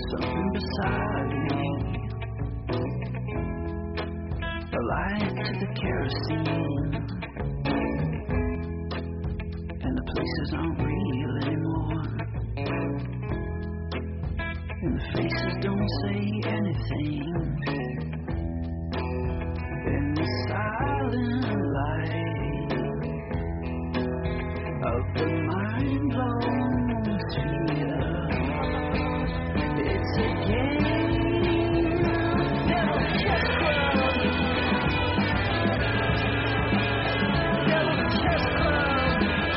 something beside me, a light to the kerosene, and the places aren't real anymore, and the faces don't say anything, and the silent light of the mind-blown sphere. It's a game, Devil's Chess Club. Devil's Chess Club.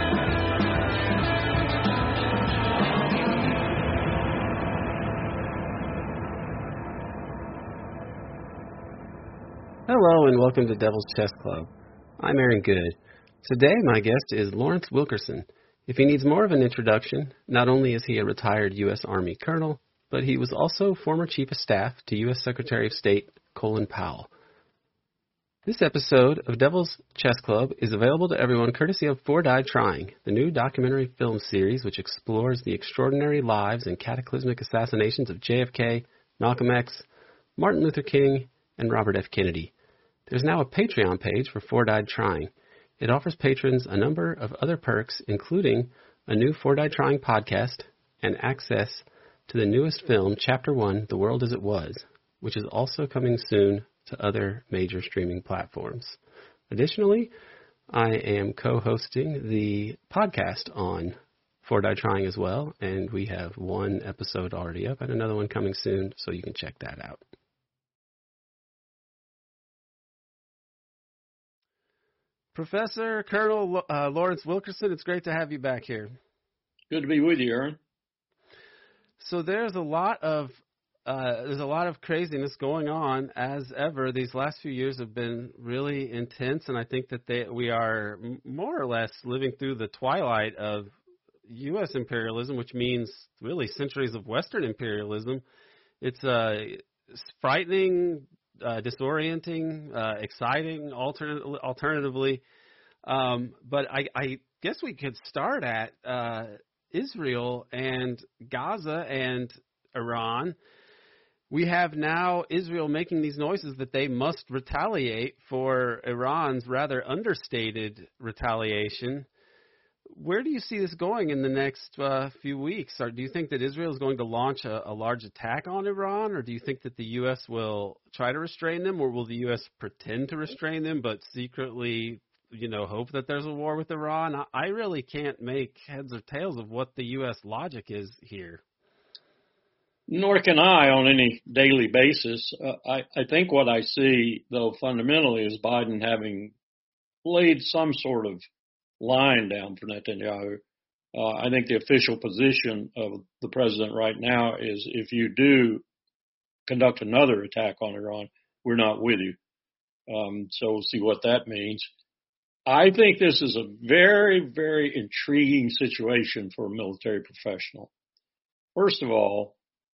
Hello and welcome to Devil's Chess Club. I'm Aaron Good. Today my guest is Lawrence Wilkerson. If he needs more of an introduction, not only is he a retired U.S. Army colonel, but he was also former Chief of Staff to U.S. Secretary of State Colin Powell. This episode of Devil's Chess Club is available to everyone courtesy of Four Died Trying, the new documentary film series which explores the extraordinary lives and cataclysmic assassinations of JFK, Malcolm X, Martin Luther King, and Robert F. Kennedy. There's now a Patreon page for Four Died Trying. It offers patrons a number of other perks, including a new Four Died Trying podcast and access to the newest film, Chapter 1, The World as It Was, which is also coming soon to other major streaming platforms. Additionally, I am co-hosting the podcast on Four Died Trying as well, and we have one episode already up and another one coming soon, so you can check that out. Professor Colonel Lawrence Wilkerson, it's great to have you back here. Good to be with you, Aaron. So there's a lot of craziness going on as ever. These last few years have been really intense, and I think that we are more or less living through the twilight of U.S. imperialism, which means really centuries of Western imperialism. It's frightening, disorienting, exciting, alternatively. But I guess we could start at Israel and Gaza and Iran. We have now Israel making these noises that they must retaliate for Iran's rather understated retaliation. Where do you see this going in the next few weeks? Or do you think that Israel is going to launch a large attack on Iran, or do you think that the U.S. will try to restrain them, or will the U.S. pretend to restrain them but secretly, hope that there's a war with Iran? I really can't make heads or tails of what the U.S. logic is here. Nor can I on any daily basis. I think what I see, though, fundamentally is Biden having laid some sort of line down for Netanyahu. I think the official position of the president right now is if you do conduct another attack on Iran, we're not with you. So we'll see what that means. I think this is a very, very intriguing situation for a military professional. First of all,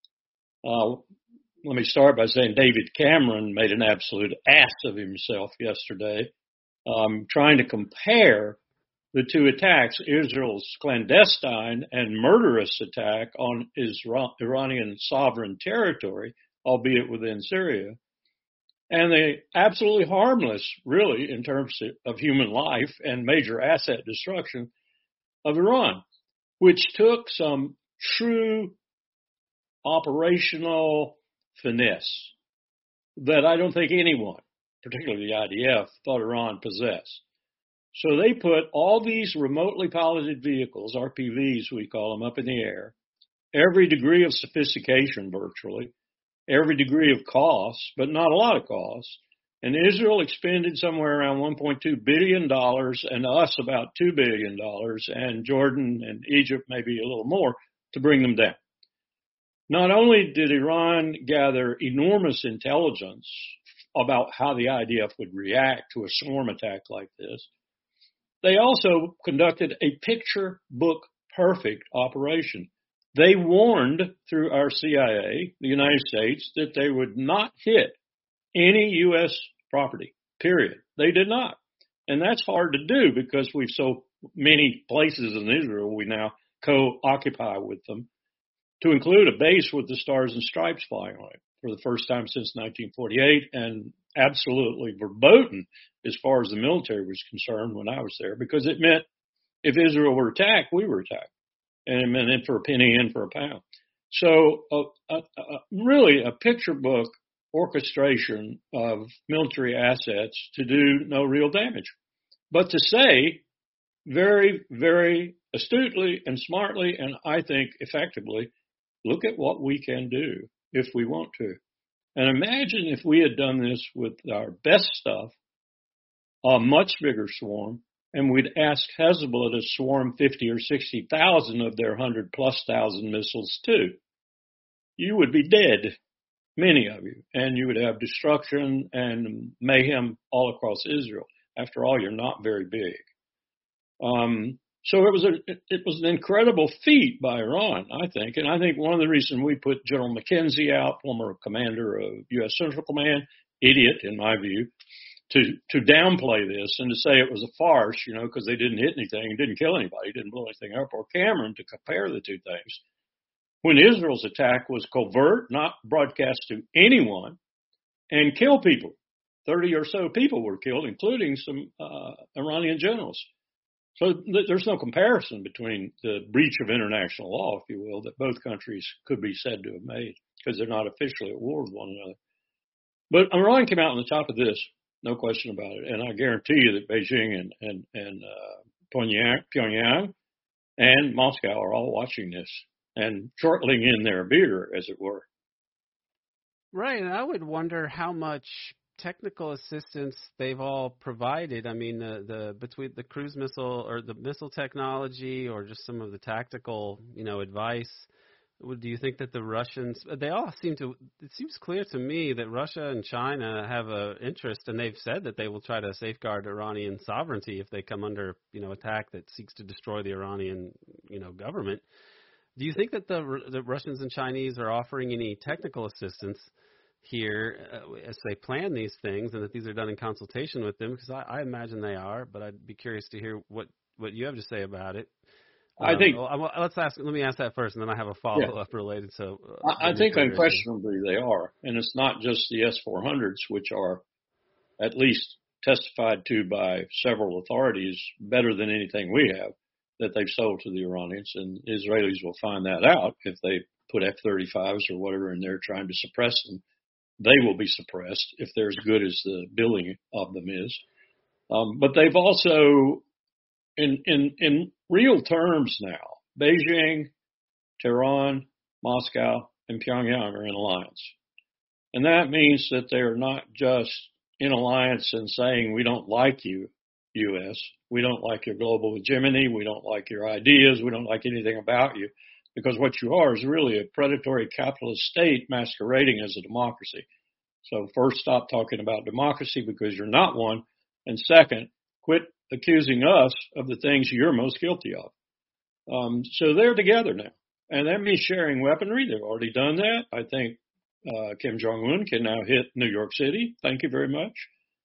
let me start by saying David Cameron made an absolute ass of himself yesterday, trying to compare the two attacks, Israel's clandestine and murderous attack on Iranian sovereign territory, albeit within Syria, and the absolutely harmless, really, in terms of human life and major asset destruction of Iran, which took some true operational finesse that I don't think anyone, particularly the IDF, thought Iran possessed. So they put all these remotely piloted vehicles, RPVs we call them, up in the air, every degree of sophistication virtually, every degree of cost, but not a lot of cost. And Israel expended somewhere around $1.2 billion and us about $2 billion, and Jordan and Egypt maybe a little more to bring them down. Not only did Iran gather enormous intelligence about how the IDF would react to a swarm attack like this, they also conducted a picture book perfect operation. They warned through our CIA, the United States, that they would not hit any U.S. property, period. They did not. And that's hard to do because we've so many places in Israel we now co-occupy with them. to include a base with the Stars and Stripes flying on it for the first time since 1948, and absolutely verboten as far as the military was concerned when I was there, because it meant if Israel were attacked, we were attacked. And it meant in for a penny, in for a pound. So really a picture book orchestration of military assets to do no real damage. But to say very, very astutely and smartly, and I think effectively, look at what we can do if we want to. And imagine if we had done this with our best stuff, a much bigger swarm, and we'd ask Hezbollah to swarm 50 or 60,000 of their 100,000+ missiles too. You would be dead, many of you, and you would have destruction and mayhem all across Israel. After all, you're not very big. So it was an incredible feat by Iran, I think. And I think one of the reasons we put General McKenzie out, former commander of U.S. Central Command, idiot in my view, to downplay this and to say it was a farce, because they didn't hit anything, didn't kill anybody, didn't blow anything up, or Cameron to compare the two things. When Israel's attack was covert, not broadcast to anyone, and killed people. 30 or so people were killed, including some Iranian generals. So there's no comparison between the breach of international law, if you will, that both countries could be said to have made, because they're not officially at war with one another. But Iran came out on the top of this, no question about it. And I guarantee you that Beijing and Pyongyang and Moscow are all watching this and chortling in their beer, as it were. Right, and I would wonder how much technical assistance they've all provided. I mean, the between the cruise missile or the missile technology, or just some of the tactical, advice. Do you think that the Russians? They all seem to. It seems clear to me that Russia and China have an interest, and they've said that they will try to safeguard Iranian sovereignty if they come under, attack that seeks to destroy the Iranian, government. Do you think that the Russians and Chinese are offering any technical assistance here as they plan these things, and that these are done in consultation with them? Because I imagine they are, but I'd be curious to hear what you have to say about it. I think. Let me ask that first, and then I have a follow-up related. So I think unquestionably they are, and it's not just the S-400s, which are at least testified to by several authorities better than anything we have that they've sold to the Iranians, and Israelis will find that out if they put F-35s or whatever in there trying to suppress them. They will be suppressed if they're as good as the billing of them is. But they've also, in real terms now, Beijing, Tehran, Moscow, and Pyongyang are in alliance. And that means that they're not just in alliance and saying, we don't like you, U.S., we don't like your global hegemony, we don't like your ideas, we don't like anything about you. Because what you are is really a predatory capitalist state masquerading as a democracy. So first, stop talking about democracy because you're not one. And second, quit accusing us of the things you're most guilty of. So they're together now. And that means sharing weaponry. They've already done that. I think Kim Jong-un can now hit New York City. Thank you very much.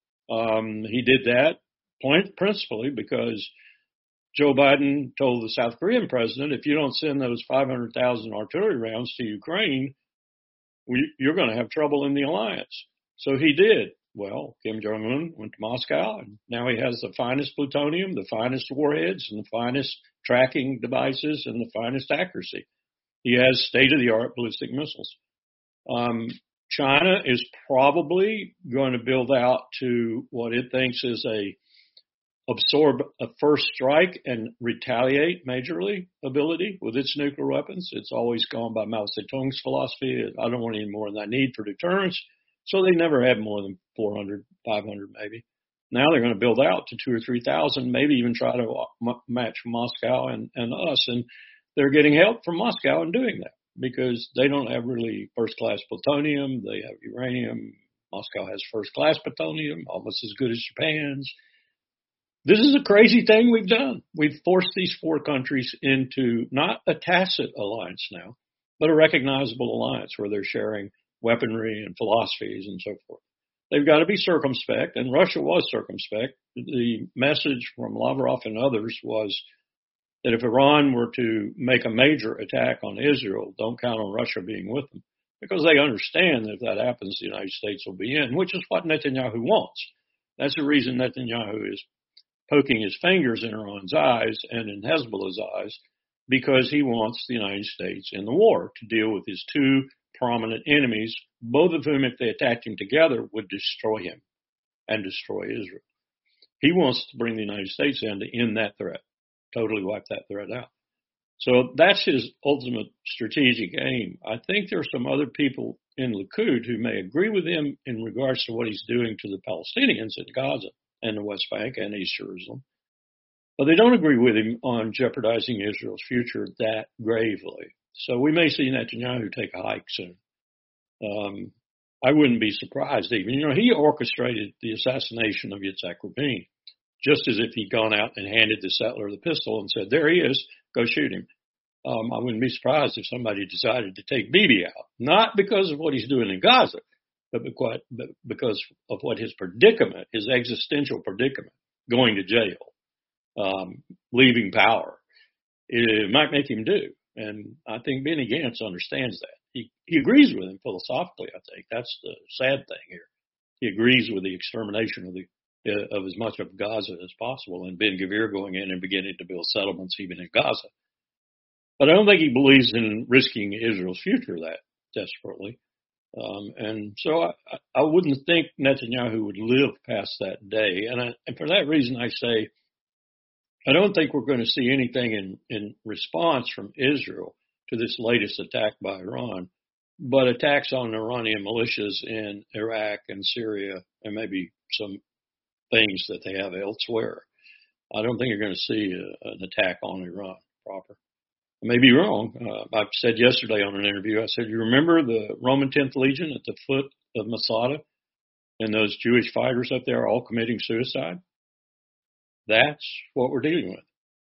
He did that principally because Joe Biden told the South Korean president, if you don't send those 500,000 artillery rounds to Ukraine, you're going to have trouble in the alliance. So he did. Well, Kim Jong-un went to Moscow, and now he has the finest plutonium, the finest warheads, and the finest tracking devices, and the finest accuracy. He has state-of-the-art ballistic missiles. China is probably going to build out to what it thinks is absorb a first strike and retaliate majorly ability with its nuclear weapons. It's always gone by Mao Zedong's philosophy. I don't want any more than I need for deterrence. So they never had more than 400, 500 maybe. Now they're going to build out to 2,000 or 3,000, maybe even try to match Moscow and us. And they're getting help from Moscow in doing that because they don't have really first-class plutonium. They have uranium. Moscow has first-class plutonium, almost as good as Japan's. This is a crazy thing we've done. We've forced these four countries into not a tacit alliance now, but a recognizable alliance where they're sharing weaponry and philosophies and so forth. They've got to be circumspect, and Russia was circumspect. The message from Lavrov and others was that if Iran were to make a major attack on Israel, don't count on Russia being with them, because they understand that if that happens, the United States will be in, which is what Netanyahu wants. That's the reason Netanyahu is poking his fingers in Iran's eyes and in Hezbollah's eyes, because he wants the United States in the war to deal with his two prominent enemies, both of whom, if they attacked him together, would destroy him and destroy Israel. He wants to bring the United States in to end that threat, totally wipe that threat out. So that's his ultimate strategic aim. I think there are some other people in Likud who may agree with him in regards to what he's doing to the Palestinians in Gaza and the West Bank and East Jerusalem, but they don't agree with him on jeopardizing Israel's future that gravely. So we may see Netanyahu take a hike soon. I wouldn't be surprised even. You know, he orchestrated the assassination of Yitzhak Rabin, just as if he'd gone out and handed the settler the pistol and said, there he is, go shoot him. I wouldn't be surprised if somebody decided to take Bibi out, not because of what he's doing in Gaza, but because of what his predicament, his existential predicament, going to jail, leaving power, it might make him do. And I think Benny Gantz understands that. He agrees with him philosophically, I think. That's the sad thing here. He agrees with the extermination of as much of Gaza as possible, and Ben-Gvir going in and beginning to build settlements even in Gaza. But I don't think he believes in risking Israel's future that desperately. And so I wouldn't think Netanyahu would live past that day. And for that reason, I say I don't think we're going to see anything in response from Israel to this latest attack by Iran, but attacks on Iranian militias in Iraq and Syria and maybe some things that they have elsewhere. I don't think you're going to see an attack on Iran proper. I may be wrong. I said yesterday on an interview, I said, you remember the Roman 10th Legion at the foot of Masada and those Jewish fighters up there all committing suicide? That's what we're dealing with.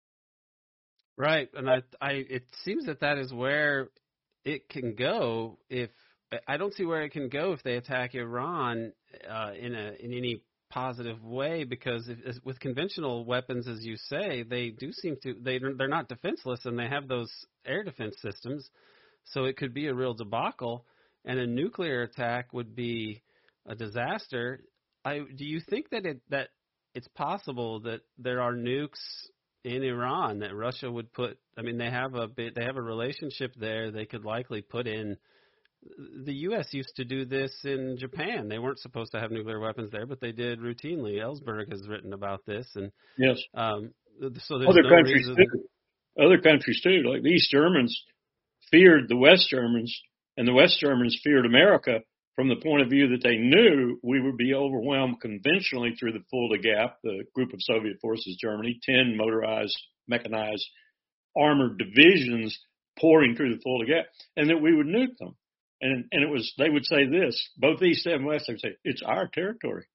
Right, and it seems that is where it can go. If I don't see where it can go if they attack Iran in any positive way, because with conventional weapons, as you say, they do seem to they're not defenseless, and they have those air defense systems, so it could be a real debacle, and a nuclear attack would be a disaster. Do you think that it's possible that there are nukes in Iran that Russia would put? I mean, they have a relationship there. They could likely put in. The U.S. used to do this in Japan. They weren't supposed to have nuclear weapons there, but they did routinely. Ellsberg has written about this, and yes, so there's other no countries reason. too. Other countries too, like the East Germans feared the West Germans, and the West Germans feared America from the point of view that they knew we would be overwhelmed conventionally through the Fulda Gap, the group of Soviet forces, Germany, 10 motorized, mechanized, armored divisions pouring through the Fulda Gap, and that we would nuke them. And it was, they would say this, both East and West, they would say, it's our territory.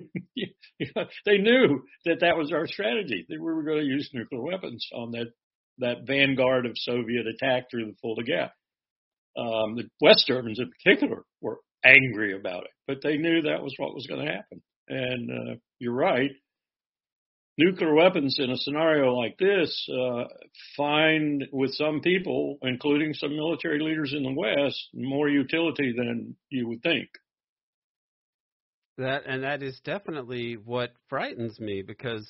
They knew that was our strategy, that we were going to use nuclear weapons on that vanguard of Soviet attack through the Fulda Gap. The West Germans in particular were angry about it, but they knew that was what was going to happen. And you're right. Nuclear weapons in a scenario like this find with some people, including some military leaders in the West, more utility than you would think. That is definitely what frightens me, because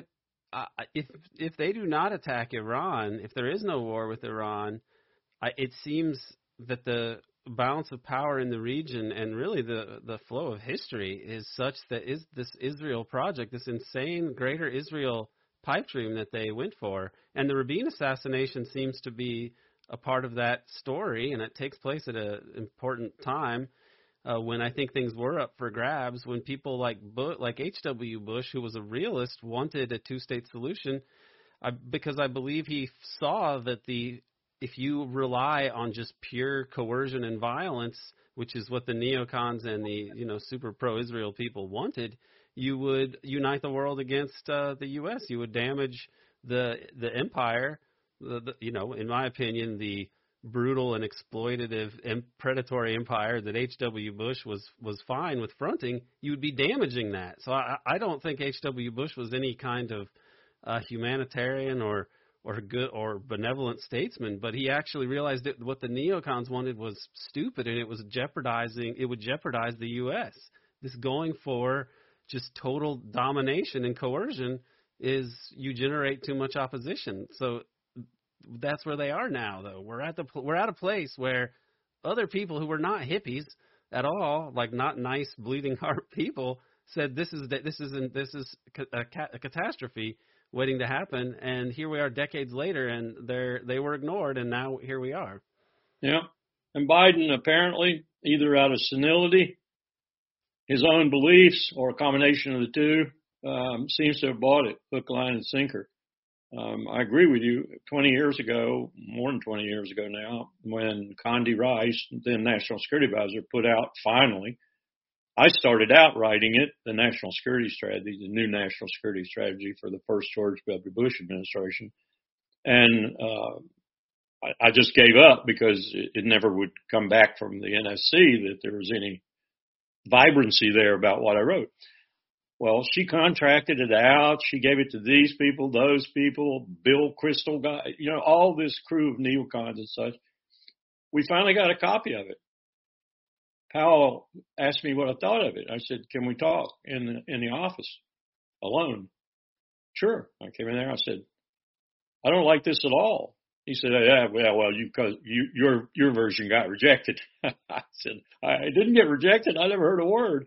if they do not attack Iran, if there is no war with Iran, it seems that the balance of power in the region and really the flow of history is such that this Israel project, this insane greater Israel pipe dream that they went for, and the Rabin assassination seems to be a part of that story, and it takes place at an important time when I think things were up for grabs, when people like H.W. Bush, who was a realist, wanted a two-state solution, because I believe he saw that if you rely on just pure coercion and violence, which is what the neocons and the super pro-Israel people wanted, you would unite the world against the U.S. You would damage the empire. In my opinion, the brutal and exploitative and predatory empire that H.W. Bush was fine with fronting. You would be damaging that. So I don't think H.W. Bush was any kind of humanitarian or good or benevolent statesman, but he actually realized that what the neocons wanted was stupid, and it would jeopardize the U.S. This going for just total domination and coercion is you generate too much opposition. So that's where they are now, though. We're at a place where other people who were not hippies at all, like not nice bleeding heart people, said this is a catastrophe waiting to happen, and here we are decades later, and they were ignored, and now here we are. Yeah, and Biden apparently, either out of senility, his own beliefs, or a combination of the two, seems to have bought it, hook, line, and sinker. I agree with you. 20 years ago, more than 20 years ago now, when Condi Rice, then National Security Advisor, put out finally, I started out writing it, the National Security Strategy, the new National Security Strategy for the first George W. Bush administration. And I just gave up because it never would come back from the NSC that there was any vibrancy there about what I wrote. Well, she contracted it out. She gave it to these people, those people, Bill Kristol guy, all this crew of neocons and such. We finally got a copy of it. Powell asked me what I thought of it. I said, "Can we talk in the office alone?" Sure. I came in there. I said, "I don't like this at all." He said, "Yeah, well, your version got rejected." I said, "I didn't get rejected. I never heard a word.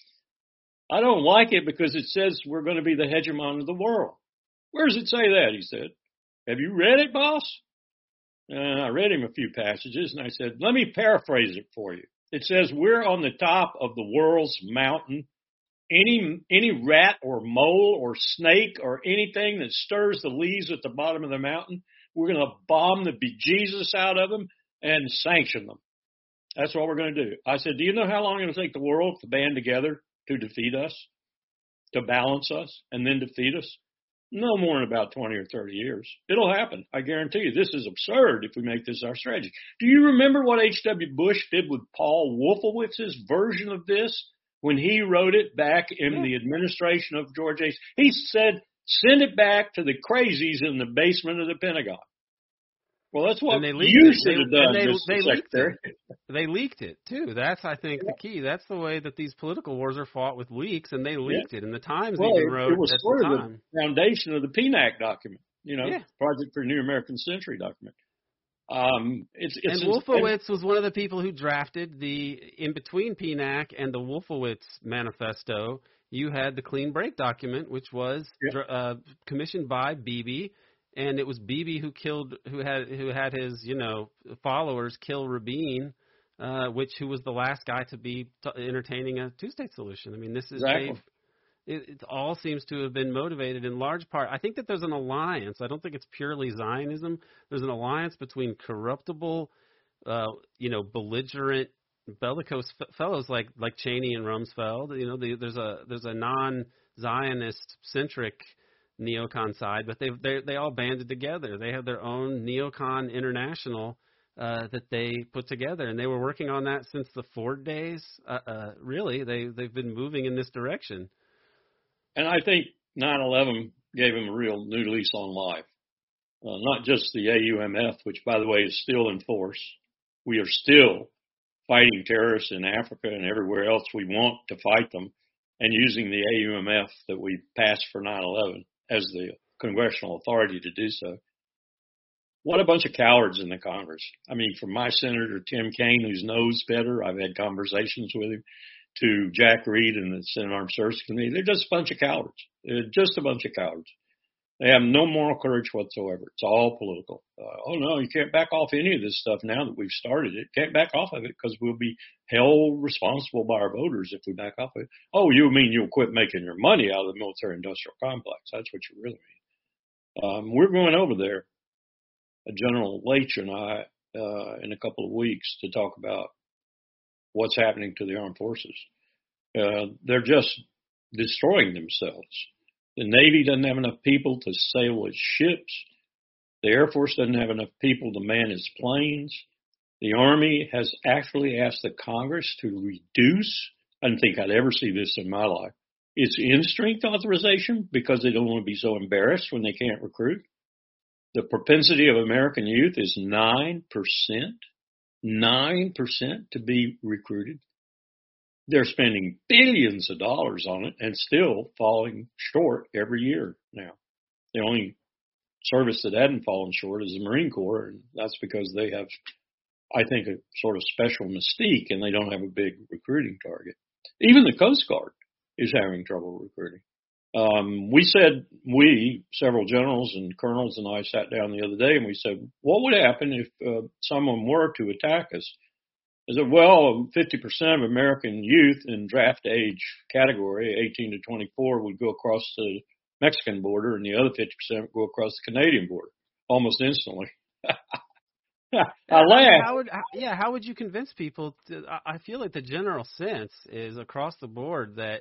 I don't like it because it says we're going to be the hegemon of the world." "Where does it say that?" he said. "Have you read it, boss?" And I read him a few passages, and I said, "Let me paraphrase it for you. It says we're on the top of the world's mountain. Any rat or mole or snake or anything that stirs the leaves at the bottom of the mountain, we're going to bomb the bejesus out of them and sanction them. That's what we're going to do." I said, "Do you know how long it'll take the world to band together to defeat us, to balance us, and then defeat us? No more than about 20 or 30 years. It'll happen. I guarantee you. This is absurd if we make this our strategy." Do you remember what H.W. Bush did with Paul Wolfowitz's version of this when he wrote it back in the administration of George H.? He said, "Send it back to the crazies in the basement of the Pentagon." Well, that's what you should have done, Mr. Secretary. They leaked it, too. That's, I think, the key. That's the way that these political wars are fought, with leaks, and they leaked it. And the Times even wrote it was at sort the of time. the foundation of the PNAC document, Project for a New American Century document. And Wolfowitz was one of the people who drafted in between PNAC and the Wolfowitz Manifesto, you had the Clean Break document, which was commissioned by Bibi. And it was Bibi who had his followers kill Rabin, who was the last guy to be entertaining a two-state solution. I mean, this is it all seems to have been motivated in large part. I think that there's an alliance. I don't think it's purely Zionism. There's an alliance between corruptible, belligerent, bellicose fellows like Cheney and Rumsfeld. There's a non-Zionist centric neocon side, but they all banded together. They have their own neocon international that they put together, and they were working on that since the Ford days. Really, they've been moving in this direction. And I think 9/11 gave them a real new lease on life. Not just the AUMF, which, by the way, is still in force. We are still fighting terrorists in Africa and everywhere else we want to fight them, and using the AUMF that we passed for 9/11 as the congressional authority to do so. What a bunch of cowards in the Congress. I mean, from my Senator Tim Kaine, who's knows better, I've had conversations with him, to Jack Reed and the Senate Armed Services Committee. They're just a bunch of cowards. They're just a bunch of cowards. They have no moral courage whatsoever. It's all political. Oh, no, you can't back off any of this stuff now that we've started it. Can't back off of it because we'll be held responsible by our voters if we back off of it. Oh, you mean you'll quit making your money out of the military-industrial complex. That's what you really mean. We're going over there, General Leach and I, in a couple of weeks to talk about what's happening to the armed forces. They're just destroying themselves. The Navy doesn't have enough people to sail its ships. The Air Force doesn't have enough people to man its planes. The Army has actually asked the Congress to reduce, I didn't think I'd ever see this in my life, its in-strength authorization because they don't want to be so embarrassed when they can't recruit. The propensity of American youth is 9%, 9% to be recruited. They're spending billions of dollars on it and still falling short every year now. The only service that hadn't fallen short is the Marine Corps, and that's because they have, I think, a sort of special mystique, and they don't have a big recruiting target. Even the Coast Guard is having trouble recruiting. Several generals and colonels and I sat down the other day and we said, what would happen if someone were to attack us? I said, well, 50% of American youth in draft age category, 18 to 24, would go across the Mexican border, and the other 50% would go across the Canadian border almost instantly. I laughed. How would you convince people? I feel like the general sense is across the board that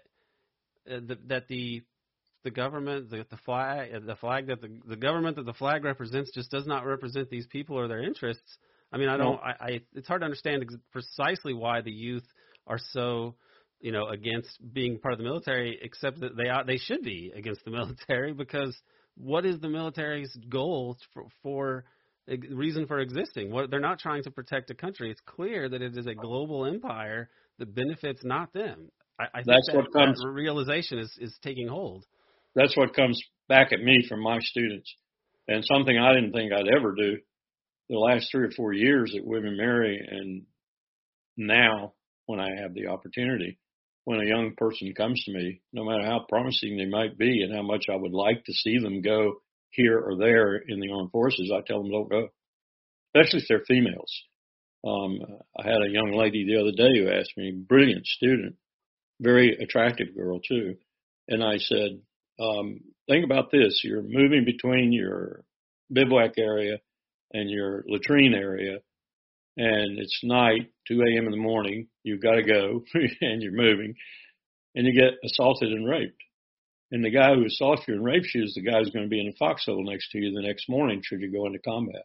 the government, the flag that the government that the flag represents just does not represent these people or their interests. I mean, it's hard to understand precisely why the youth are so, against being part of the military, except that they should be against the military, because what is the military's goal for reason for existing? They're not trying to protect a country. It's clear that it is a global empire that benefits not them. I think that realization is taking hold. That's what comes back at me from my students, and something I didn't think I'd ever do. The last 3 or 4 years at William & Mary, and now when I have the opportunity, when a young person comes to me, no matter how promising they might be and how much I would like to see them go here or there in the armed forces, I tell them don't go, especially if they're females. I had a young lady the other day who asked me, brilliant student, very attractive girl too, and I said, think about this. You're moving between your bivouac area and your latrine area, and it's night, 2 a.m. in the morning, you've got to go, and you're moving, and you get assaulted and raped. And the guy who assaults you and rapes you is the guy who's going to be in a foxhole next to you the next morning should you go into combat.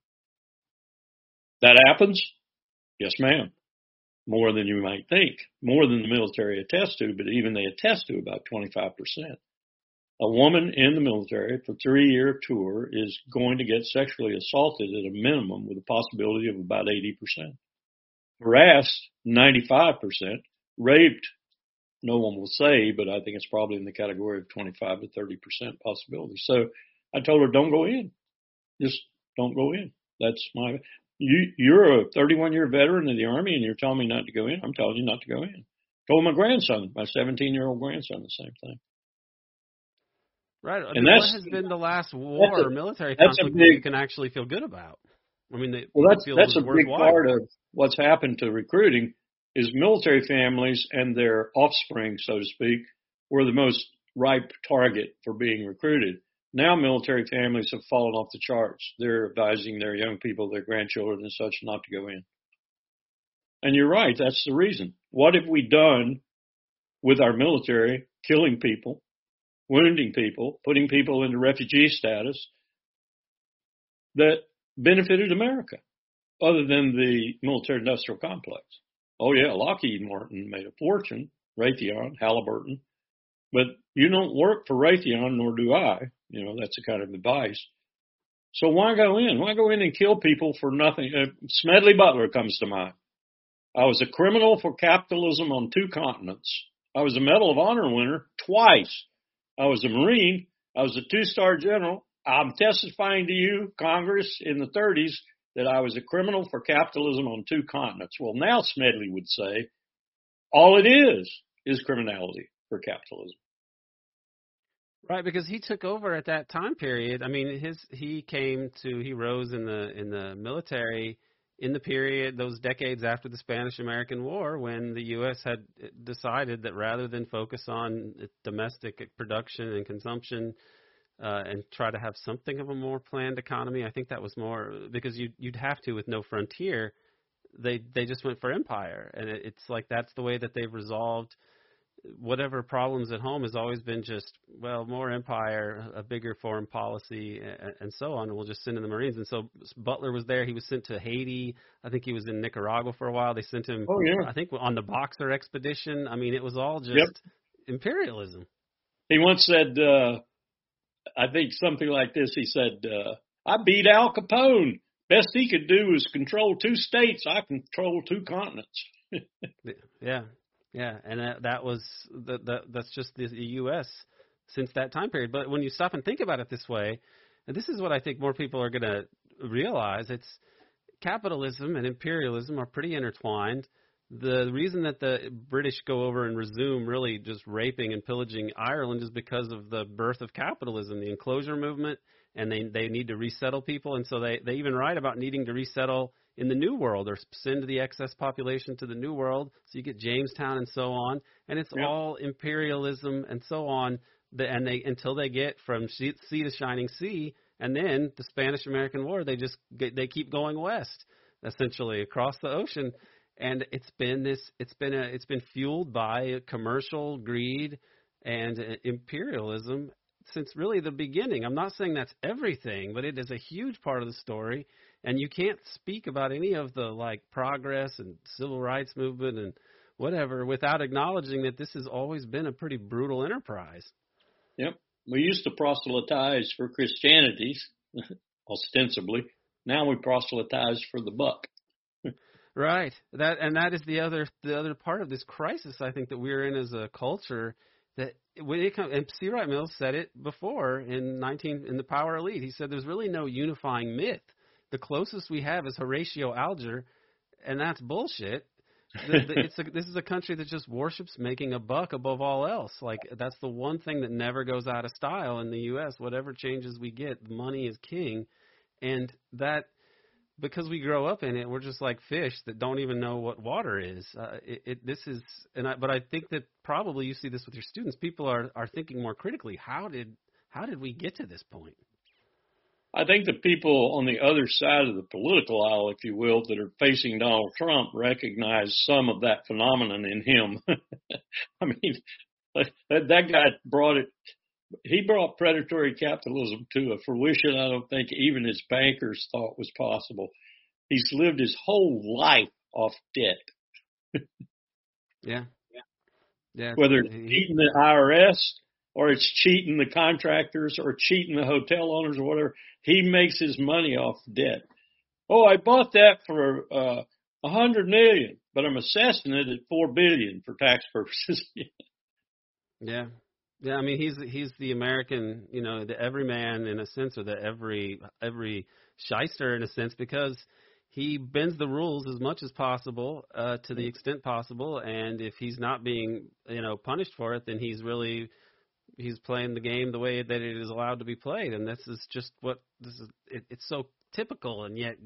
That happens? Yes, ma'am. More than you might think. More than the military attests to, but even they attest to about 25%. A woman in the military for a 3-year tour is going to get sexually assaulted at a minimum with a possibility of about 80%. Harassed, 95%. Raped, no one will say, but I think it's probably in the category of 25 to 30% possibility. So I told her, don't go in. Just don't go in. That's you're a 31-year veteran of the Army and you're telling me not to go in. I'm telling you not to go in. Told my grandson, my 17-year-old grandson, the same thing. Right. And what has been the last war or military conflict that you can actually feel good about? I mean, that's a big part of what's happened to recruiting is military families and their offspring, so to speak, were the most ripe target for being recruited. Now military families have fallen off the charts. They're advising their young people, their grandchildren and such not to go in. And you're right, that's the reason. What have we done with our military, killing people, wounding people, putting people into refugee status that benefited America, other than the military-industrial complex? Oh, yeah, Lockheed Martin made a fortune, Raytheon, Halliburton, but you don't work for Raytheon, nor do I. That's the kind of advice. So why go in? Why go in and kill people for nothing? Smedley Butler comes to mind. I was a criminal for capitalism on 2 continents. I was a Medal of Honor winner twice. I was a Marine. I was a 2-star general. I'm testifying to you, Congress, in the 30s, that I was a criminal for capitalism on 2 continents. Well, now Smedley would say, all it is criminality for capitalism. Right, because he took over at that time period. I mean, he rose in the military in the period, those decades after the Spanish-American War, when the U.S. had decided that rather than focus on domestic production and consumption and try to have something of a more planned economy, I think that was more because you'd have to with no frontier. They just went for empire, and it's like that's the way that they've resolved whatever problems at home has always been just, more empire, a bigger foreign policy, and so on. And we'll just send in the Marines. And so Butler was there. He was sent to Haiti. I think he was in Nicaragua for a while. They sent him, I think, on the Boxer expedition. I mean, it was all just imperialism. He once said, I think something like this. He said, I beat Al Capone. Best he could do was control 2 states. I control 2 continents. Yeah, yeah, and that's just the U.S. since that time period. But when you stop and think about it this way, and this is what I think more people are going to realize, it's capitalism and imperialism are pretty intertwined. The reason that the British go over and resume really just raping and pillaging Ireland is because of the birth of capitalism, the enclosure movement, and they need to resettle people. And so they even write about needing to resettle in the New World or send the excess population to the New World. So you get Jamestown and so on. And it's all imperialism and so on. Until they get from sea to shining sea, and then the Spanish-American War, they keep going west, essentially across the ocean. And it's been fueled by commercial greed and imperialism since really the beginning. I'm not saying that's everything, but it is a huge part of the story. And you can't speak about any of the progress and civil rights movement and whatever without acknowledging that this has always been a pretty brutal enterprise. Yep. We used to proselytize for Christianity, ostensibly. Now we proselytize for the buck. Right. That is the other part of this crisis, I think, that we're in as a culture. That when it comes, and C. Wright Mills said it before in The Power Elite. He said there's really no unifying myth. The closest we have is Horatio Alger, and that's bullshit. This is a country that just worships making a buck above all else. That's the one thing that never goes out of style in the U.S. Whatever changes we get, money is king, and that. Because we grow up in it, we're just like fish that don't even know what water is. But I think that probably you see this with your students. People are thinking more critically. How did we get to this point? I think the people on the other side of the political aisle, if you will, that are facing Donald Trump recognize some of that phenomenon in him. I mean, that guy brought it. He brought predatory capitalism to a fruition I don't think even his bankers thought was possible. He's lived his whole life off debt. Yeah. Whether it's cheating the IRS or it's cheating the contractors or cheating the hotel owners or whatever, he makes his money off debt. Oh, I bought that for $100 million, but I'm assessing it at $4 billion for tax purposes. Yeah. Yeah, I mean he's the American, the everyman in a sense, or the every shyster in a sense, because he bends the rules as much as possible to the extent possible, and if he's not being punished for it, then he's playing the game the way that it is allowed to be played, and this is just it's so typical, and yet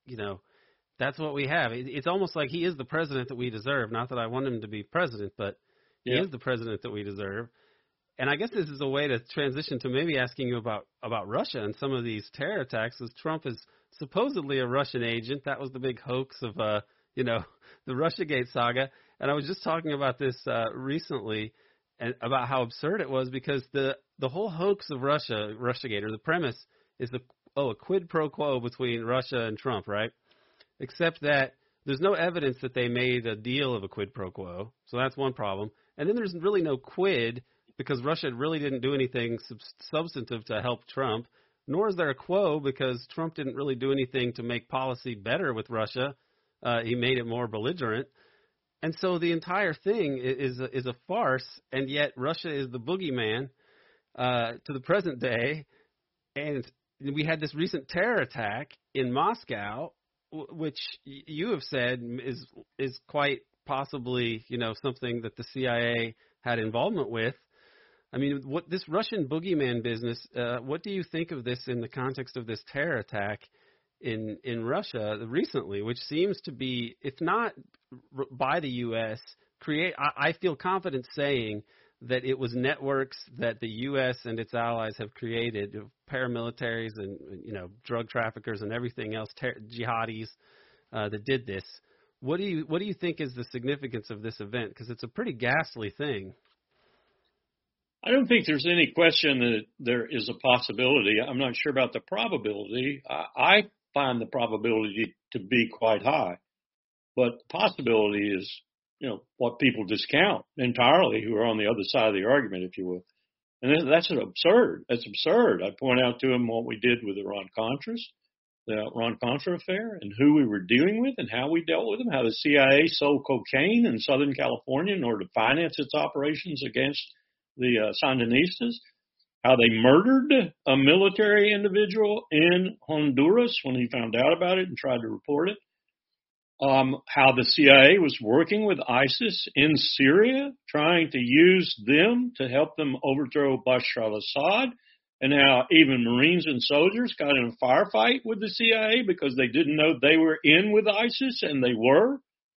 that's what we have. It's almost like he is the president that we deserve. Not that I want him to be president, but he is the president that we deserve. And I guess this is a way to transition to maybe asking you about Russia and some of these terror attacks, as Trump is supposedly a Russian agent. That was the big hoax of, the Russiagate saga. And I was just talking about this recently and about how absurd it was, because the whole hoax of Russiagate, or the premise, is a quid pro quo between Russia and Trump, right? Except that there's no evidence that they made a deal of a quid pro quo. So that's one problem. And then there's really no quid, because Russia really didn't do anything substantive to help Trump, nor is there a quo, because Trump didn't really do anything to make policy better with Russia. He made it more belligerent. And so the entire thing is a farce, and yet Russia is the boogeyman to the present day. And we had this recent terror attack in Moscow, which you have said is quite possibly, something that the CIA had involvement with. I mean, what this Russian boogeyman business, what do you think of this in the context of this terror attack in Russia recently, which seems to be, if not by the U.S., I feel confident saying that it was networks that the U.S. and its allies have created, paramilitaries and drug traffickers and everything else, jihadis that did this. What do you think is the significance of this event? Because it's a pretty ghastly thing. I don't think there's any question that there is a possibility. I'm not sure about the probability. I find the probability to be quite high, but the possibility is, what people discount entirely, who are on the other side of the argument, if you will. And that's absurd. That's absurd. I point out to him what we did with Iran-Contras, the Iran-Contra affair, and who we were dealing with and how we dealt with them, how the CIA sold cocaine in Southern California in order to finance its operations against the Sandinistas, how they murdered a military individual in Honduras when he found out about it and tried to report it, how the CIA was working with ISIS in Syria, trying to use them to help them overthrow Bashar al-Assad, and how even Marines and soldiers got in a firefight with the CIA because they didn't know they were in with ISIS, and they were.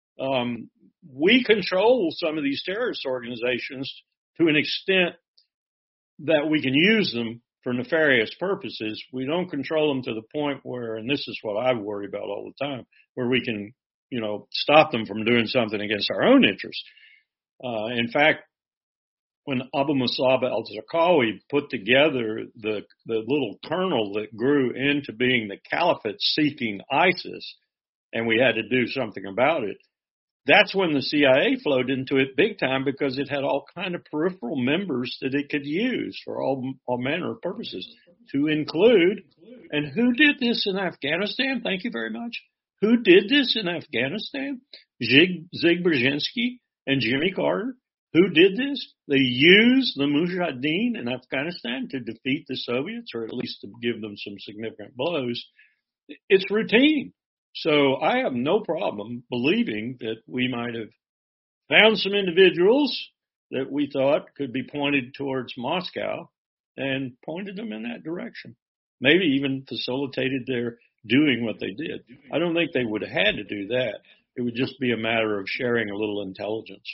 We control some of these terrorist organizations to an extent that we can use them for nefarious purposes. We don't control them to the point where, and this is what I worry about all the time, where we can, stop them from doing something against our own interests. In fact, when Abu Musab al-Zarqawi put together the little kernel that grew into being the caliphate seeking ISIS, and we had to do something about it, that's when the CIA flowed into it big time, because it had all kind of peripheral members that it could use for all manner of purposes, to include, and who did this in Afghanistan? Thank you very much. Who did this in Afghanistan? Zig Brzezinski and Jimmy Carter. Who did this? They used the Mujahideen in Afghanistan to defeat the Soviets, or at least to give them some significant blows. It's routine. So I have no problem believing that we might have found some individuals that we thought could be pointed towards Moscow and pointed them in that direction. Maybe even facilitated their doing what they did. I don't think they would have had to do that. It would just be a matter of sharing a little intelligence.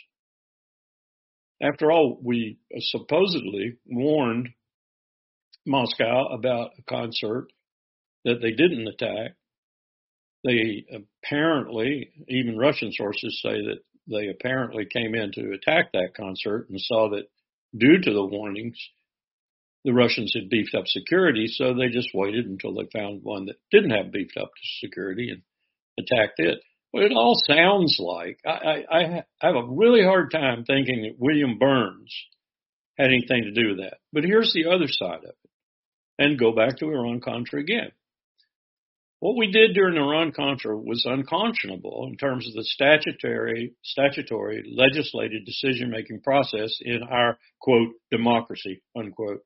After all, we supposedly warned Moscow about a concert that they didn't attack. They apparently, even Russian sources say that they apparently came in to attack that concert and saw that due to the warnings, the Russians had beefed up security, so they just waited until they found one that didn't have beefed up security and attacked it. Well, it all sounds like, I have a really hard time thinking that William Burns had anything to do with that. But here's the other side of it, and go back to Iran-Contra again. What we did during Iran-Contra was unconscionable in terms of the statutory legislative decision-making process in our, quote, democracy, unquote.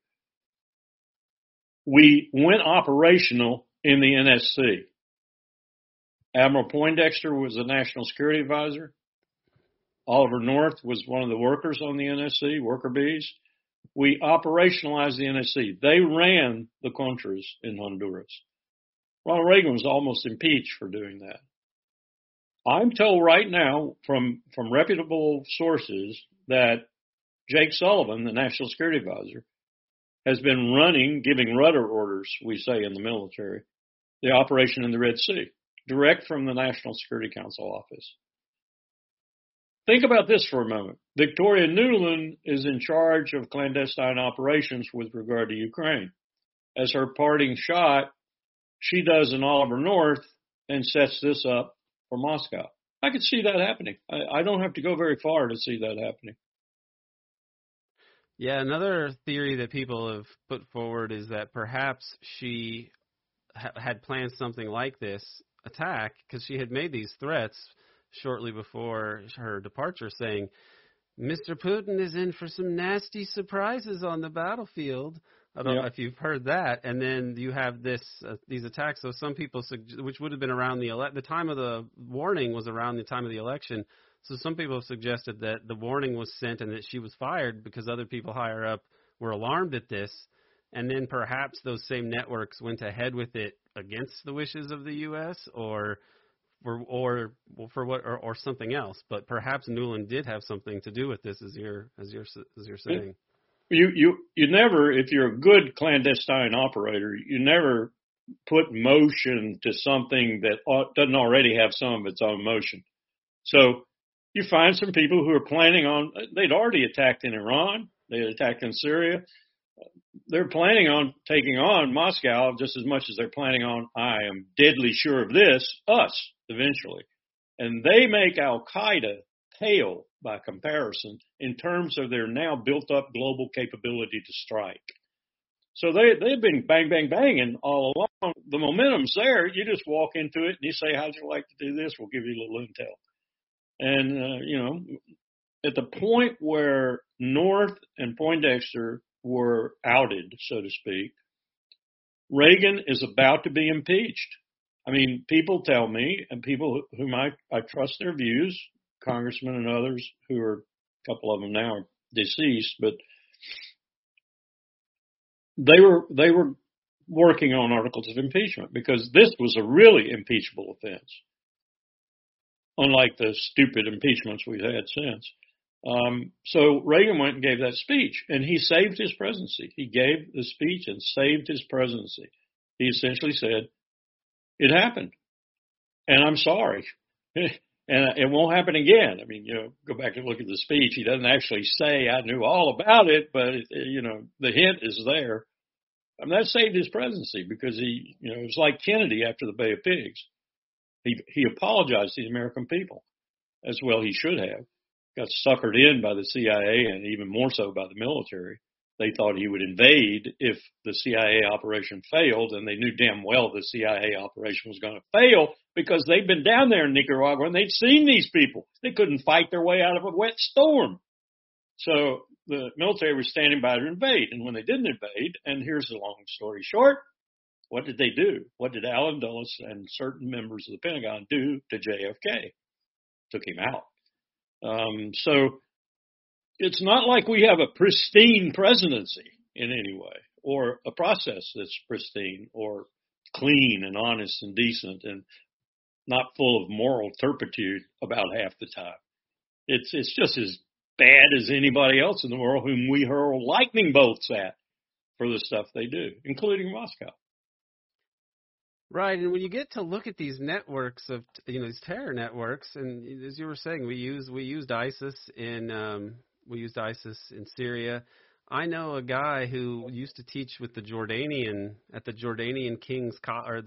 We went operational in the NSC. Admiral Poindexter was the National Security Advisor. Oliver North was one of the workers on the NSC, worker bees. We operationalized the NSC. They ran the Contras in Honduras. Ronald Reagan was almost impeached for doing that. I'm told right now from reputable sources that Jake Sullivan, the National Security Advisor, has been running, giving rudder orders, we say in the military, the operation in the Red Sea, direct from the National Security Council office. Think about this for a moment. Victoria Nuland is in charge of clandestine operations with regard to Ukraine. As her parting shot, she does an Oliver North and sets this up for Moscow. I could see that happening. I don't have to go very far to see that happening. Yeah, another theory that people have put forward is that perhaps she had planned something like this attack because she had made these threats shortly before her departure, saying, Mr. Putin is in for some nasty surprises on the battlefield. I don't know if you've heard that. And then you have these attacks. So some people, which would have been around the time of the warning was around the time of the election. So some people have suggested that the warning was sent and that she was fired because other people higher up were alarmed at this. And then perhaps those same networks went ahead with it against the wishes of the U.S. or something else. But perhaps Nuland did have something to do with this, as you're saying. You never, if you're a good clandestine operator, you never put motion to something that doesn't already have some of its own motion. So you find some people who are planning on, they'd already attacked in Iran, they had attacked in Syria. They're planning on taking on Moscow just as much as they're planning on, I am deadly sure of this, us, eventually. And they make Al-Qaeda pale by comparison in terms of their now built up global capability to strike. So they've been bang, bang, banging all along. The momentum's there. You just walk into it and you say, how'd you like to do this? We'll give you a little intel. And, at the point where North and Poindexter were outed, so to speak, Reagan is about to be impeached. I mean, people tell me, and people whom I trust their views, congressmen and others who are, a couple of them now are deceased, but they were working on articles of impeachment because this was a really impeachable offense, unlike the stupid impeachments we've had since. So Reagan went and gave that speech, and he saved his presidency. He gave the speech and saved his presidency. He essentially said, it happened, and I'm sorry. And it won't happen again. I mean, go back and look at the speech. He doesn't actually say, I knew all about it, but, the hint is there. I mean, that saved his presidency because it was like Kennedy after the Bay of Pigs. He apologized to the American people, as well he should have. Got suckered in by the CIA and even more so by the military. They thought he would invade if the CIA operation failed, and they knew damn well the CIA operation was going to fail because they'd been down there in Nicaragua and they'd seen these people. They couldn't fight their way out of a wet storm. So the military was standing by to invade, and when they didn't invade, and here's the long story short, what did they do? What did Allen Dulles and certain members of the Pentagon do to JFK? Took him out. So it's not like we have a pristine presidency in any way, or a process that's pristine or clean and honest and decent and not full of moral turpitude about half the time. It's just as bad as anybody else in the world whom we hurl lightning bolts at for the stuff they do, including Moscow. Right, and when you get to look at these networks of these terror networks, and as you were saying, we used ISIS in Syria. I know a guy who used to teach with the Jordanian King's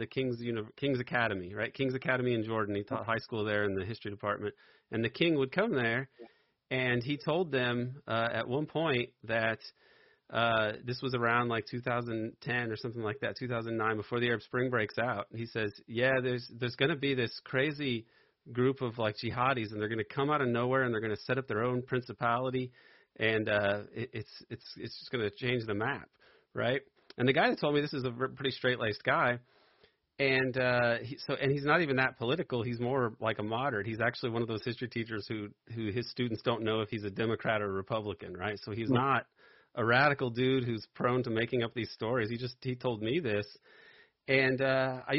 Academy, right? King's Academy in Jordan. He taught high school there in the history department, and the king would come there, and he told them at one point that. This was around like 2010 or something like that, 2009, before the Arab Spring breaks out. He says, there's going to be this crazy group of like jihadis, and they're going to come out of nowhere, and they're going to set up their own principality, and it's just going to change the map, right? And the guy that told me this is a pretty straight-laced guy, and he's not even that political. He's more like a moderate. He's actually one of those history teachers who his students don't know if he's a Democrat or a Republican, right? So he's not a radical dude who's prone to making up these stories. He told me this, and I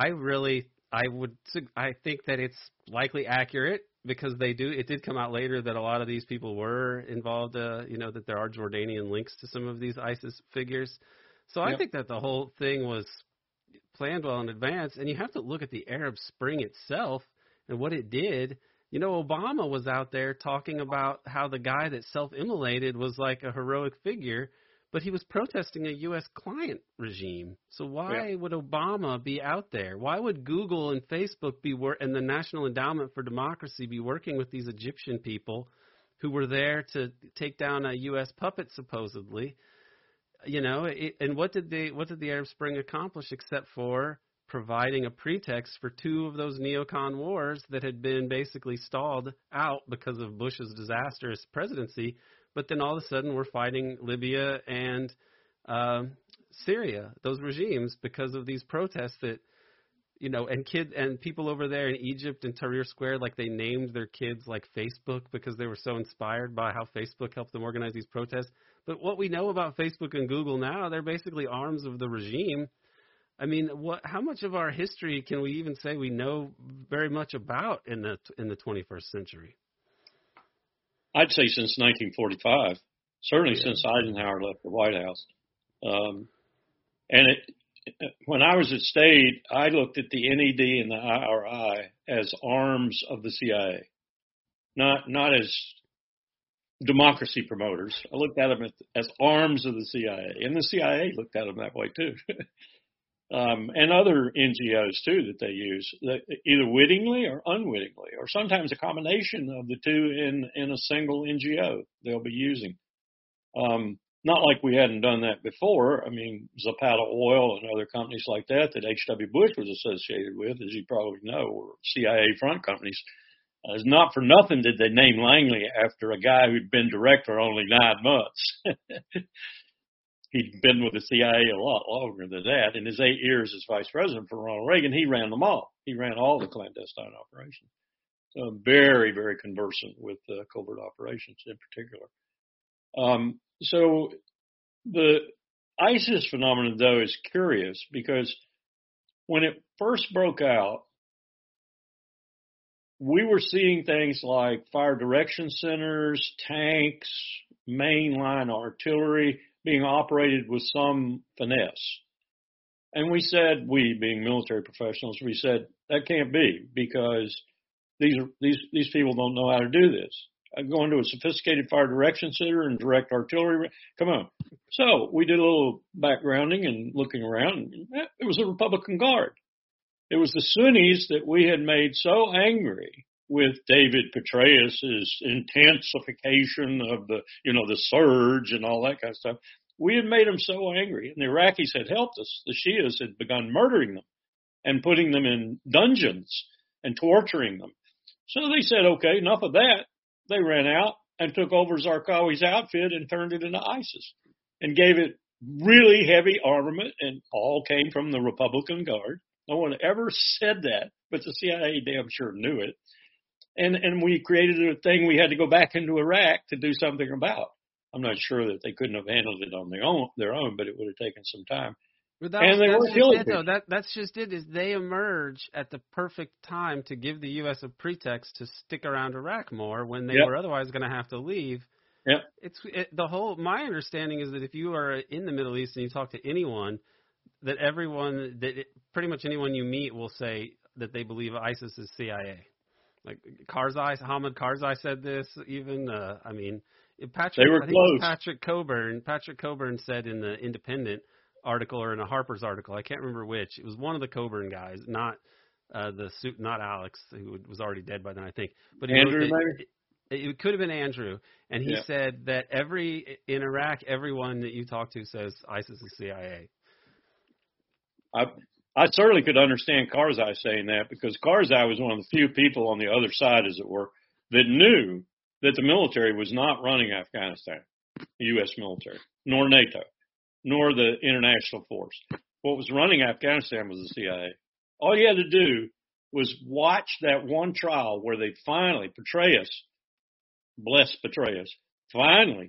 think that it's likely accurate because it did come out later that a lot of these people were involved. That there are Jordanian links to some of these ISIS figures. So I think that the whole thing was planned well in advance, and you have to look at the Arab Spring itself and what it did. Obama was out there talking about how the guy that self-immolated was like a heroic figure, but he was protesting a U.S. client regime. So why would Obama be out there? Why would Google and Facebook and the National Endowment for Democracy be working with these Egyptian people who were there to take down a U.S. puppet, supposedly? And what did the Arab Spring accomplish except for providing a pretext for two of those neocon wars that had been basically stalled out because of Bush's disastrous presidency, but then all of a sudden we're fighting Libya and Syria, those regimes, because of these protests that, and people over there in Egypt and Tahrir Square, like they named their kids like Facebook because they were so inspired by how Facebook helped them organize these protests. But what we know about Facebook and Google now, they're basically arms of the regime. I mean, how much of our history can we even say we know very much about in the 21st century? I'd say since 1945, certainly since Eisenhower left the White House. When I was at State, I looked at the NED and the IRI as arms of the CIA, not as democracy promoters. I looked at them as arms of the CIA, and the CIA looked at them that way too. and other NGOs too that they use, either wittingly or unwittingly, or sometimes a combination of the two in a single NGO they'll be using. Not like we hadn't done that before. I mean, Zapata Oil and other companies like that H.W. Bush was associated with, as you probably know, were CIA front companies. Not for nothing did they name Langley after a guy who'd been director only 9 months. He'd been with the CIA a lot longer than that. In his 8 years as vice president for Ronald Reagan, he ran them all. He ran all the clandestine operations. So very, very conversant with covert operations in particular. So the ISIS phenomenon, though, is curious because when it first broke out, we were seeing things like fire direction centers, tanks, mainline artillery being operated with some finesse. And we said, we being military professionals, we said that can't be because these people don't know how to do this. Go into a sophisticated fire direction center and direct artillery. Come on. So we did a little backgrounding and looking around. It was a Republican Guard. It was the Sunnis that we had made so angry with David Petraeus' intensification of the surge and all that kind of stuff. We had made them so angry, and the Iraqis had helped us. The Shias had begun murdering them and putting them in dungeons and torturing them. So they said, okay, enough of that. They ran out and took over Zarqawi's outfit and turned it into ISIS and gave it really heavy armament, and all came from the Republican Guard. No one ever said that, but the CIA damn sure knew it. And we created a thing we had to go back into Iraq to do something about. I'm not sure that they couldn't have handled it on their own, but it would have taken some time. But that's just it. Is they emerge at the perfect time to give the U.S. a pretext to stick around Iraq more when they were otherwise going to have to leave. Yep. My understanding is that if you are in the Middle East and you talk to anyone, that pretty much anyone you meet will say that they believe ISIS is CIA. Like Hamid Karzai said this. Even Patrick Coburn. Patrick Coburn said in the Independent article or in a Harper's article, I can't remember which. It was one of the Coburn guys, not Alex, who was already dead by then, I think. But Andrew, it could have been Andrew, and he said that in Iraq, everyone that you talk to says ISIS is CIA. I certainly could understand Karzai saying that, because Karzai was one of the few people on the other side, as it were, that knew that the military was not running Afghanistan, the U.S. military, nor NATO, nor the international force. What was running Afghanistan was the CIA. All you had to do was watch that one trial where they finally, Petraeus, bless Petraeus, finally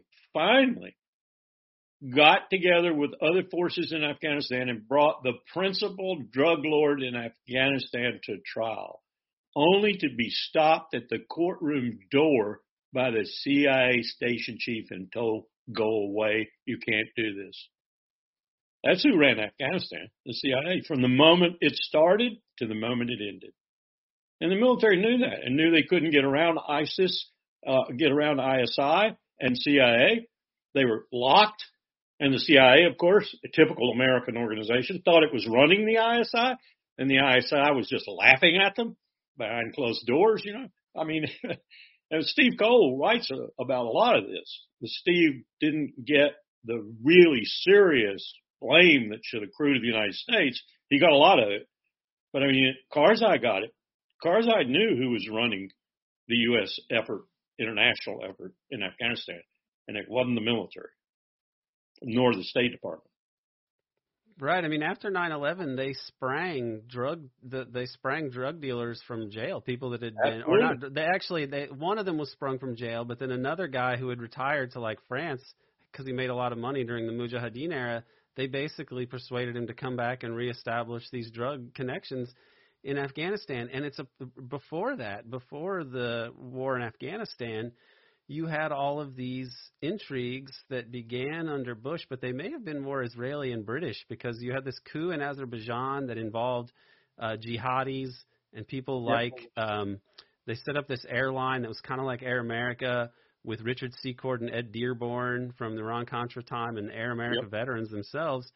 got together with other forces in Afghanistan and brought the principal drug lord in Afghanistan to trial, only to be stopped at the courtroom door by the CIA station chief and told, go away, you can't do this. That's who ran Afghanistan, the CIA, from the moment it started to the moment it ended. And the military knew that and knew they couldn't get around ISIS, get around ISI and CIA. They were locked. And the CIA, of course, a typical American organization, thought it was running the ISI, and the ISI was just laughing at them behind closed doors, I mean, and Steve Cole writes about a lot of this. Steve didn't get the really serious blame that should accrue to the United States. He got a lot of it. But, I mean, Karzai got it. Karzai knew who was running the U.S. effort, international effort in Afghanistan, and it wasn't the military, nor the State Department. Right. I mean, after 9/11, they sprang drug dealers from jail. People that had been, or not. One of them was sprung from jail, but then another guy who had retired to like France because he made a lot of money during the Mujahideen era. They basically persuaded him to come back and reestablish these drug connections in Afghanistan. And before the war in Afghanistan, you had all of these intrigues that began under Bush, but they may have been more Israeli and British, because you had this coup in Azerbaijan that involved jihadis and people they set up this airline that was kind of like Air America with Richard Secord and Ed Dearborn from the Iran-Contra time and Air America veterans themselves.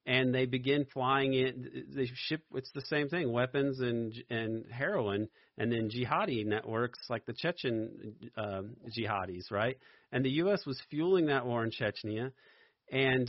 and they begin flying in. They ship. It's the same thing: weapons and heroin, and then jihadi networks like the Chechen jihadis, right? And the U.S. was fueling that war in Chechnya, and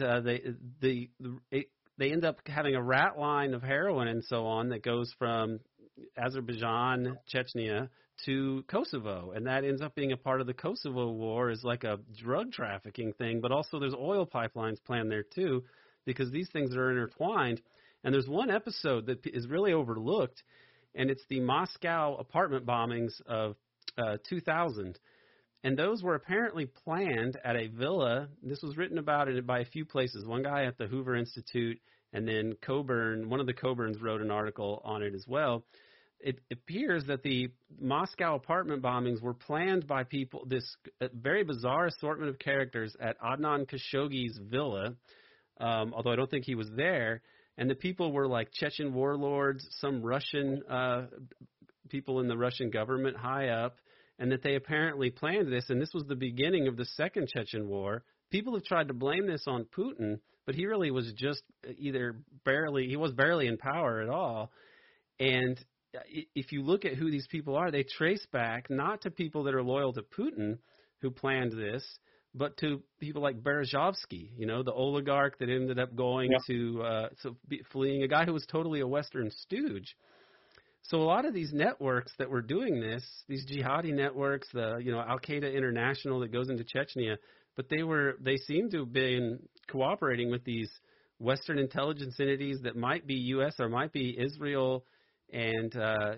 they end up having a rat line of heroin and so on that goes from Azerbaijan, Chechnya to Kosovo, and that ends up being a part of the Kosovo war, is like a drug trafficking thing, but also there's oil pipelines planned there too, because these things are intertwined. And there's one episode that is really overlooked, and it's the Moscow apartment bombings of 2000. And those were apparently planned at a villa. This was written about it by a few places. One guy at the Hoover Institute, and then Coburn, one of the Coburns wrote an article on it as well. It appears that the Moscow apartment bombings were planned by people, this very bizarre assortment of characters at Adnan Khashoggi's villa, although I don't think he was there. And the people were like Chechen warlords, some Russian people in the Russian government high up, and that they apparently planned this. And this was the beginning of the Second Chechen War. People have tried to blame this on Putin, but he really was just he was barely in power at all. And if you look at who these people are, they trace back not to people that are loyal to Putin who planned this, but to people like Berezovsky, the oligarch that ended up going fleeing, a guy who was totally a Western stooge. So a lot of these networks that were doing this, these jihadi networks, the Al-Qaeda International that goes into Chechnya, but they seem to have been cooperating with these Western intelligence entities that might be U.S. or might be Israel and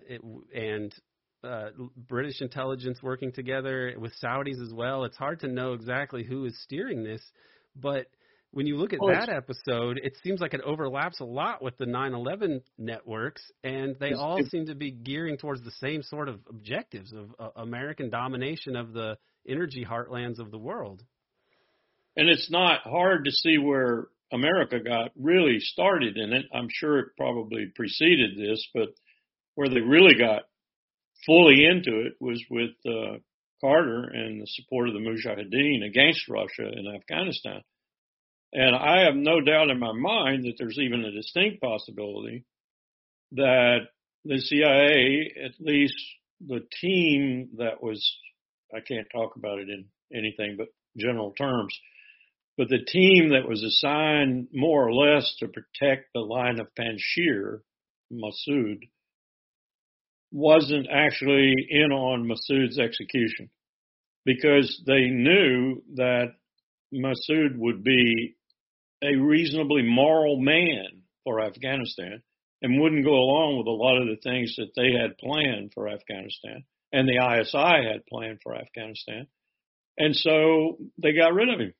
British intelligence working together with Saudis as well. It's hard to know exactly who is steering this, but when you look at that episode, it seems like it overlaps a lot with the 9/11 networks, and they all seem to be gearing towards the same sort of objectives of American domination of the energy heartlands of the world. And it's not hard to see where America got really started in it. I'm sure it probably preceded this, but where they really got fully into it was with Carter and the support of the Mujahideen against Russia in Afghanistan. And I have no doubt in my mind that there's even a distinct possibility that the CIA, at least the team that was, I can't talk about it in anything but general terms, but the team that was assigned more or less to protect the line of Panjshir, Massoud, wasn't actually in on Massoud's execution, because they knew that Massoud would be a reasonably moral man for Afghanistan and wouldn't go along with a lot of the things that they had planned for Afghanistan and the ISI had planned for Afghanistan. And so they got rid of him.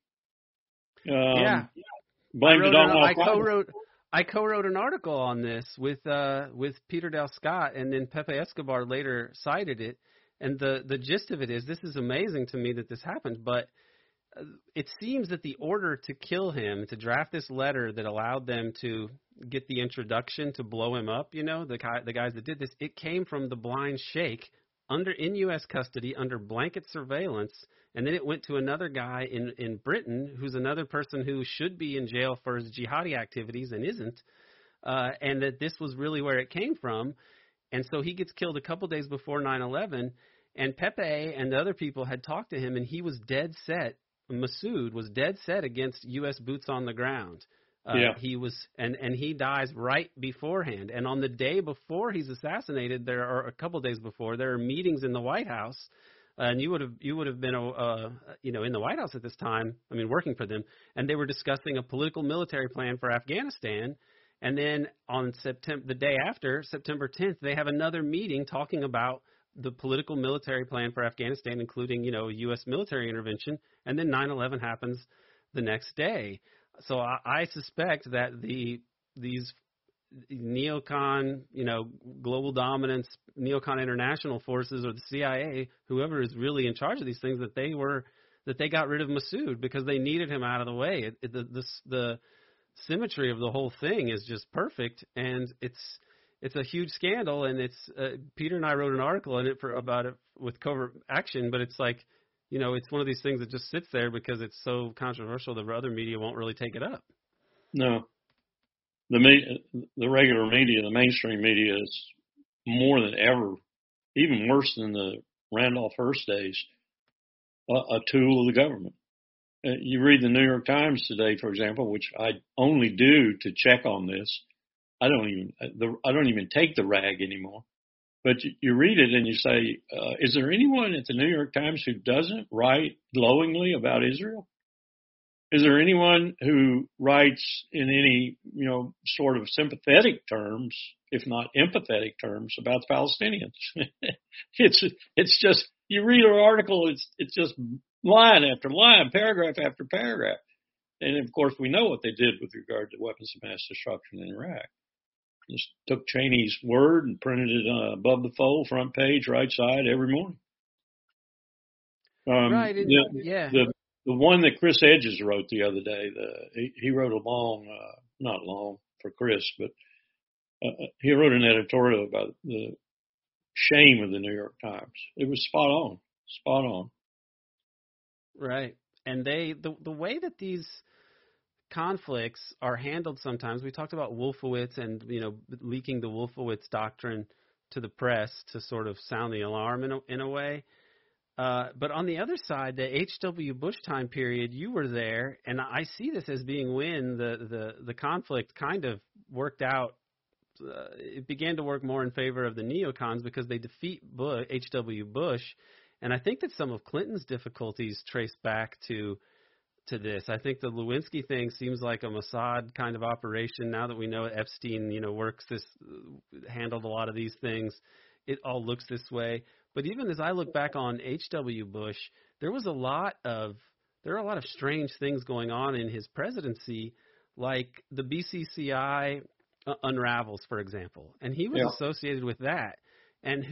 Blamed it on Al-Qaeda. I co-wrote an article on this with Peter Dale Scott, and then Pepe Escobar later cited it. And the gist of it is, this is amazing to me that this happened, but it seems that the order to kill him, to draft this letter that allowed them to get the introduction to blow him up, the guys that did this, it came from the blind sheikh in U.S. custody under blanket surveillance, and then it went to another guy in Britain who's another person who should be in jail for his jihadi activities and isn't, and that this was really where it came from. And so he gets killed a couple days before 9/11, and Pepe and the other people had talked to him, and he was dead set. Massoud was dead set against U.S. boots on the ground. He was, and he dies right beforehand. And on the day before he's assassinated, a couple days before, there are meetings in the White House, and you would have been in the White House at this time. I mean, working for them, and they were discussing a political military plan for Afghanistan. And then on the day after, September 10th, they have another meeting talking about the political military plan for Afghanistan, including, U.S. military intervention, and then 9/11 happens the next day. So I suspect that these neocon, global dominance, neocon international forces, or the CIA, whoever is really in charge of these things, that they got rid of Massoud because they needed him out of the way. The symmetry of the whole thing is just perfect, and it's a huge scandal, and it's Peter and I wrote an article in it about it with Covert Action, but it's like, it's one of these things that just sits there because it's so controversial that other media won't really take it up. No. the regular media, the mainstream media, is more than ever, even worse than the Randolph Hearst days, a tool of the government. You read the New York Times today, for example, which I only do to check on this. I don't even take the rag anymore. But you read it and you say, is there anyone at the New York Times who doesn't write glowingly about Israel? Is there anyone who writes in any, sort of sympathetic terms, if not empathetic terms, about the Palestinians? It's just, you read an article, it's just line after line, paragraph after paragraph. And of course, we know what they did with regard to weapons of mass destruction in Iraq. Just took Cheney's word and printed it above the fold, front page, right side, every morning. Right. The one that Chris Edges wrote the other day, he wrote a long, not long for Chris, but he wrote an editorial about the shame of the New York Times. It was spot on. Right. And the way that these conflicts are handled sometimes, we talked about Wolfowitz and, leaking the Wolfowitz doctrine to the press to sort of sound the alarm in a way. But on the other side, the H.W. Bush time period, you were there, and I see this as being when the conflict kind of worked out. It began to work more in favor of the neocons because they defeat H.W. Bush, and I think that some of Clinton's difficulties trace back to this. I think the Lewinsky thing seems like a Mossad kind of operation. Now that we know Epstein, handled a lot of these things, it all looks this way. But even as I look back on H.W. Bush, there are a lot of strange things going on in his presidency, like the BCCI unravels, for example, and he was associated with that. And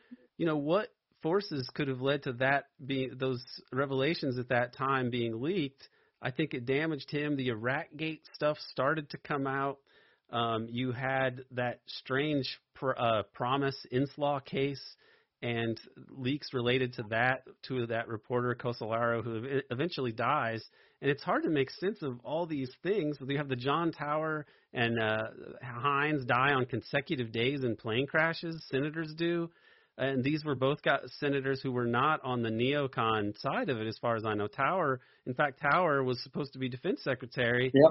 what forces could have led to that those revelations at that time being leaked? I think it damaged him. The Iraqgate stuff started to come out. You had that strange Promise Inslaw case and leaks related to that reporter, Cosellaro, who eventually dies. And it's hard to make sense of all these things. You have the John Tower and Hines die on consecutive days in plane crashes. Senators do. And these were both senators who were not on the neocon side of it, as far as I know. Tower was supposed to be defense secretary. Yep.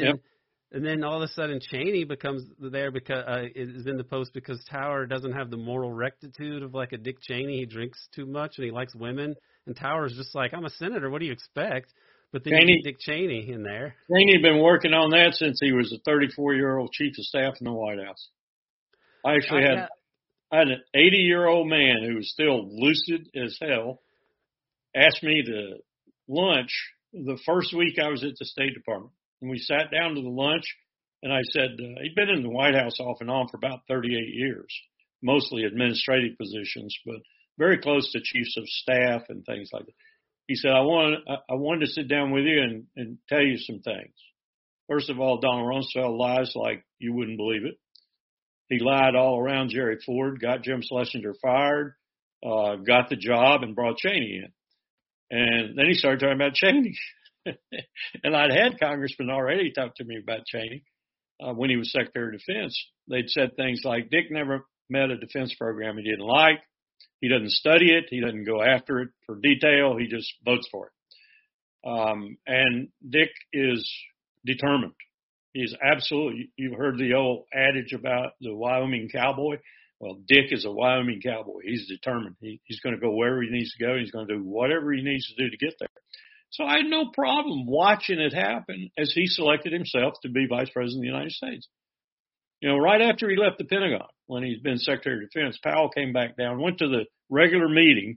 And then all of a sudden Cheney becomes there because is in the post because Tower doesn't have the moral rectitude of like a Dick Cheney. He drinks too much and he likes women. And Tower's just like, I'm a senator. What do you expect? But then you get Dick Cheney in there. Cheney had been working on that since he was a 34-year-old chief of staff in the White House. I actually had an 80-year-old man who was still lucid as hell asked me to lunch the first week I was at the State Department. And we sat down to the lunch, and I said, he'd been in the White House off and on for about 38 years, mostly administrative positions, but very close to chiefs of staff and things like that. He said, I wanted to sit down with you and tell you some things. First of all, Donald Rumsfeld lies like you wouldn't believe it. He lied all around Jerry Ford, got Jim Schlesinger fired, got the job, and brought Cheney in. And then he started talking about Cheney. And I'd had congressmen already talk to me about Cheney when he was Secretary of Defense. They'd said things like, Dick never met a defense program he didn't like. He doesn't study it. He doesn't go after it for detail. He just votes for it. And Dick is determined. He's absolutely, you've heard the old adage about the Wyoming cowboy. Well, Dick is a Wyoming cowboy. He's determined. He's going to go wherever he needs to go. He's going to do whatever he needs to do to get there. So I had no problem watching it happen as he selected himself to be Vice President of the United States. Right after he left the Pentagon, when he's been Secretary of Defense, Powell came back down, went to the regular meeting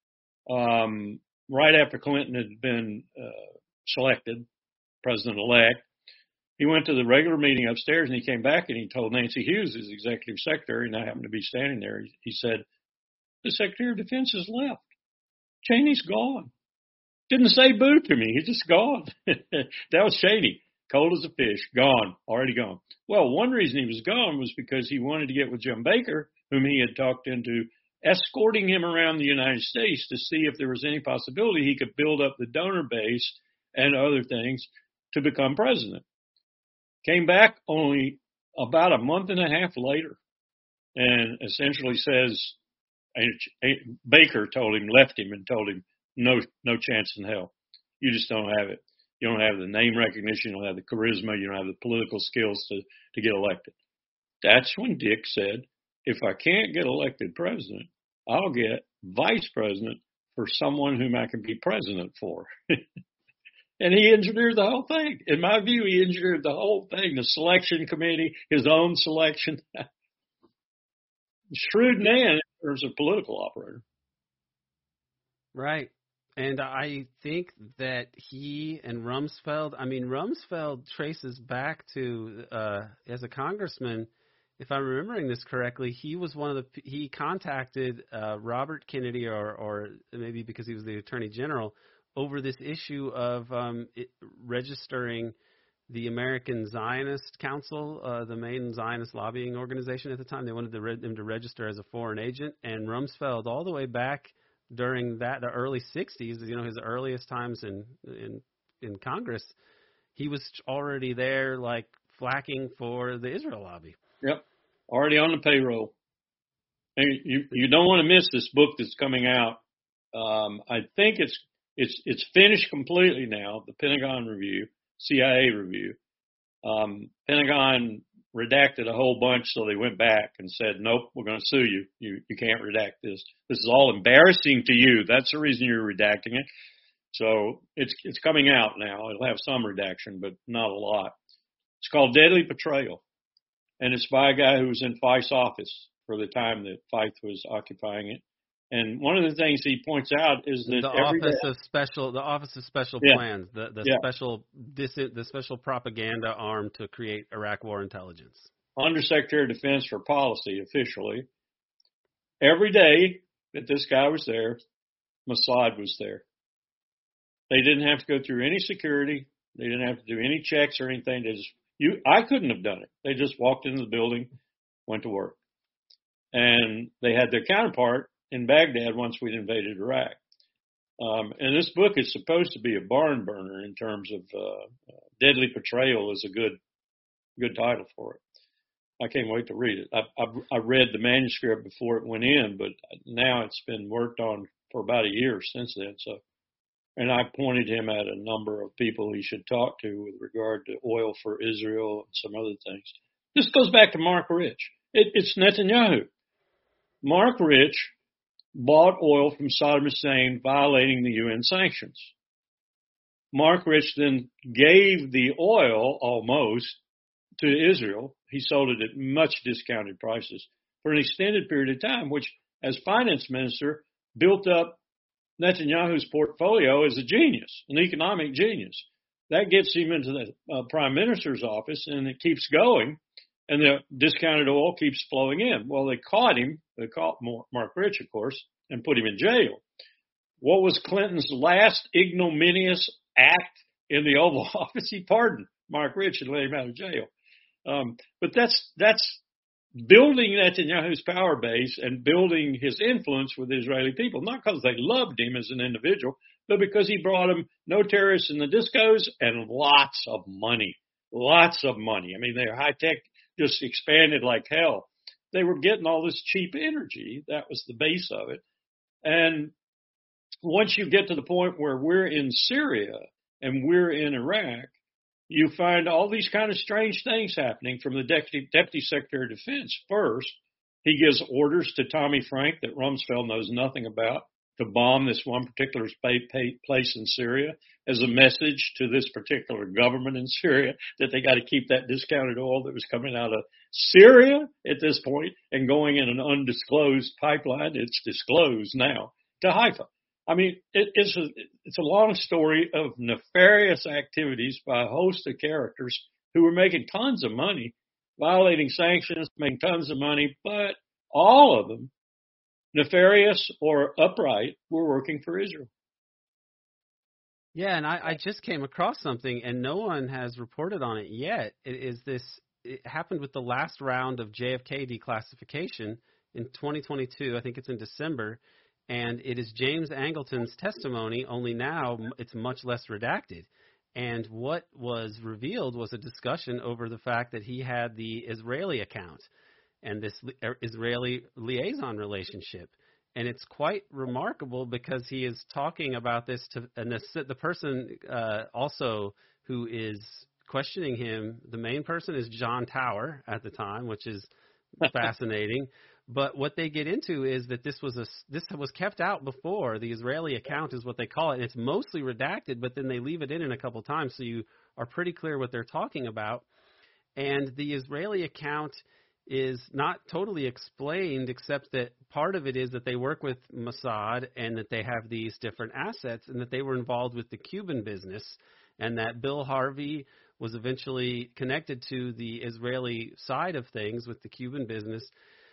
right after Clinton had been selected President-elect. He went to the regular meeting upstairs, and he came back, and he told Nancy Hughes, his executive secretary, and I happened to be standing there. He said, the Secretary of Defense has left. Cheney's gone. Didn't say boo to me. He's just gone. That was Cheney. Cold as a fish. Gone. Already gone. Well, one reason he was gone was because he wanted to get with Jim Baker, whom he had talked into escorting him around the United States to see if there was any possibility he could build up the donor base and other things to become president. came back only about a month and a half later and essentially says, Baker left him and told him, no chance in hell. You just don't have it. You don't have the name recognition. You don't have the charisma. You don't have the political skills to get elected. That's when Dick said, if I can't get elected president, I'll get vice president for someone whom I can be president for. And he engineered the whole thing. In my view, he engineered the whole thing, the selection committee, his own selection. Shrewd man in terms of political operator. Right. And I think that he and Rumsfeld, Rumsfeld traces back to, as a congressman, if I'm remembering this correctly, he was he contacted Robert Kennedy, or maybe because he was the Attorney General, over this issue of registering the American Zionist Council, the main Zionist lobbying organization at the time. They wanted him to register as a foreign agent, and Rumsfeld, all the way back during the early 60s, his earliest times in Congress, he was already there, like, flacking for the Israel lobby. Yep, already on the payroll. And you don't want to miss this book that's coming out. I think it's finished completely now, the Pentagon Review, CIA Review. Pentagon redacted a whole bunch, so they went back and said, nope, we're going to sue you. You can't redact this. This is all embarrassing to you. That's the reason you're redacting it. So it's coming out now. It'll have some redaction, but not a lot. It's called Deadly Betrayal, and it's by a guy who was in Feith's office for the time that Feith was occupying it. And one of the things he points out is that the Office of Special Plans, the special propaganda arm to create Iraq War intelligence. Undersecretary of Defense for Policy, officially. Every day that this guy was there, Mossad was there. They didn't have to go through any security. They didn't have to do any checks or anything. I couldn't have done it. They just walked into the building, went to work. And they had their counterpart in Baghdad once we'd invaded Iraq. And this book is supposed to be a barn burner in terms of Deadly Betrayal is a good title for it. I can't wait to read it. I read the manuscript before it went in, but now it's been worked on for about a year since then. And I pointed him at a number of people he should talk to with regard to oil for Israel and some other things. This goes back to Mark Rich. It's Netanyahu. Mark Rich bought oil from Saddam Hussein, violating the UN sanctions. Mark Rich then gave the oil almost to Israel. He sold it at much discounted prices for an extended period of time, which, as finance minister, built up Netanyahu's portfolio as a genius, an economic genius. That gets him into the prime minister's office, and it keeps going, and the discounted oil keeps flowing in. Well, they caught him. They caught Mark Rich, of course, and put him in jail. What was Clinton's last ignominious act in the Oval Office? He pardoned Mark Rich and let him out of jail. But that's building Netanyahu's power base and building his influence with the Israeli people, not because they loved him as an individual, but because he brought them no terrorists in the discos and lots of money. Lots of money. I mean, their high tech just expanded like hell. They were getting all this cheap energy. That was the base of it. And once you get to the point where we're in Syria and we're in Iraq, you find all these kind of strange things happening from the Deputy Secretary of Defense. First, he gives orders to Tommy Frank that Rumsfeld knows nothing about to bomb this one particular place in Syria as a message to this particular government in Syria that they got to keep that discounted oil that was coming out of Syria at this point and going in an undisclosed pipeline. It's disclosed now to Haifa. I mean, it's a long story of nefarious activities by a host of characters who were making tons of money, violating sanctions, making tons of money, but all of them, nefarious or upright, were working for Israel. Yeah, and I just came across something, and no one has reported on it yet. It happened with the last round of JFK declassification in 2022. I think it's in December. And it is James Angleton's testimony, only now it's much less redacted. And what was revealed was a discussion over the fact that he had the Israeli account and this Israeli liaison relationship. And it's quite remarkable because he is talking about this to, and the person also who is questioning him, the main person is John Tower at the time, which is fascinating. But what they get into is that this was kept out before. The Israeli account is what they call it. And it's mostly redacted, but then they leave it in a couple times, so you are pretty clear what they're talking about. And the Israeli account is not totally explained, except that part of it is that they work with Mossad and that they have these different assets and that they were involved with the Cuban business, and that Bill Harvey was eventually connected to the Israeli side of things with the Cuban business,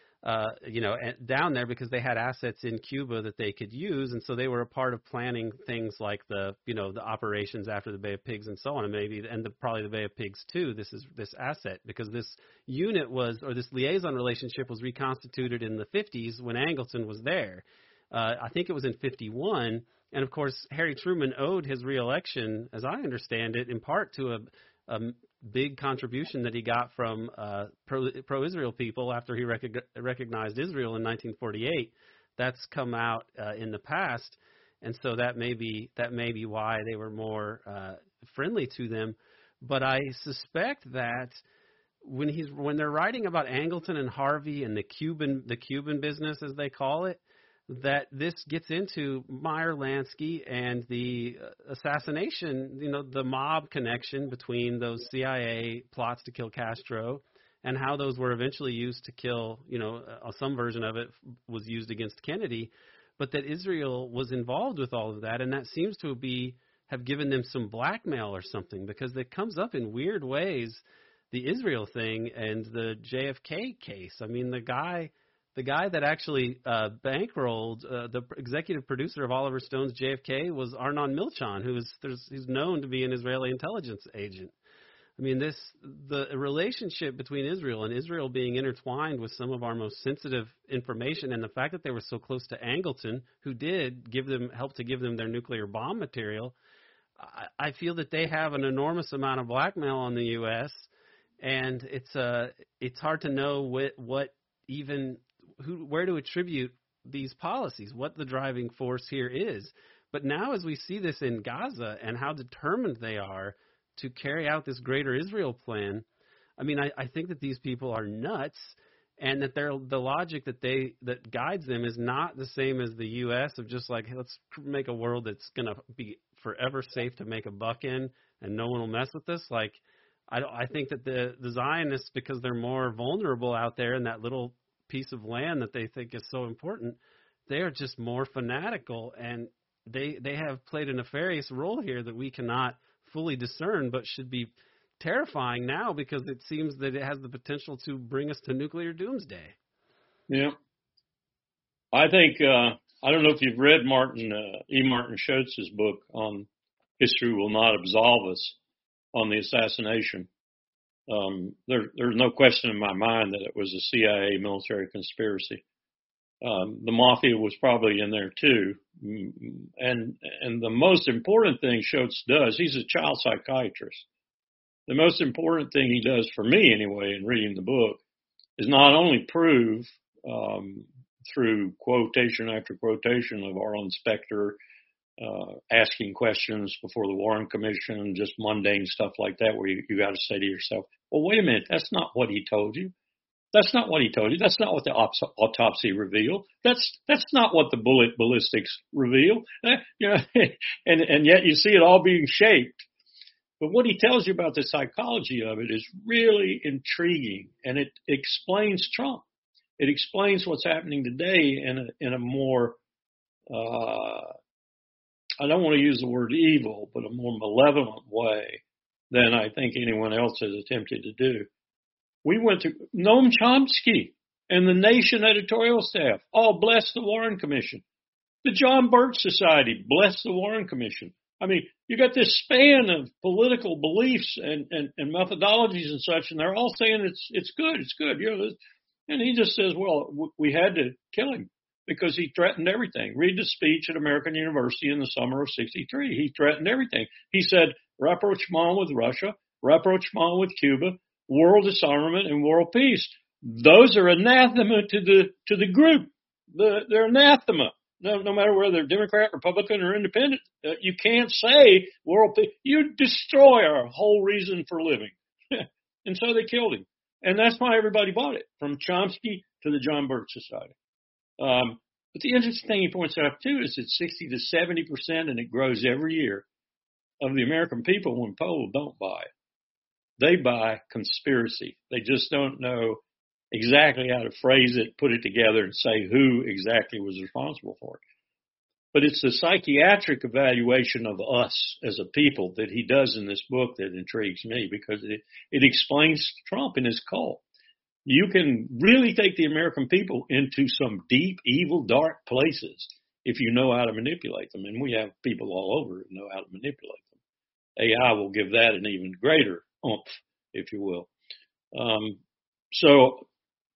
down there because they had assets in Cuba that they could use, and so they were a part of planning things like the operations after the Bay of Pigs and so on, and probably the Bay of Pigs too. This asset, because this unit this liaison relationship was reconstituted in the 50s when Angleton was there. I think it was in 51, and of course Harry Truman owed his reelection, as I understand it, in part to a big contribution that he got from pro-Israel people after he recognized Israel in 1948. That's come out in the past, and so that may be why they were more friendly to them. But I suspect that when they're writing about Angleton and Harvey and the Cuban business, as they call it, that this gets into Meyer Lansky and the assassination, the mob connection between those CIA plots to kill Castro and how those were eventually used to kill, some version of it was used against Kennedy, but that Israel was involved with all of that, and that seems to have given them some blackmail or something, because it comes up in weird ways, the Israel thing and the JFK case. I mean, the guy that actually bankrolled the executive producer of Oliver Stone's JFK was Arnon Milchan, who's known to be an Israeli intelligence agent. I mean, the relationship between Israel and Israel being intertwined with some of our most sensitive information, and the fact that they were so close to Angleton, who did help to give them their nuclear bomb material, I feel that they have an enormous amount of blackmail on the U.S., and it's hard to know where to attribute these policies, what the driving force here is. But now as we see this in Gaza and how determined they are to carry out this greater Israel plan, I mean, I think that these people are nuts, and that the logic that guides them is not the same as the U.S. of just like, hey, let's make a world that's going to be forever safe to make a buck in and no one will mess with this. Like, I think that the Zionists, because they're more vulnerable out there in that little piece of land that they think is so important, they are just more fanatical, and they have played a nefarious role here that we cannot fully discern, but should be terrifying now because it seems that it has the potential to bring us to nuclear doomsday. Yeah. I think, I don't know if you've read Martin Schotz's book on History Will Not Absolve Us on the assassination. There's no question in my mind that it was a CIA military conspiracy. The mafia was probably in there too. And the most important thing Schotz does, he's a child psychiatrist. The most important thing he does, for me anyway, in reading the book, is not only prove through quotation after quotation of our own Specter, asking questions before the Warren Commission, just mundane stuff like that, where you got to say to yourself, well, wait a minute, that's not what he told you. That's not what he told you. That's not what the autopsy revealed. That's not what the ballistics reveal. And yet you see it all being shaped. But what he tells you about the psychology of it is really intriguing, and it explains Trump. It explains what's happening today in a more, I don't want to use the word evil, but a more malevolent way than I think anyone else has attempted to do. We went to Noam Chomsky and the Nation editorial staff all bless the Warren Commission. The John Birch Society bless the Warren Commission. I mean, you got this span of political beliefs and methodologies and such, and they're all saying it's good. And he just says, well, we had to kill him because he threatened everything. Read the speech at American University in the summer of '63. He threatened everything. He said, rapprochement with Russia, rapprochement with Cuba, world disarmament, and world peace. Those are anathema to the group. They're anathema. No matter whether they're Democrat, Republican, or Independent, you can't say world peace. You destroy our whole reason for living. And so they killed him. And that's why everybody bought it, from Chomsky to the John Birch Society. But the interesting thing he points out, too, is that 60 to 70%, and it grows every year, of the American people, when polled, don't buy it. They buy conspiracy. They just don't know exactly how to phrase it, put it together, and say who exactly was responsible for it. But it's the psychiatric evaluation of us as a people that he does in this book that intrigues me, because it explains Trump and his cult. You can really take the American people into some deep, evil, dark places if you know how to manipulate them. And we have people all over who know how to manipulate them. AI will give that an even greater oomph, if you will. So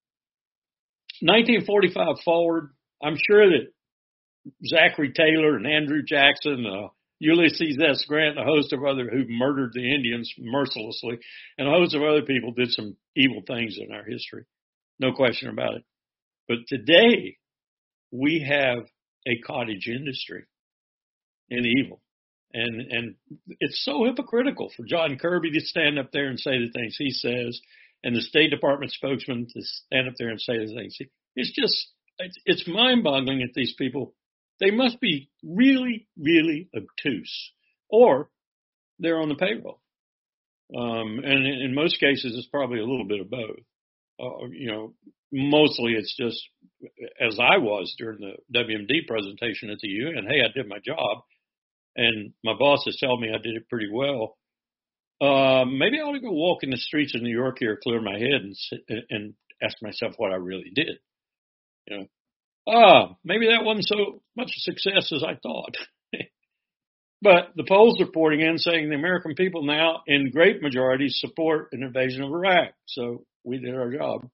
1945 forward, I'm sure that Zachary Taylor and Andrew Jackson, Ulysses S. Grant, and a host of other who murdered the Indians mercilessly, and a host of other people did some evil things in our history. No question about it. But today, we have a cottage industry in evil. And it's so hypocritical for John Kirby to stand up there and say the things he says, and the State Department spokesman to stand up there and say the things. It's mind-boggling that these people, they must be really, really obtuse, or they're on the payroll. And in most cases, it's probably a little bit of both. Mostly it's just, as I was during the WMD presentation at the UN, hey, I did my job, and my boss is telling me I did it pretty well. Maybe I ought to go walk in the streets of New York here, clear my head, and ask myself what I really did. Maybe that wasn't so much a success as I thought. But the polls are reporting in saying the American people now, in great majority, support an invasion of Iraq. So we did our job.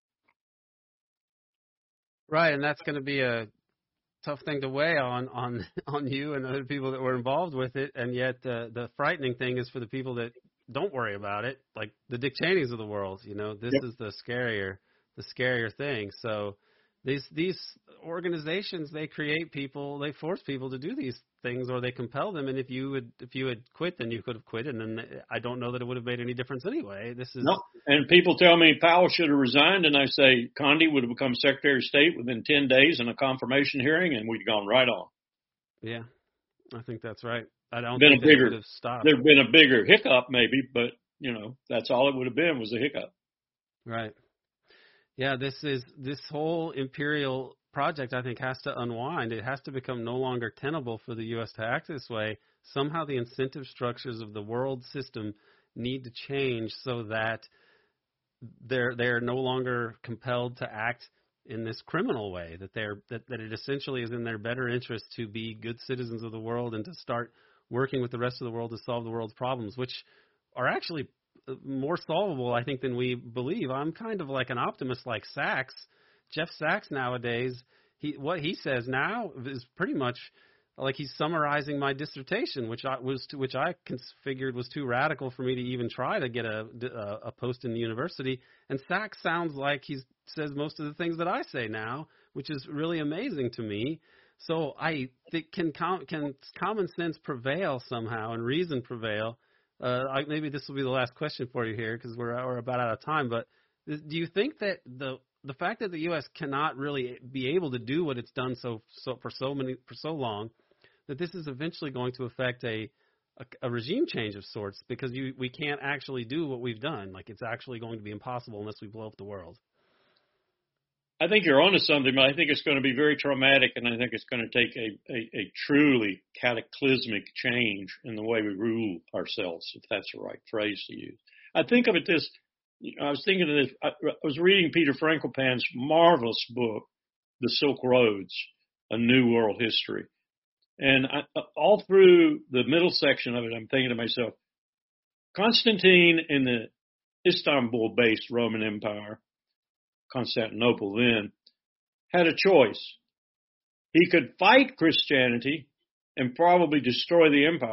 Right, and that's going to be a tough thing to weigh on you and other people that were involved with it. And yet the frightening thing is for the people that don't worry about it, like the Dick Cheneys of the world. This is the scarier thing. So these organizations, they create people, they force people to do these things, or they compel them. And if you had quit, then you could have quit, and then I don't know that it would have made any difference anyway. No. And people tell me Powell should have resigned, and I say Condi would have become Secretary of State within 10 days in a confirmation hearing, and we'd gone right on. Yeah, I think that's right. I don't think it would have stopped. There'd been a bigger hiccup maybe, but that's all it would have been, was a hiccup. Right. Yeah, this whole imperial project, I think, has to unwind. It has to become no longer tenable for the U.S. to act this way. Somehow the incentive structures of the world system need to change so that they're no longer compelled to act in this criminal way, that it essentially is in their better interest to be good citizens of the world and to start working with the rest of the world to solve the world's problems, which are actually more solvable, I think, than we believe. I'm kind of like an optimist like Sachs. Jeff Sachs nowadays, what he says now is pretty much like he's summarizing my dissertation, which I figured was too radical for me to even try to get a post in the university. And Sachs sounds like he says most of the things that I say now, which is really amazing to me. So I think can common sense prevail somehow and reason prevail? Maybe this will be the last question for you here, because we're about out of time. But do you think that the fact that the U.S. cannot really be able to do what it's done for so long, that this is eventually going to affect a regime change of sorts, because we can't actually do what we've done? Like, it's actually going to be impossible unless we blow up the world. I think you're onto something, but I think it's going to be very traumatic, and I think it's going to take a truly cataclysmic change in the way we rule ourselves, if that's the right phrase to use. I think of it this, I was thinking of this, I was reading Peter Frankopan's marvelous book, The Silk Roads, A New World History. And all through the middle section of it, I'm thinking to myself, Constantine in the Istanbul-based Roman Empire, Constantinople then, had a choice. He could fight Christianity and probably destroy the empire,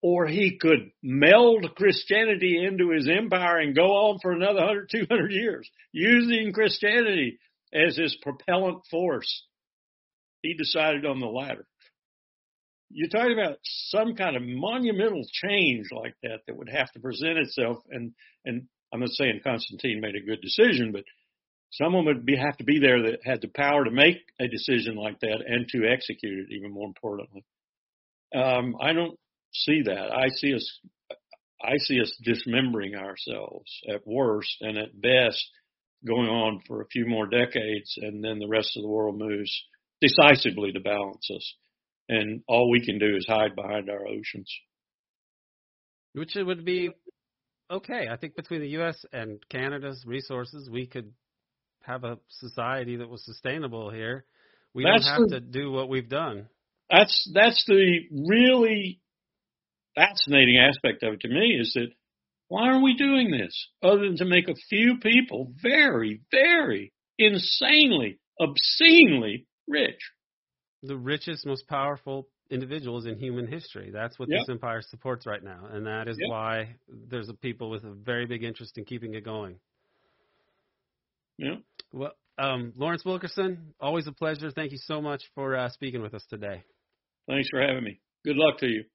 or he could meld Christianity into his empire and go on for another 100, 200 years, using Christianity as his propellant force. He decided on the latter. You're talking about some kind of monumental change like that would have to present itself. And I'm not saying Constantine made a good decision, but someone would have to be there that had the power to make a decision like that and to execute it, even more importantly. I don't see that. I see us dismembering ourselves at worst, and at best going on for a few more decades, and then the rest of the world moves decisively to balance us. And all we can do is hide behind our oceans. Which it would be okay. I think between the U.S. and Canada's resources, we could have a society that was sustainable here. We don't have to do what we've done. That's the really fascinating aspect of it to me, is that why are we doing this other than to make a few people very, very insanely, obscenely rich? The richest, most powerful individuals in human history. That's what this empire supports right now, and that is why there's a people with a very big interest in keeping it going. Yeah. Well, Lawrence Wilkerson, always a pleasure. Thank you so much for speaking with us today. Thanks for having me. Good luck to you.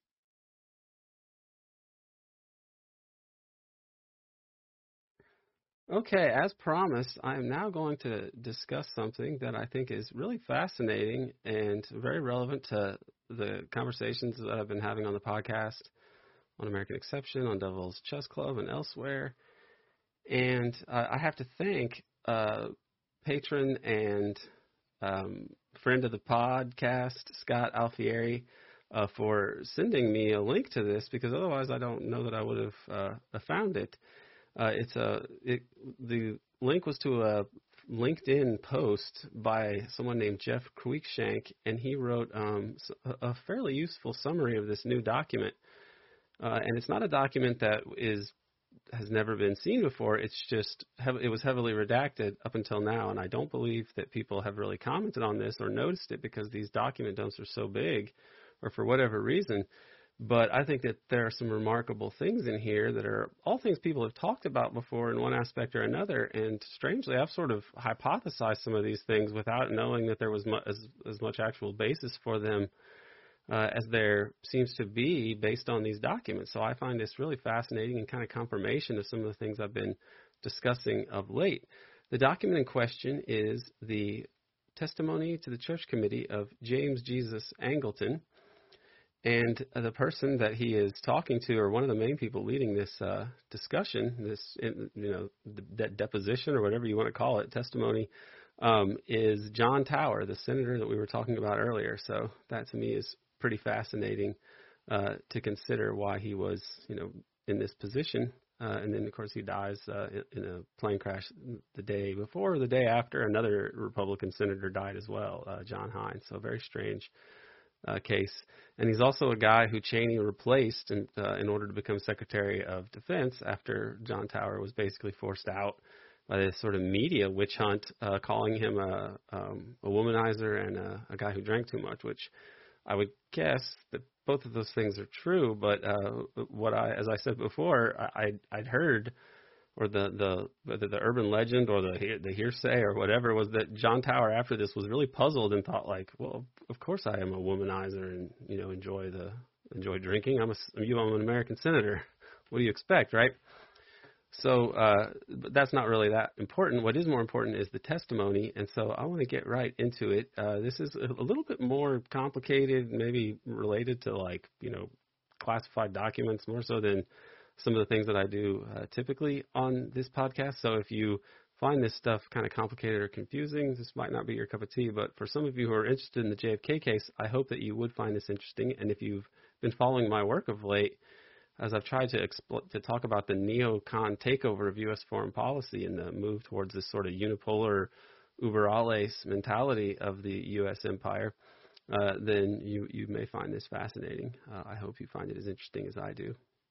Okay, as promised, I am now going to discuss something that I think is really fascinating and very relevant to the conversations that I've been having on the podcast, on American Exception, on Devil's Chess Club, and elsewhere. And I have to thank patron and friend of the podcast, Scott Alfieri, for sending me a link to this, because otherwise I don't know that I would have found it. The link was to a LinkedIn post by someone named Jeff Cruikshank, and he wrote a fairly useful summary of this new document. And it's not a document that has never been seen before. It's just it was heavily redacted up until now, and I don't believe that people have really commented on this or noticed it because these document dumps are so big, or for whatever reason. But I think that there are some remarkable things in here that are all things people have talked about before in one aspect or another. And strangely, I've sort of hypothesized some of these things without knowing that there was as much actual basis for them as there seems to be based on these documents. So I find this really fascinating and kind of confirmation of some of the things I've been discussing of late. The document in question is the testimony to the Church Committee of James Jesus Angleton. And the person that he is talking to, or one of the main people leading this discussion, that deposition or whatever you want to call it, testimony, is John Tower, the senator that we were talking about earlier. So that to me is pretty fascinating to consider why he was, in this position. And then, of course, he dies in a plane crash the day before or the day after. Another Republican senator died as well, John Hines. So very strange case. And he's also a guy who Cheney replaced in order to become Secretary of Defense after John Tower was basically forced out by this sort of media witch hunt, calling him a womanizer and a guy who drank too much, which I would guess that both of those things are true. But as I said before, I'd heard, or the urban legend or the hearsay or whatever was that John Tower after this was really puzzled and thought, like, well, of course I am a womanizer and enjoy drinking. I'm an American senator. What do you expect, right? So but that's not really that important. What is more important is the testimony, and so I want to get right into it. This is a little bit more complicated, maybe related to classified documents more so than some of the things that I do typically on this podcast. So if you find this stuff kind of complicated or confusing, this might not be your cup of tea. But for some of you who are interested in the JFK case, I hope that you would find this interesting. And if you've been following my work of late, as I've tried to talk about the neocon takeover of U.S. foreign policy and the move towards this sort of unipolar uber alles mentality of the U.S. empire, then you may find this fascinating. I hope you find it as interesting as I do.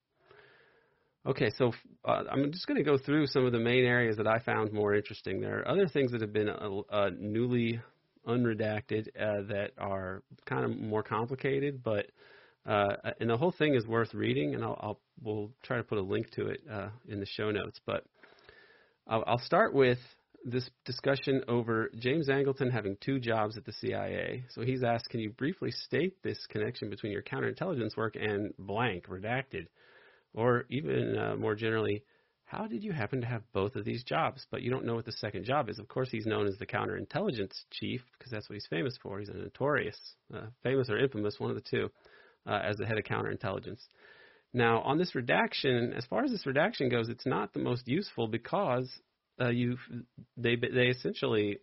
Okay, so I'm just going to go through some of the main areas that I found more interesting. There are other things that have been newly unredacted that are kind of more complicated, but And the whole thing is worth reading, and we'll try to put a link to it in the show notes. But I'll start with this discussion over James Angleton having 2 jobs at the CIA. So he's asked, can you briefly state this connection between your counterintelligence work and blank, redacted? Or even more generally, how did you happen to have both of these jobs, but you don't know what the second job is? Of course, he's known as the counterintelligence chief because that's what he's famous for. He's a notorious, famous or infamous, one of the two, as the head of counterintelligence. Now, on this redaction, as far as this redaction goes, it's not the most useful because they essentially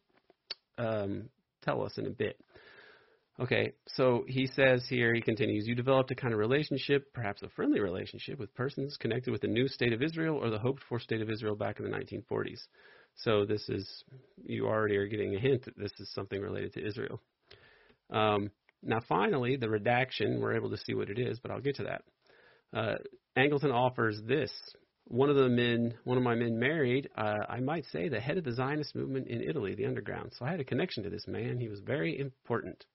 tell us in a bit. Okay, so he says here, he continues, you developed a kind of relationship, perhaps a friendly relationship, with persons connected with the new state of Israel or the hoped-for state of Israel back in the 1940s. So this is, you already are getting a hint that this is something related to Israel. Now, finally, the redaction, we're able to see what it is, but I'll get to that. Angleton offers this. One of my men married, I might say, the head of the Zionist movement in Italy, the underground. So I had a connection to this man. He was very important.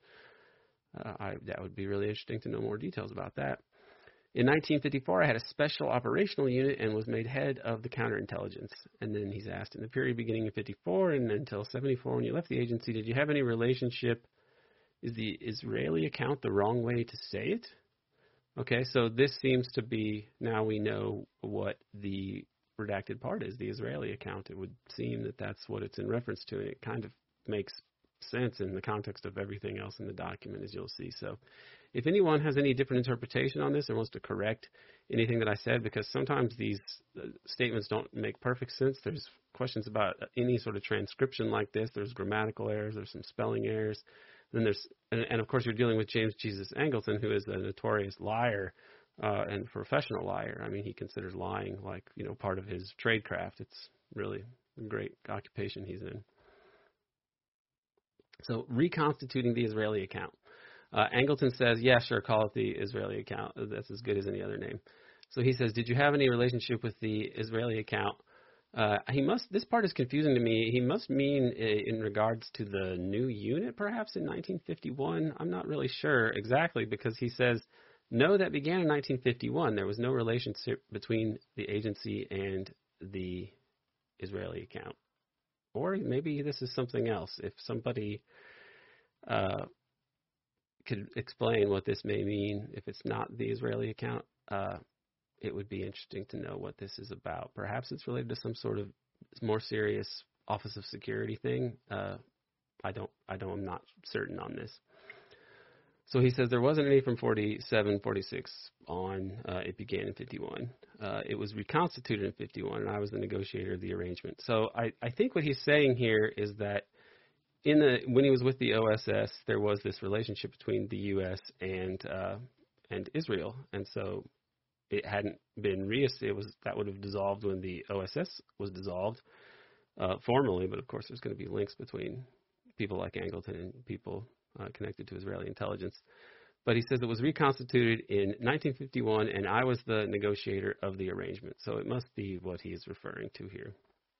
That would be really interesting to know more details about that. In 1954, I had a special operational unit and was made head of the counterintelligence. And then he's asked, in the period beginning in 54 and until 74, when you left the agency, did you have any relationship? Is the Israeli account the wrong way to say it? Okay, so this seems to be, now we know what the redacted part is, the Israeli account. It would seem that that's what it's in reference to, and it kind of makes sense in the context of everything else in the document, as you'll see. So if anyone has any different interpretation on this or wants to correct anything that I said, because sometimes these statements don't make perfect sense. There's questions about any sort of transcription like this. There's grammatical errors. There's some spelling errors. Then there's, and of course, you're dealing with James Jesus Angleton, who is a notorious liar and professional liar. I mean, he considers lying like, part of his trade craft. It's really a great occupation he's in. So reconstituting the Israeli account. Angleton says, yeah, sure, call it the Israeli account. That's as good as any other name. So he says, did you have any relationship with the Israeli account? This part is confusing to me. He must mean in regards to the new unit, perhaps in 1951. I'm not really sure exactly, because he says, no, that began in 1951. There was no relationship between the agency and the Israeli account. Or maybe this is something else. If somebody could explain what this may mean, if it's not the Israeli account, it would be interesting to know what this is about. Perhaps it's related to some sort of more serious Office of Security thing. I'm not certain on this. So he says there wasn't any from 47, 46 on. It began in 51. It was reconstituted in 51, and I was the negotiator of the arrangement. So I think what he's saying here is that when he was with the OSS, there was this relationship between the U.S. and Israel, and so it hadn't been that would have dissolved when the OSS was dissolved formally, but of course there's going to be links between people like Angleton and people connected to Israeli intelligence. But he says it was reconstituted in 1951, and I was the negotiator of the arrangement. So it must be what he is referring to here.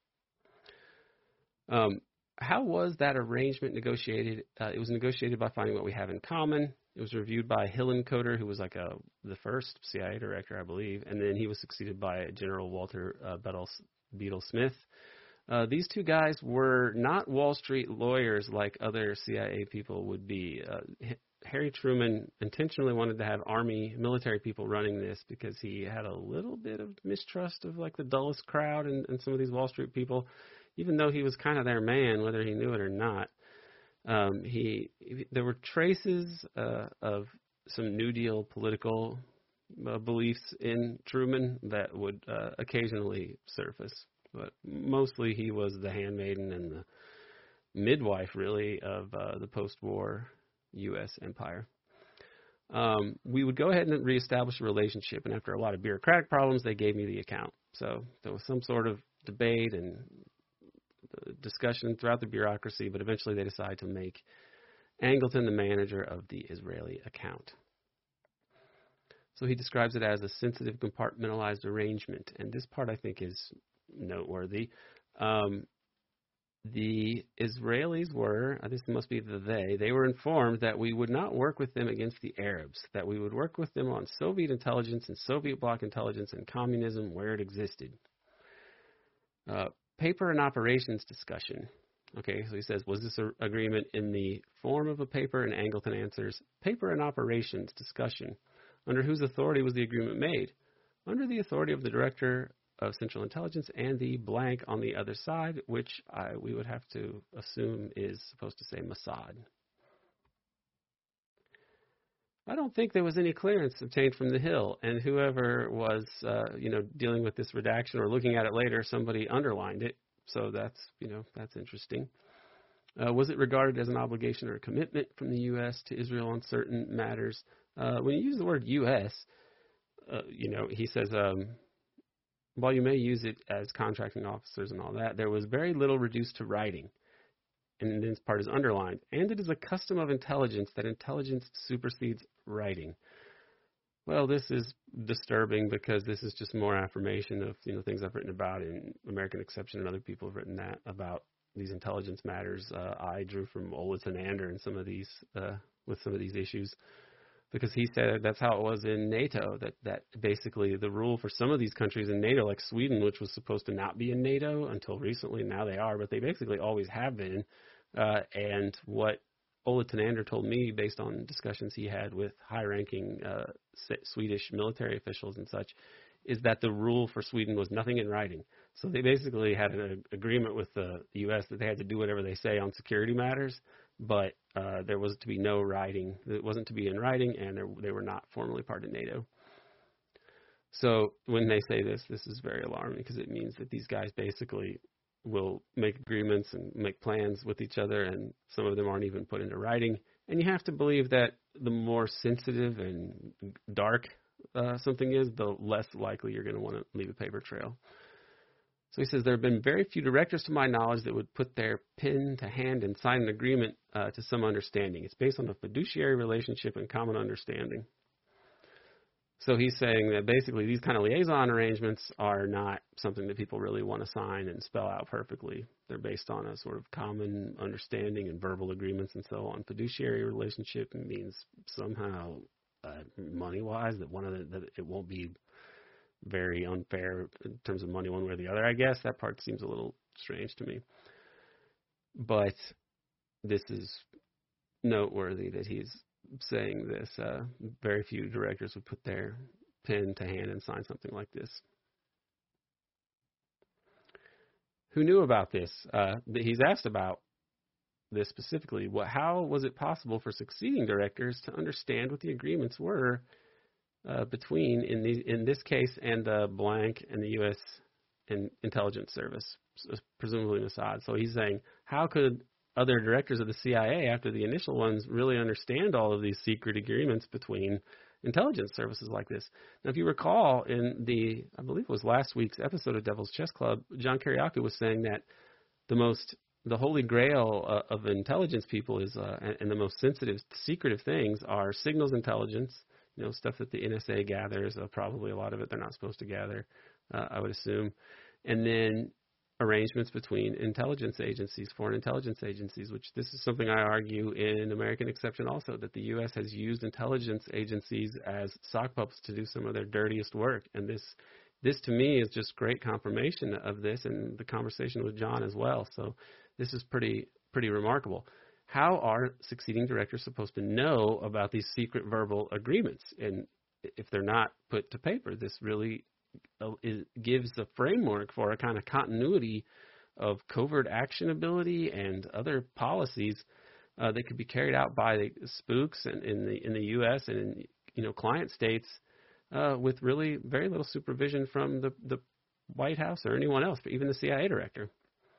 How was that arrangement negotiated? It was negotiated by finding what we have in common. It was reviewed by Hillenkoetter, who was the first CIA director, I believe, and then he was succeeded by General Walter Beadle Smith. These two guys were not Wall Street lawyers like other CIA people would be. Harry Truman intentionally wanted to have Army military people running this because he had a little bit of mistrust of the dullest crowd and some of these Wall Street people, even though he was kind of their man, whether he knew it or not. There were traces of some New Deal political beliefs in Truman that would occasionally surface, but mostly he was the handmaiden and the midwife, really, of the post-war U.S. empire. We would go ahead and reestablish a relationship, and after a lot of bureaucratic problems, they gave me the account. So there was some sort of debate and discussion throughout the bureaucracy, but eventually they decided to make Angleton the manager of the Israeli account. So he describes it as a sensitive, compartmentalized arrangement, and this part I think is noteworthy. the Israelis were, this must be they were informed that we would not work with them against the Arabs, that we would work with them on Soviet intelligence and Soviet bloc intelligence and communism where it existed. Paper and operations discussion. Okay, so he says, was this agreement in the form of a paper? And Angleton answers, paper and operations discussion. Under whose authority was the agreement made? Under the authority of the Director of Central Intelligence and the blank on the other side, which we would have to assume is supposed to say Mossad. I don't think there was any clearance obtained from the Hill, and whoever was, dealing with this redaction or looking at it later, somebody underlined it. So that's interesting. Was it regarded as an obligation or a commitment from the U.S. to Israel on certain matters? When you use the word U.S., he says, while you may use it as contracting officers and all that, there was very little reduced to writing. And this part is underlined. And it is a custom of intelligence that intelligence supersedes writing. Well, this is disturbing because this is just more affirmation of things I've written about in American Exception, and other people have written that about these intelligence matters. I drew from Ola Tanander and some of these with some of these issues, because he said that's how it was in NATO. That basically the rule for some of these countries in NATO, like Sweden, which was supposed to not be in NATO until recently, now they are, but they basically always have been. And what Ola Tanander told me, based on discussions he had with high-ranking Swedish military officials and such, is that the rule for Sweden was nothing in writing. So they basically had an agreement with the U.S. that they had to do whatever they say on security matters, but there was to be no writing. It wasn't to be in writing, and they were not formally part of NATO. So when they say this is very alarming, because it means that these guys basically will make agreements and make plans with each other, and some of them aren't even put into writing. And you have to believe that the more sensitive and dark something is, the less likely you're going to want to leave a paper trail. So he says, there have been very few directors to my knowledge that would put their pen to hand and sign an agreement to some understanding. It's based on a fiduciary relationship and common understanding. So he's saying that basically these kind of liaison arrangements are not something that people really want to sign and spell out perfectly. They're based on a sort of common understanding and verbal agreements and so on. Fiduciary relationship means somehow money-wise that it won't be very unfair in terms of money one way or the other. I guess that part seems a little strange to me. But this is noteworthy that he's saying this. Very few directors would put their pen to hand and sign something like this. Who knew about this? He's asked about this specifically. How was it possible for succeeding directors to understand what the agreements were between, in this case, and the blank and the U.S. intelligence service, presumably Mossad? So he's saying, how could other directors of the CIA, after the initial ones, really understand all of these secret agreements between intelligence services like this? Now, if you recall, in I believe it was last week's episode of Devil's Chess Club, John Kiriakou was saying that the holy grail of intelligence people is, and the most sensitive, secretive things are signals intelligence, stuff that the NSA gathers, probably a lot of it they're not supposed to gather, I would assume, and then arrangements between intelligence agencies, foreign intelligence agencies, which this is something I argue in American Exception also, that the U.S. has used intelligence agencies as sock puppets to do some of their dirtiest work. And this to me is just great confirmation of this, and the conversation with John as well. So this is pretty remarkable. How are succeeding directors supposed to know about these secret verbal agreements? And if they're not put to paper, this really gives a framework for a kind of continuity of covert actionability and other policies that could be carried out by the spooks in the U.S. and in client states with really very little supervision from the White House or anyone else, even the CIA director.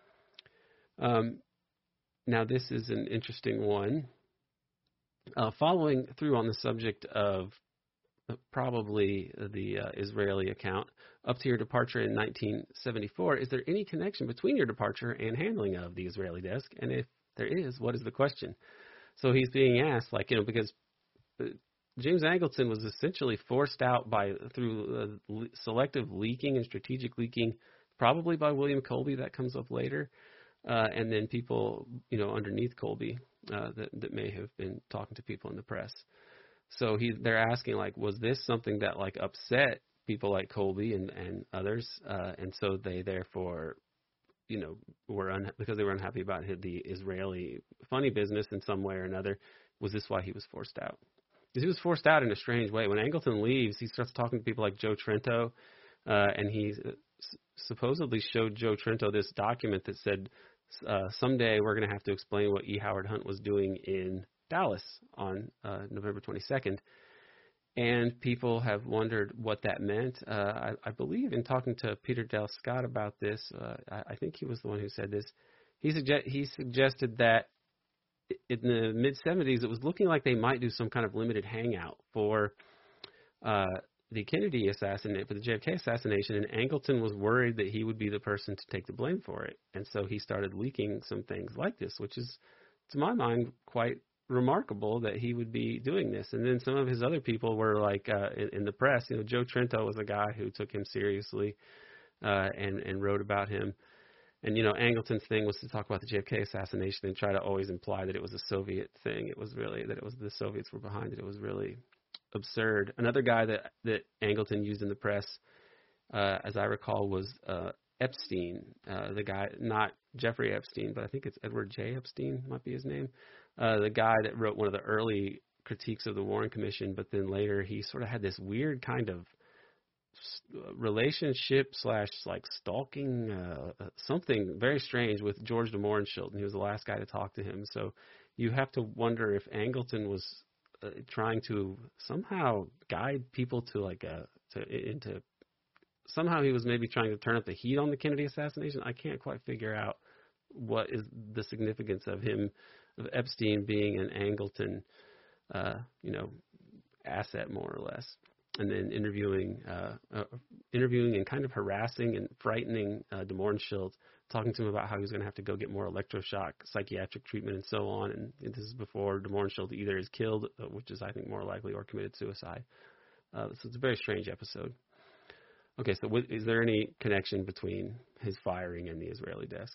Now, this is an interesting one. Following through on the subject of probably the Israeli account, up to your departure in 1974, is there any connection between your departure and handling of the Israeli desk? And if there is, what is the question? So he's being asked, because James Angleton was essentially forced out through selective leaking and strategic leaking, probably by William Colby. That comes up later. and then people, underneath Colby that may have been talking to people in the press. So they're asking, like, was this something that, like, upset people like Colby and others, and so they therefore, were because they were unhappy about the Israeli funny business in some way or another. Was this why he was forced out? Because he was forced out in a strange way. When Angleton leaves, he starts talking to people like Joe Trento, and he supposedly showed Joe Trento this document that said, someday we're going to have to explain what E. Howard Hunt was doing in Dallas on November 22nd. And people have wondered what that meant. I believe in talking to Peter Dale Scott about this, I think he was the one who said this, he suggested that in the mid-'70s, it was looking like they might do some kind of limited hangout for the Kennedy assassination, for the JFK assassination, and Angleton was worried that he would be the person to take the blame for it. And so he started leaking some things like this, which is, to my mind, quite remarkable that he would be doing this. And then some of his other people were like in the press. Joe Trento was a guy who took him seriously and wrote about him. And, Angleton's thing was to talk about the JFK assassination and try to always imply that it was a Soviet thing. It was really that it was the Soviets were behind it. It was really absurd. Another guy that Angleton used in the press, as I recall, was Epstein, the guy, not Jeffrey Epstein, but I think it's Edward J. Epstein might be his name, the guy that wrote one of the early critiques of the Warren Commission, but then later he sort of had this weird kind of relationship / like stalking, something very strange with George de Mohrenschildt, and he was the last guy to talk to him. So you have to wonder if Angleton was trying to somehow guide people to into somehow he was maybe trying to turn up the heat on the Kennedy assassination. I can't quite figure out what is the significance of Epstein being an Angleton, asset more or less. And then interviewing and kind of harassing and frightening de Mohrenschildt, talking to him about how he was going to have to go get more electroshock psychiatric treatment and so on. And this is before de Mohrenschildt either is killed, which is I think more likely, or committed suicide. So it's a very strange episode. Okay, so is there any connection between his firing and the Israeli desk?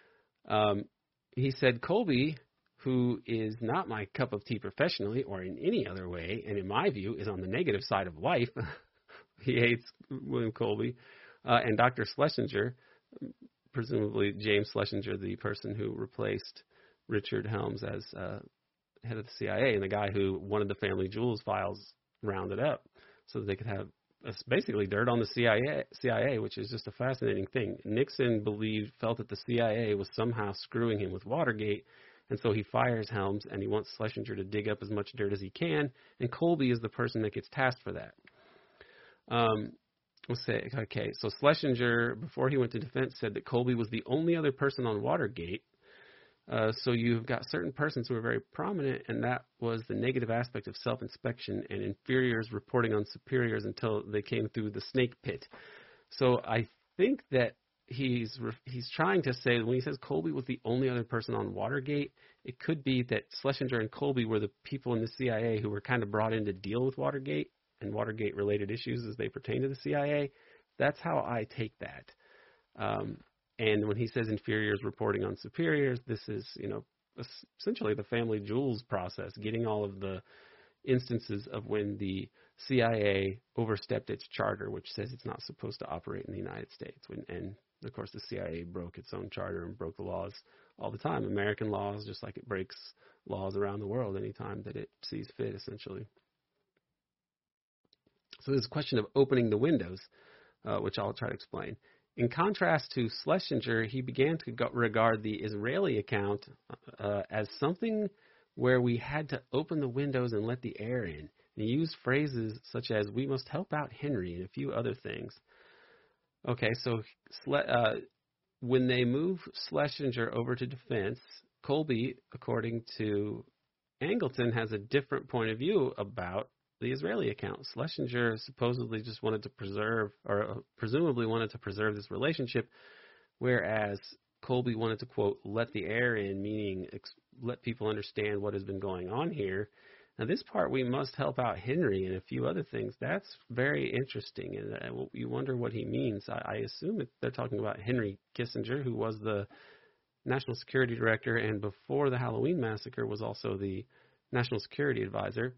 He said, Colby, who is not my cup of tea professionally or in any other way, and in my view is on the negative side of life. He hates William Colby. And Dr. Schlesinger, presumably James Schlesinger, the person who replaced Richard Helms as head of the CIA, and the guy who wanted the family jewels files rounded up so that they could have basically dirt on the CIA, which is just a fascinating thing. Nixon felt that the CIA was somehow screwing him with Watergate, and so he fires Helms, and he wants Schlesinger to dig up as much dirt as he can, and Colby is the person that gets tasked for that. So Schlesinger, before he went to defense, said that Colby was the only other person on Watergate. So you've got certain persons who are very prominent, and that was the negative aspect of self-inspection and inferiors reporting on superiors until they came through the snake pit. So I think that he's trying to say that when he says Colby was the only other person on Watergate, it could be that Schlesinger and Colby were the people in the CIA who were kind of brought in to deal with Watergate and Watergate-related issues as they pertain to the CIA. That's how I take that. And when he says inferiors reporting on superiors, this is, essentially the family jewels process, getting all of the instances of when the CIA overstepped its charter, which says it's not supposed to operate in the United States. And, of course, the CIA broke its own charter and broke the laws all the time, American laws, just like it breaks laws around the world anytime that it sees fit, essentially. So there's a question of opening the windows, which I'll try to explain. In contrast to Schlesinger, he began to regard the Israeli account as something where we had to open the windows and let the air in. And he used phrases such as, we must help out Henry, and a few other things. Okay, so when they move Schlesinger over to defense, Colby, according to Angleton, has a different point of view about the Israeli account. Schlesinger supposedly just wanted to preserve, or presumably wanted to preserve this relationship, whereas Colby wanted to, quote, let the air in, meaning let people understand what has been going on here. Now, this part, we must help out Henry and a few other things. That's very interesting, and you wonder what he means. I assume they're talking about Henry Kissinger, who was the national security director, and before the Halloween massacre was also the national security advisor.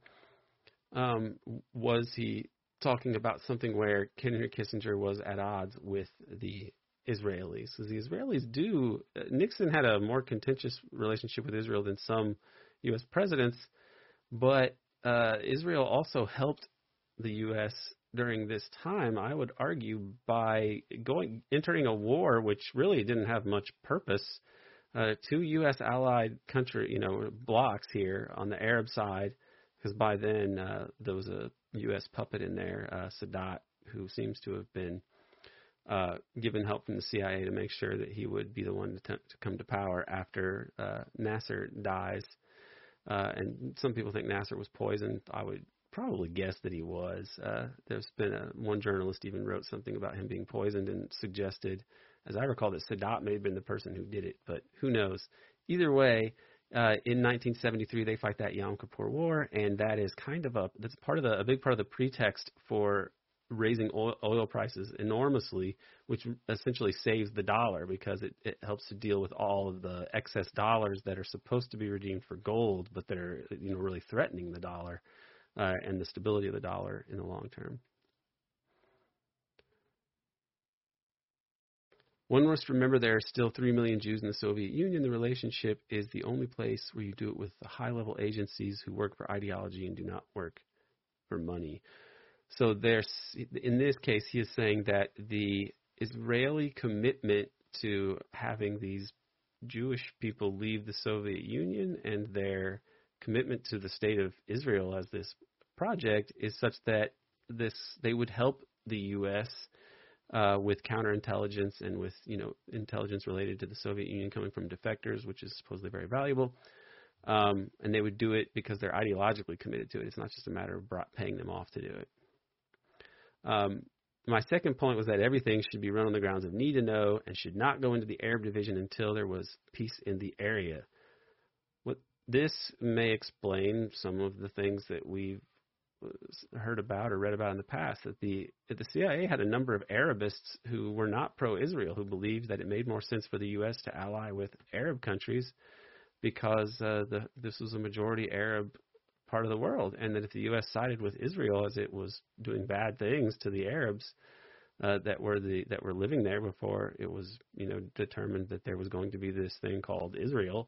Was he talking about something where Henry Kissinger was at odds with the Israelis? Because the Israelis Nixon had a more contentious relationship with Israel than some U.S. presidents, but Israel also helped the U.S. during this time, I would argue, by entering a war which really didn't have much purpose. Two U.S. allied blocs here on the Arab side, because by then there was a U.S. puppet in there, Sadat, who seems to have been given help from the CIA to make sure that he would be the one to come to power after Nasser dies. And some people think Nasser was poisoned. I would probably guess that he was. There's been one journalist even wrote something about him being poisoned and suggested, as I recall, that Sadat may have been the person who did it, but who knows? Either way, in 1973 they fight that Yom Kippur War, and that is that's a big part of the pretext for raising oil prices enormously, which essentially saves the dollar because it helps to deal with all of the excess dollars that are supposed to be redeemed for gold, but that are really threatening the dollar and the stability of the dollar in the long term. One must remember there are still 3 million Jews in the Soviet Union. The relationship is the only place where you do it with the high-level agencies who work for ideology and do not work for money. So in this case, he is saying that the Israeli commitment to having these Jewish people leave the Soviet Union and their commitment to the state of Israel as this project is such that they would help the U.S. With counterintelligence and with intelligence related to the Soviet Union coming from defectors, which is supposedly very valuable. And they would do it because they're ideologically committed to it. It's not just a matter of paying them off to do it. My second point was that everything should be run on the grounds of need to know and should not go into the Arab division until there was peace in the area. This may explain some of the things that we've heard about or read about in the past, that the CIA had a number of Arabists who were not pro-Israel, who believed that it made more sense for the U.S. to ally with Arab countries because this was a majority Arab part of the world, and that if the U.S. sided with Israel as it was doing bad things to the Arabs that were living there before it was determined that there was going to be this thing called Israel.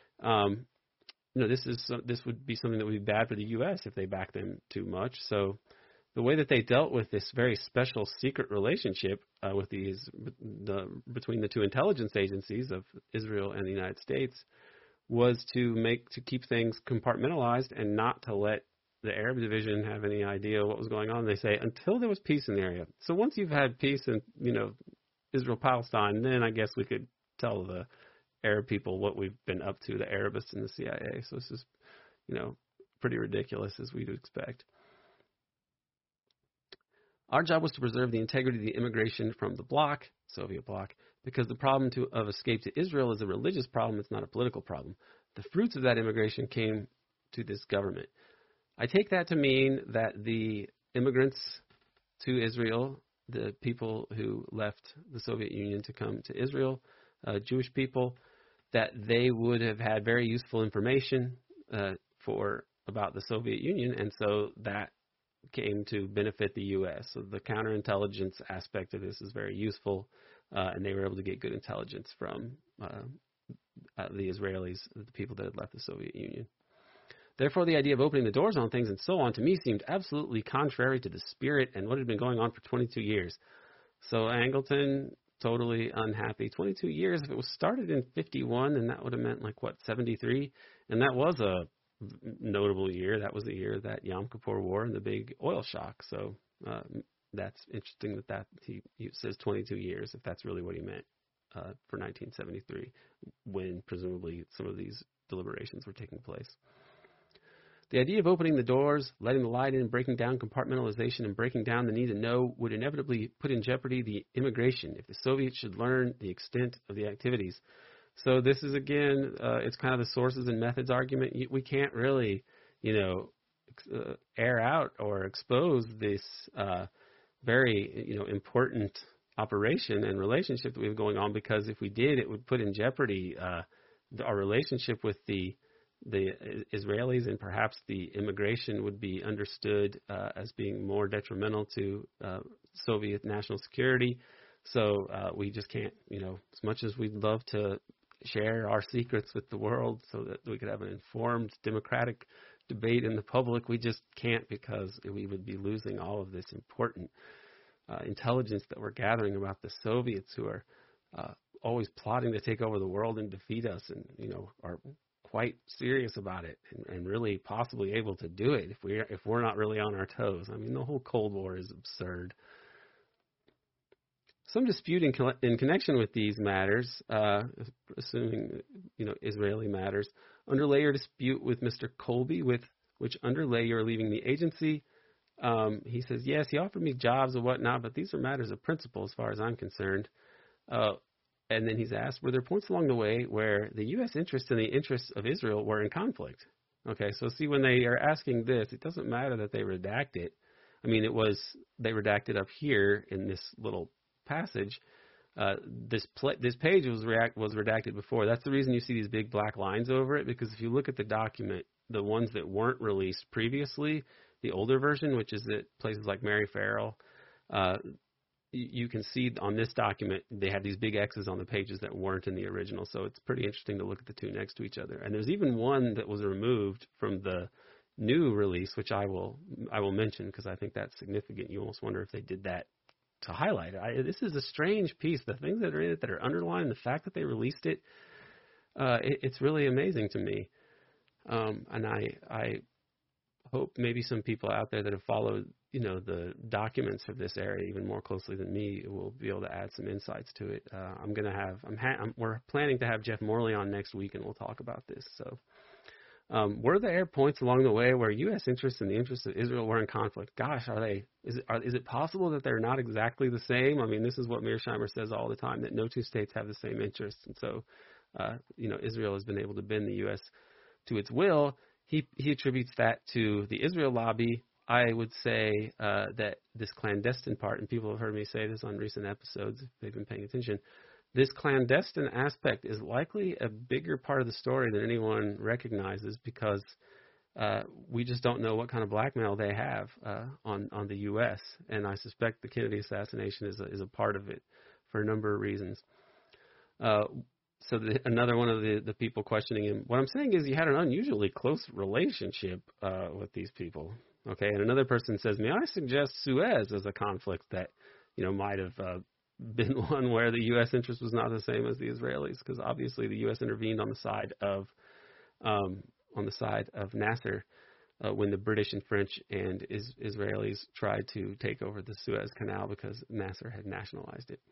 This would be something that would be bad for the U.S. if they backed them too much. So the way that they dealt with this very special secret relationship between the two intelligence agencies of Israel and the United States was to keep things compartmentalized and not to let the Arab division have any idea what was going on. They say until there was peace in the area. So once you've had peace in Israel-Palestine, then I guess we could tell the Arab people what we've been up to, the Arabists in the CIA. So this is, pretty ridiculous as we'd expect. Our job was to preserve the integrity of the immigration from the Soviet bloc, because the problem of escape to Israel is a religious problem. It's not a political problem. The fruits of that immigration came to this government. I take that to mean that the immigrants to Israel, the people who left the Soviet Union to come to Israel, Jewish people, that they would have had very useful information about the Soviet Union, and so that came to benefit the U.S. So the counterintelligence aspect of this is very useful, and they were able to get good intelligence from the Israelis, the people that had left the Soviet Union. Therefore, the idea of opening the doors on things and so on to me seemed absolutely contrary to the spirit and what had been going on for 22 years. So Angleton, totally unhappy. 22 years, if it was started in 51, then that would have meant 73? And that was a notable year. That was the year of that Yom Kippur War and the big oil shock. So that's interesting that he says 22 years, if that's really what he meant for 1973, when presumably some of these deliberations were taking place. The idea of opening the doors, letting the light in, breaking down compartmentalization, and breaking down the need to know would inevitably put in jeopardy the immigration if the Soviets should learn the extent of the activities. So this is, again, it's kind of the sources and methods argument. We can't really, air out or expose this very, important operation and relationship that we have going on, because if we did, it would put in jeopardy our relationship with the Israelis, and perhaps the immigration would be understood as being more detrimental to Soviet national security. So we just can't, as much as we'd love to share our secrets with the world so that we could have an informed, democratic debate in the public, we just can't, because we would be losing all of this important intelligence that we're gathering about the Soviets, who are always plotting to take over the world and defeat us, and are quite serious about it, and really possibly able to do it if we're not really on our toes. I mean, the whole Cold War is absurd. Some dispute in connection with these matters, assuming Israeli matters, underlay your dispute with Mr. Colby, with which underlay you're leaving the agency. He says, yes, he offered me jobs and whatnot, but these are matters of principle as far as I'm concerned. And then he's asked, were there points along the way where the U.S. interests and the interests of Israel were in conflict? Okay, so see, when they are asking this, it doesn't matter that they redact it. I mean, they redacted up here in this little passage. This page was redacted before. That's the reason you see these big black lines over it, because if you look at the document, the ones that weren't released previously, the older version, which is at places like Mary Farrell, you can see on this document they had these big X's on the pages that weren't in the original. So it's pretty interesting to look at the two next to each other. And there's even one that was removed from the new release, which I will mention because I think that's significant. You almost wonder if they did that to highlight it. This is a strange piece. The things that are in it that are underlined, the fact that they released it, it's really amazing to me. And I hope maybe some people out there that have followed, the documents of this area even more closely than me will be able to add some insights to it. We're planning to have Jeff Morley on next week, and we'll talk about this. So, were there points along the way where U.S. interests and the interests of Israel were in conflict? Gosh, is it possible that they're not exactly the same? I mean, this is what Mearsheimer says all the time, that no two states have the same interests, and so, Israel has been able to bend the U.S. to its will. He attributes that to the Israel lobby. I would say that this clandestine part, and people have heard me say this on recent episodes if they've been paying attention, this clandestine aspect is likely a bigger part of the story than anyone recognizes, because we just don't know what kind of blackmail they have on the U.S., and I suspect the Kennedy assassination is a part of it for a number of reasons. So another one of the people questioning him, what I'm saying is he had an unusually close relationship with these people. Okay, and another person says, may I suggest Suez as a conflict that, might have been one where the U.S. interest was not the same as the Israelis, because obviously the U.S. intervened on the side of Nasser when the British and French and Israelis tried to take over the Suez Canal because Nasser had nationalized it.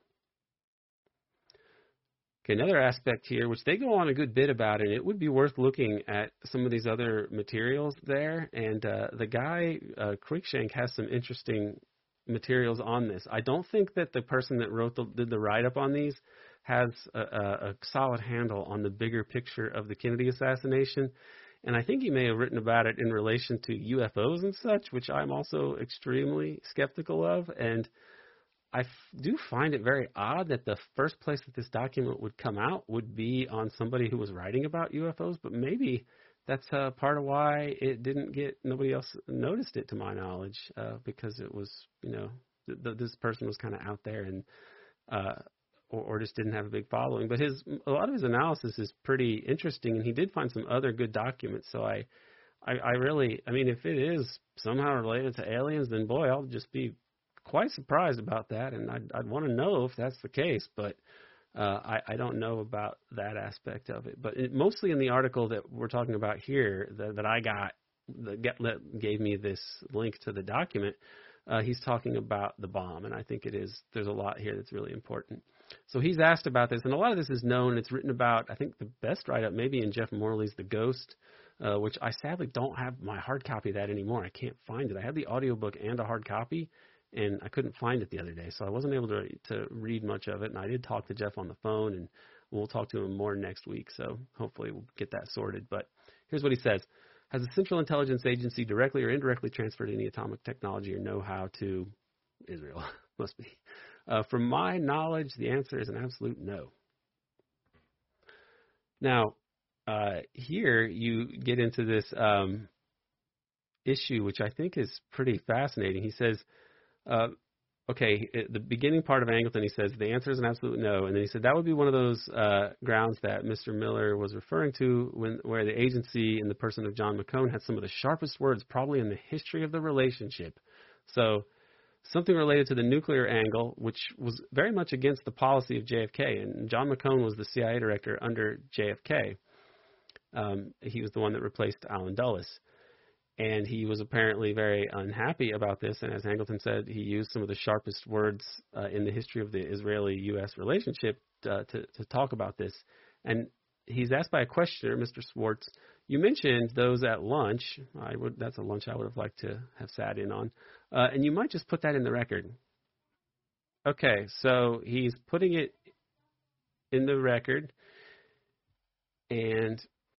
Okay, another aspect here, which they go on a good bit about, and it would be worth looking at some of these other materials there. And the guy, Cruikshank, has some interesting materials on this. I don't think that the person that did the write-up on these has a solid handle on the bigger picture of the Kennedy assassination. And I think he may have written about it in relation to UFOs and such, which I'm also extremely skeptical of. And I do find it very odd that the first place that this document would come out would be on somebody who was writing about UFOs, but maybe that's part of why it didn't nobody else noticed it, to my knowledge, because it was, this person was kind of out there and, or just didn't have a big following. But a lot of his analysis is pretty interesting, and he did find some other good documents. So I really, if it is somehow related to aliens, then boy, I'll just be quite surprised about that, and I'd want to know if that's the case, but I don't know about that aspect of it. But mostly in the article that we're talking about here that I got, that gave me this link to the document, he's talking about the bomb, and I think there's a lot here that's really important. So he's asked about this, and a lot of this is known. It's written about, I think the best write-up maybe in Jeff Morley's The Ghost, which I sadly don't have my hard copy of that anymore. I can't find it. I have the audiobook and a hard copy, and I couldn't find it the other day, so I wasn't able to read much of it. And I did talk to Jeff on the phone, and we'll talk to him more next week, so hopefully we'll get that sorted. But here's what he says. Has the Central Intelligence Agency directly or indirectly transferred any atomic technology or know-how to Israel? Must be. From my knowledge, the answer is an absolute no. Now, here you get into this issue, which I think is pretty fascinating. He says, okay, the beginning part of Angleton, he says, the answer is an absolute no. And then he said that would be one of those grounds that Mr. Miller was referring to where the agency in the person of John McCone had some of the sharpest words probably in the history of the relationship. So something related to the nuclear angle, which was very much against the policy of JFK. And John McCone was the CIA director under JFK. He was the one that replaced Allen Dulles. And he was apparently very unhappy about this. And as Angleton said, he used some of the sharpest words in the history of the Israeli-U.S. relationship to talk about this. And he's asked by a questioner, Mr. Swartz, you mentioned those at lunch. That's a lunch I would have liked to have sat in on. And you might just put that in the record. Okay, so he's putting it in the record. And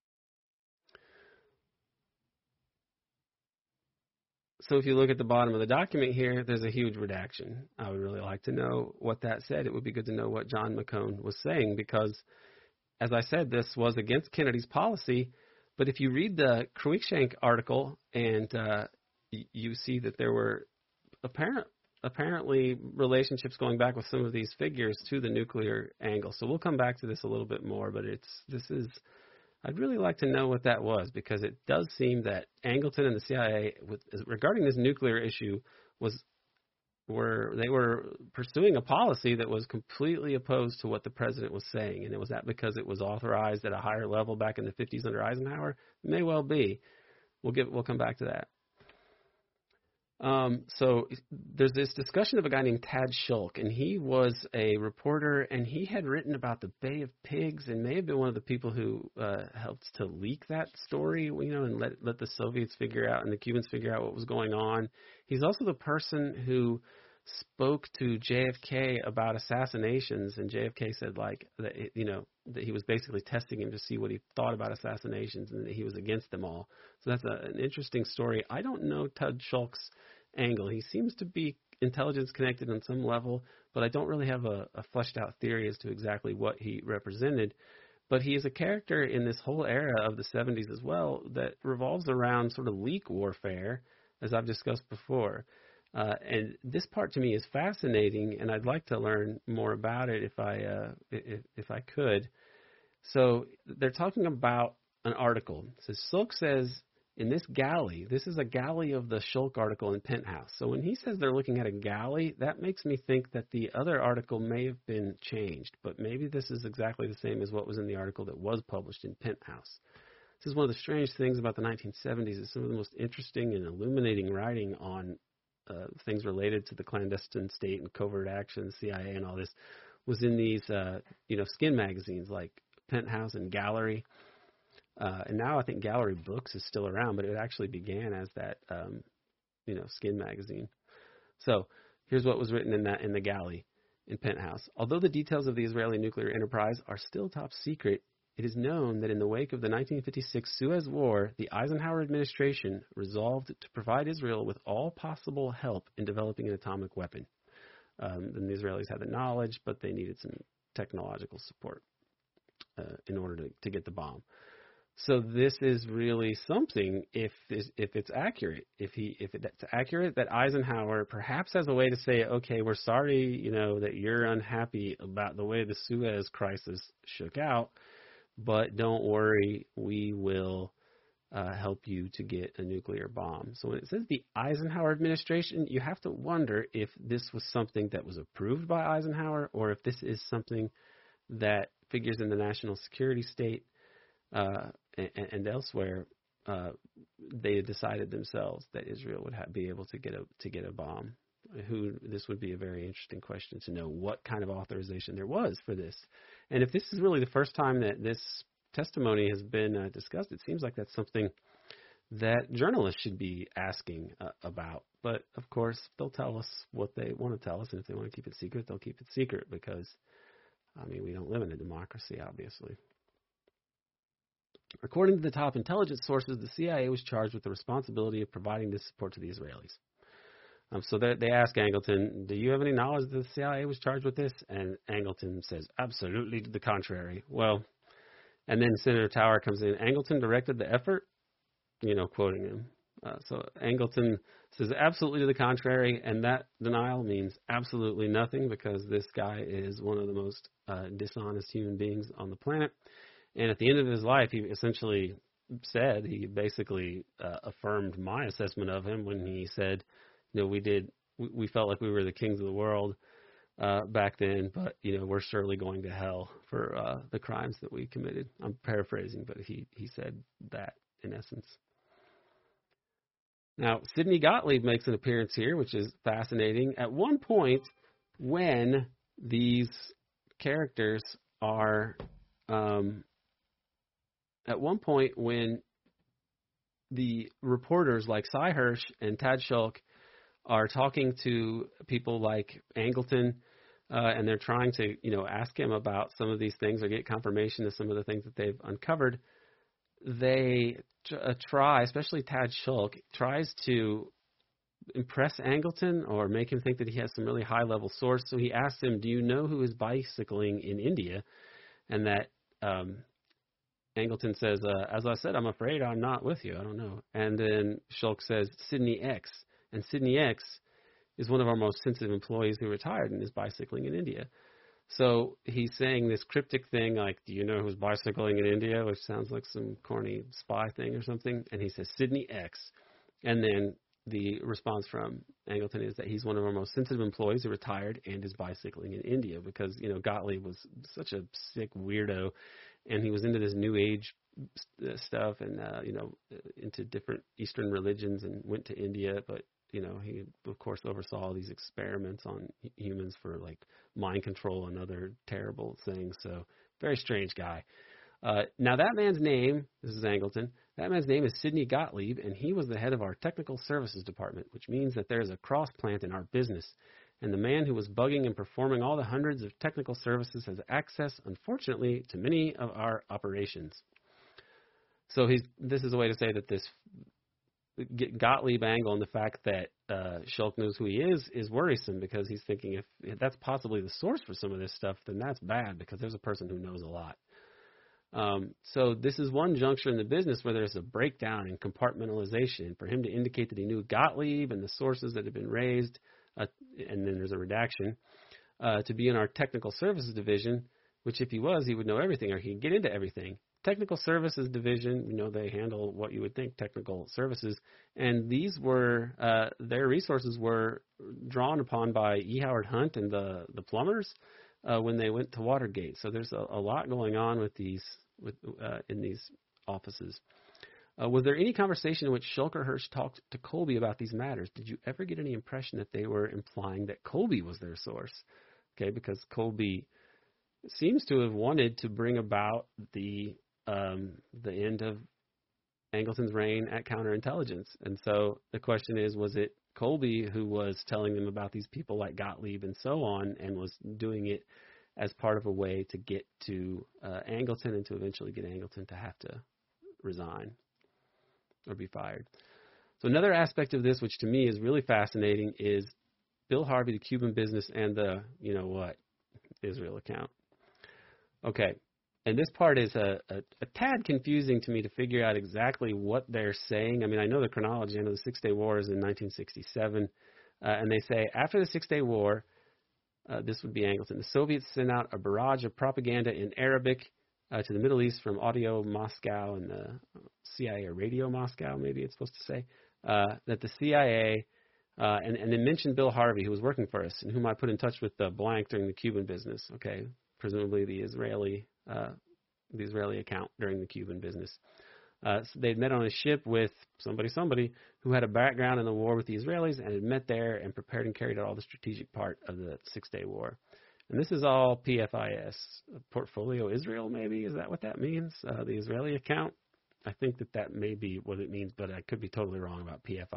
so if you look at the bottom of the document here, there's a huge redaction. I would really like to know what that said. It would be good to know what John McCone was saying because, as I said, this was against Kennedy's policy. But if you read the Cruikshank article and you see that there were apparently relationships going back with some of these figures to the nuclear angle. So we'll come back to this a little bit more, but I'd really like to know what that was because it does seem that Angleton and the CIA, regarding this nuclear issue, were pursuing a policy that was completely opposed to what the president was saying, and it was that because it was authorized at a higher level back in the 50s under Eisenhower. It may well be. We'll come back to that. So there's this discussion of a guy named Tad Schulk, and he was a reporter, and he had written about the Bay of Pigs and may have been one of the people who helped to leak that story, and let the Soviets figure out and the Cubans figure out what was going on. He's also the person who spoke to JFK about assassinations, and JFK said that he was basically testing him to see what he thought about assassinations, and that he was against them all. So that's an interesting story. I don't know Tad Schulk's angle. He seems to be intelligence connected on some level, but I don't really have a fleshed out theory as to exactly what he represented. But he is a character in this whole era of the 70s as well that revolves around sort of leak warfare, as I've discussed before. And this part to me is fascinating, and I'd like to learn more about it if I could. So they're talking about an article. So Schulk says in this galley, this is a galley of the Schulk article in Penthouse. So when he says they're looking at a galley, that makes me think that the other article may have been changed, but maybe this is exactly the same as what was in the article that was published in Penthouse. This is one of the strange things about the 1970s. Is some of the most interesting and illuminating writing on things related to the clandestine state and covert action, CIA and all this, was in these, skin magazines like Penthouse and Gallery. And now I think Gallery Books is still around, but it actually began as that, skin magazine. So here's what was written in the Galley in Penthouse. Although the details of the Israeli nuclear enterprise are still top secret, it is known that in the wake of the 1956 Suez War, the Eisenhower administration resolved to provide Israel with all possible help in developing an atomic weapon. And the Israelis had the knowledge, but they needed some technological support in order to get the bomb. So this is really something if it's accurate. If it's accurate that Eisenhower perhaps has a way to say, okay, we're sorry, that you're unhappy about the way the Suez crisis shook out, but don't worry, we will help you to get a nuclear bomb. So when it says the Eisenhower administration, you have to wonder if this was something that was approved by Eisenhower or if this is something that figures in the national security state and elsewhere. They had decided themselves that Israel would be able to get a bomb. This would be a very interesting question to know what kind of authorization there was for this. And if this is really the first time that this testimony has been discussed, it seems like that's something that journalists should be asking about. But, of course, they'll tell us what they want to tell us, and if they want to keep it secret, they'll keep it secret because, we don't live in a democracy, obviously. According to the top intelligence sources, the CIA was charged with the responsibility of providing this support to the Israelis. So they ask Angleton, do you have any knowledge that the CIA was charged with this? And Angleton says, absolutely to the contrary. Well, and then Senator Tower comes in. Angleton directed the effort, quoting him. So Angleton says absolutely to the contrary, and that denial means absolutely nothing because this guy is one of the most dishonest human beings on the planet. And at the end of his life, he essentially said, he basically affirmed my assessment of him when he said, we felt like we were the kings of the world back then, but, we're surely going to hell for the crimes that we committed. I'm paraphrasing, but he said that in essence. Now, Sidney Gottlieb makes an appearance here, which is fascinating. At one point, when these characters are, at one point when the reporters like Cy Hirsch and Tad Schulk are talking to people like Angleton, and they're trying to, ask him about some of these things or get confirmation of some of the things that they've uncovered, they try, especially Tad Schulk, tries to impress Angleton or make him think that he has some really high-level source. So he asks him, do you know who is bicycling in India? And that Angleton says, as I said, I'm afraid I'm not with you. I don't know. And then Schulk says, Sidney X. And Sidney X is one of our most sensitive employees who retired and is bicycling in India. So he's saying this cryptic thing like, do you know who's bicycling in India, which sounds like some corny spy thing or something. And he says, Sidney X. And then the response from Angleton is that he's one of our most sensitive employees who retired and is bicycling in India because, Gottlieb was such a sick weirdo and he was into this new age stuff and, into different Eastern religions and went to India. But, he, of course, oversaw all these experiments on humans for, like, mind control and other terrible things. So very strange guy. Now, that man's name, this is Angleton, that man's name is Sidney Gottlieb, and he was the head of our technical services department, which means that there's a cross plant in our business. And the man who was bugging and performing all the hundreds of technical services has access, unfortunately, to many of our operations. So this is a way to say that this Gottlieb angle and the fact that Schulk knows who he is worrisome because he's thinking if that's possibly the source for some of this stuff, then that's bad because there's a person who knows a lot. So this is one juncture in the business where there's a breakdown in compartmentalization. For him to indicate that he knew Gottlieb and the sources that had been raised, and then there's a redaction, to be in our technical services division, which if he was, he would know everything or he'd get into everything. Technical services division, they handle what you would think technical services, and these were their resources were drawn upon by E. Howard Hunt and the plumbers when they went to Watergate. So there's a lot going on with these in these offices. Was there any conversation in which Schulk or Hirsch talked to Colby about these matters? Did you ever get any impression that they were implying that Colby was their source? Okay, because Colby seems to have wanted to bring about the end of Angleton's reign at counterintelligence. And so the question is, was it Colby who was telling them about these people like Gottlieb and so on and was doing it as part of a way to get to Angleton and to eventually get Angleton to have to resign or be fired? So another aspect of this, which to me is really fascinating, is Bill Harvey, the Cuban business, and the, Israel account. Okay. And this part is a tad confusing to me to figure out exactly what they're saying. I mean, I know the chronology. I know the Six-Day War is in 1967. And they say, after the Six-Day War, this would be Angleton, the Soviets sent out a barrage of propaganda in Arabic to the Middle East from Audio Moscow and the CIA, or Radio Moscow, maybe it's supposed to say, that the CIA, and they mentioned Bill Harvey, who was working for us, and whom I put in touch with blank during the Cuban business, okay, presumably the Israeli account during the Cuban business. So they'd met on a ship with somebody who had a background in the war with the Israelis and had met there and prepared and carried out all the strategic part of the Six-Day War. And this is all PFIS, Portfolio Israel, maybe? Is that what that means? The Israeli account? I think that may be what it means, but I could be totally wrong about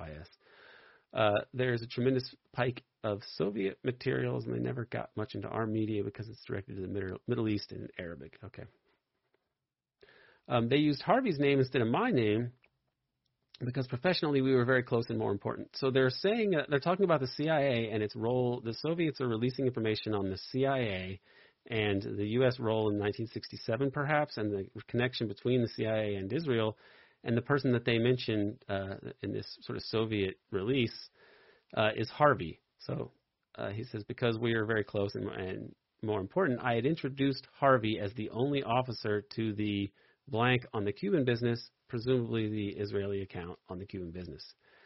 PFIS. There's a tremendous pike of Soviet materials, and they never got much into our media because it's directed to the Middle East in Arabic. Okay. They used Harvey's name instead of my name because professionally we were very close and more important. So they're saying they're talking about the CIA and its role. The Soviets are releasing information on the CIA and the U.S. role in 1967, perhaps, and the connection between the CIA and Israel. And the person that they mentioned in this sort of Soviet release is Harvey. So he says, because we are very close and more important, I had introduced Harvey as the only officer to the blank on the Cuban business, presumably the Israeli account on the Cuban business.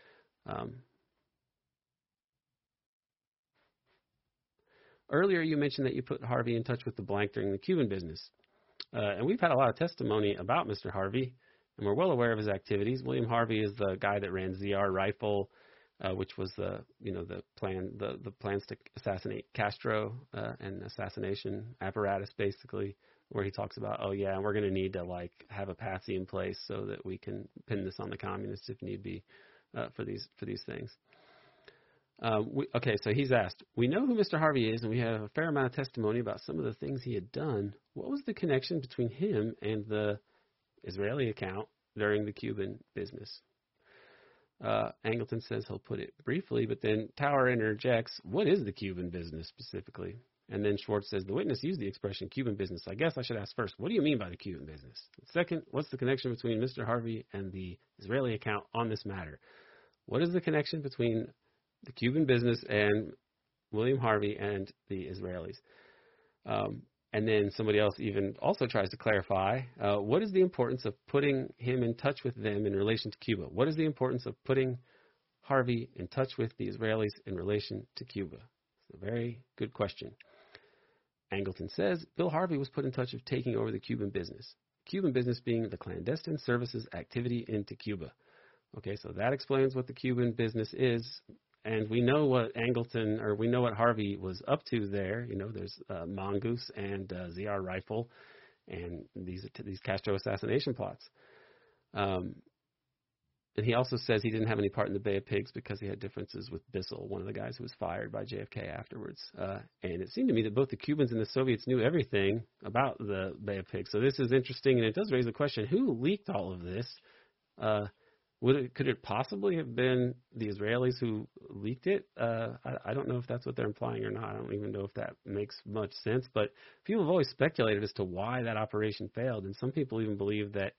Earlier, you mentioned that you put Harvey in touch with the blank during the Cuban business. And we've had a lot of testimony about Mr. Harvey, and we're well aware of his activities. William Harvey is the guy that ran ZR Rifle, which was the plans to assassinate Castro, and assassination apparatus, basically, where he talks about, oh yeah, we're going to need to have a patsy in place so that we can pin this on the communists if need be, for these things. Okay, so he's asked, we know who Mr. Harvey is, and we have a fair amount of testimony about some of the things he had done. What was the connection between him and the Israeli account during the Cuban business? Angleton says he'll put it briefly, but then Tower interjects, what is the Cuban business specifically? And then Schwartz says, the witness used the expression Cuban business. I guess I should ask first, what do you mean by the Cuban business? Second, what's the connection between Mr. Harvey and the Israeli account on this matter? What is the connection between the Cuban business and William Harvey and the Israelis? And then somebody else also tries to clarify, what is the importance of putting him in touch with them in relation to Cuba? What is the importance of putting Harvey in touch with the Israelis in relation to Cuba? It's a very good question. Angleton says, Bill Harvey was put in touch of taking over the Cuban business. Cuban business being the clandestine services activity into Cuba. Okay, so that explains what the Cuban business is. And we know what we know what Harvey was up to there. There's Mongoose and ZR Rifle and these Castro assassination plots. And he also says he didn't have any part in the Bay of Pigs because he had differences with Bissell, one of the guys who was fired by JFK afterwards. And it seemed to me that both the Cubans and the Soviets knew everything about the Bay of Pigs. So this is interesting, and it does raise the question, who leaked all of this? Could it possibly have been the Israelis who leaked it? I don't know if that's what they're implying or not. I don't even know if that makes much sense. But people have always speculated as to why that operation failed, and some people even believe that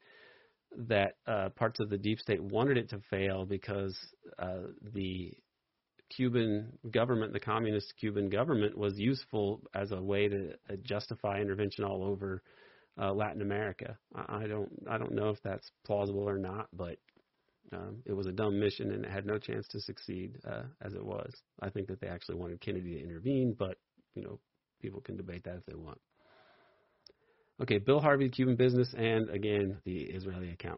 parts of the deep state wanted it to fail because the Cuban government, the communist Cuban government, was useful as a way to justify intervention all over Latin America. I don't know if that's plausible or not, but it was a dumb mission and it had no chance to succeed as it was. I think that they actually wanted Kennedy to intervene, but people can debate that if they want. Okay, Bill Harvey, Cuban business, and again, the Israeli account.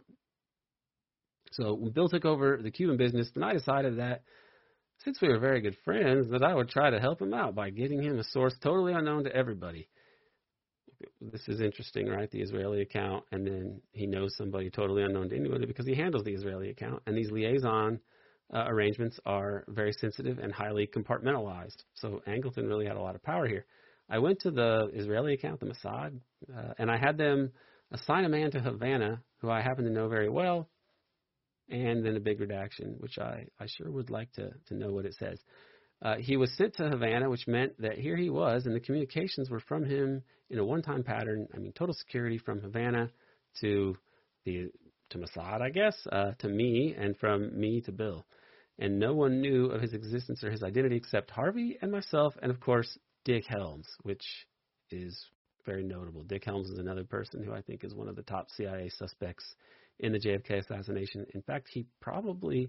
So when Bill took over the Cuban business, then I decided that since we were very good friends, that I would try to help him out by getting him a source totally unknown to everybody. This is interesting, right? The Israeli account, and then he knows somebody totally unknown to anybody because he handles the Israeli account. And these liaison arrangements are very sensitive and highly compartmentalized. So Angleton really had a lot of power here. I went to the Israeli account, the Mossad, and I had them assign a man to Havana who I happen to know very well, and then a big redaction, which I sure would like to know what it says. He was sent to Havana, which meant that here he was, and the communications were from him in a one-time pattern. I mean, total security from Havana to Mossad, I guess, to me, and from me to Bill. And no one knew of his existence or his identity except Harvey and myself, and of course, Dick Helms, which is very notable. Dick Helms is another person who I think is one of the top CIA suspects in the JFK assassination. In fact, he probably,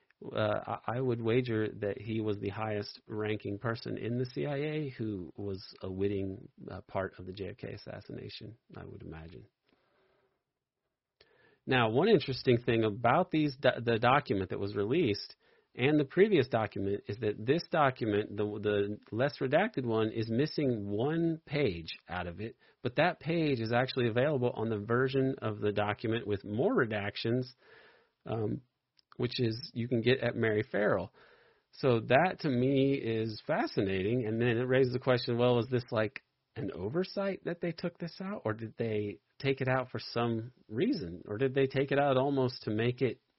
I would wager that he was the highest ranking person in the CIA who was a witting part of the JFK assassination, I would imagine. Now, one interesting thing about the document that was released and the previous document is that this document, the less redacted one, is missing one page out of it, but that page is actually available on the version of the document with more redactions, which is you can get at Mary Farrell. So that to me is fascinating, and then it raises the question, well, is this like an oversight that they took this out, or did they take it out for some reason, or did they take it out almost to make it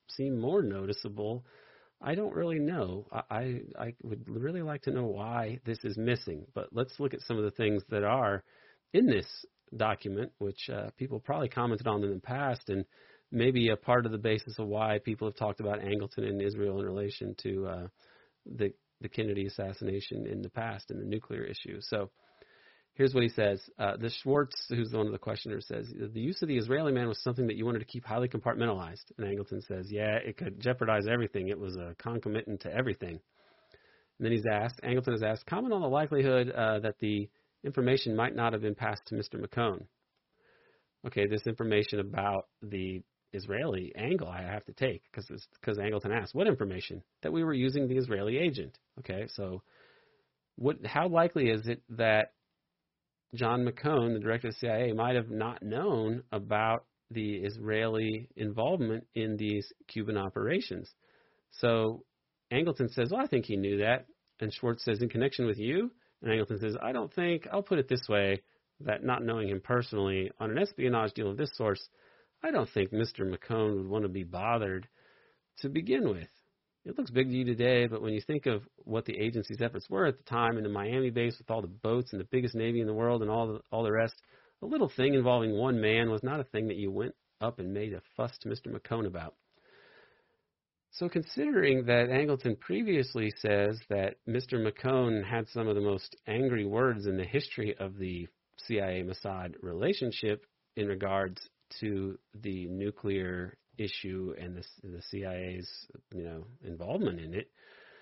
seem more noticeable. I don't really know. I would really like to know why this is missing. But let's look at some of the things that are in this document, which people probably commented on in the past, and maybe a part of the basis of why people have talked about Angleton and Israel in relation to the Kennedy assassination in the past and the nuclear issue. So here's what he says. The Schwartz, who's one of the questioners, says, the use of the Israeli man was something that you wanted to keep highly compartmentalized. And Angleton says, yeah, it could jeopardize everything. It was a concomitant to everything. And then Angleton is asked, comment on the likelihood that the information might not have been passed to Mr. McCone. Okay, this information about the Israeli angle I have to take because Angleton asked, what information? That we were using the Israeli agent. Okay, so how likely is it that John McCone, the director of the CIA, might have not known about the Israeli involvement in these Cuban operations? So Angleton says, well, I think he knew that. And Schwartz says, in connection with you? And Angleton says, I don't think, I'll put it this way, that not knowing him personally on an espionage deal of this source, I don't think Mr. McCone would want to be bothered to begin with. It looks big to you today, but when you think of what the agency's efforts were at the time in the Miami base with all the boats and the biggest Navy in the world and all the rest, a little thing involving one man was not a thing that you went up and made a fuss to Mr. McCone about. So considering that Angleton previously says that Mr. McCone had some of the most angry words in the history of the CIA-Mossad relationship in regards to the nuclear issue and the CIA's involvement in it,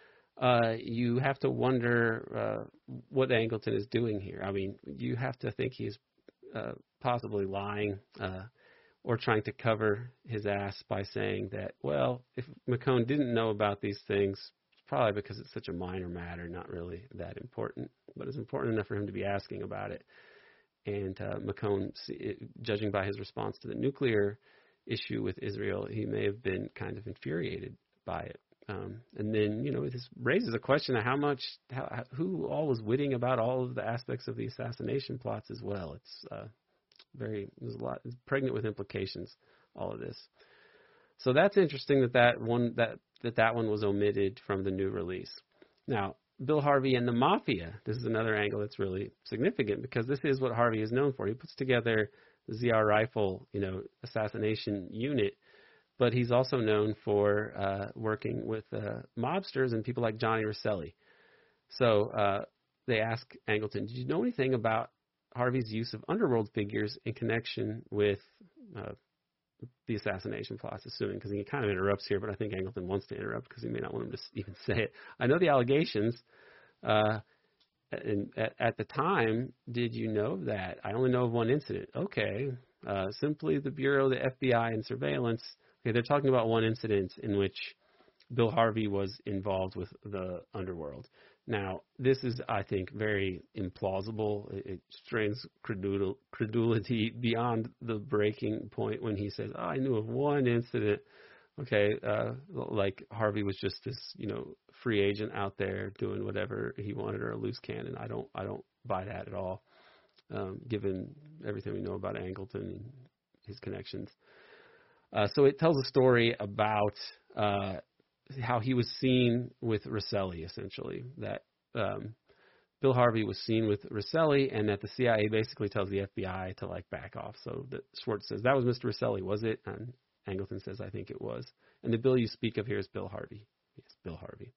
you have to wonder what Angleton is doing here. I mean, you have to think he's possibly lying or trying to cover his ass by saying that, well, if McCone didn't know about these things, it's probably because it's such a minor matter, not really that important, but it's important enough for him to be asking about it. And McCone, judging by his response to the nuclear issue with Israel, he may have been kind of infuriated by it. And then, this raises a question of who all was witting about all of the aspects of the assassination plots as well. It's there's a lot, it's pregnant with implications, all of this. So that's interesting that one was omitted from the new release. Now, Bill Harvey and the Mafia, this is another angle that's really significant because this is what Harvey is known for. He puts together the ZR Rifle, assassination unit, but he's also known for working with mobsters and people like Johnny Rosselli. So they ask Angleton, did you know anything about Harvey's use of underworld figures in connection with the assassination plots, assuming, because he kind of interrupts here, but I think Angleton wants to interrupt because he may not want him to even say it. I know the allegations. And at the time, did you know that? I only know of one incident. Okay. Simply the Bureau, the FBI, and surveillance. Okay, they're talking about one incident in which Bill Harvey was involved with the underworld. Now, this is, I think, very implausible. It strains credulity beyond the breaking point when he says, I knew of one incident. Okay, like Harvey was just this, free agent out there doing whatever he wanted, or a loose cannon. I don't buy that at all, given everything we know about Angleton and his connections. So it tells a story about how he was seen with Rosselli, essentially, that Bill Harvey was seen with Rosselli, and that the CIA basically tells the FBI to back off. So that Schwartz says, that was Mr. Rosselli, was it? And Angleton says, I think it was. And the Bill you speak of here is Bill Harvey. Yes, Bill Harvey.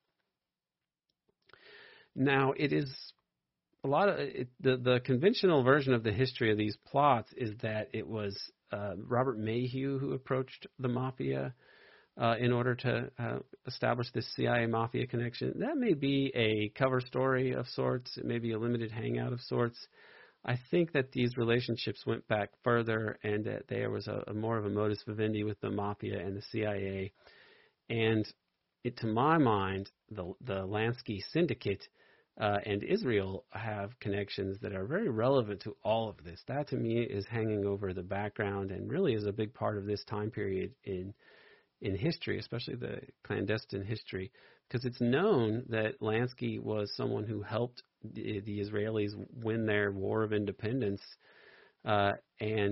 Now, it is a lot of the conventional version of the history of these plots is that it was Robert Mayhew who approached the Mafia in order to establish this CIA Mafia connection. That may be a cover story of sorts. It may be a limited hangout of sorts. I think that these relationships went back further, and that there was a more of a modus vivendi with the Mafia and the CIA. And to my mind, the Lansky Syndicate and Israel have connections that are very relevant to all of this. That, to me, is hanging over the background and really is a big part of this time period in history, especially the clandestine history, because it's known that Lansky was someone who helped the Israelis win their war of independence, and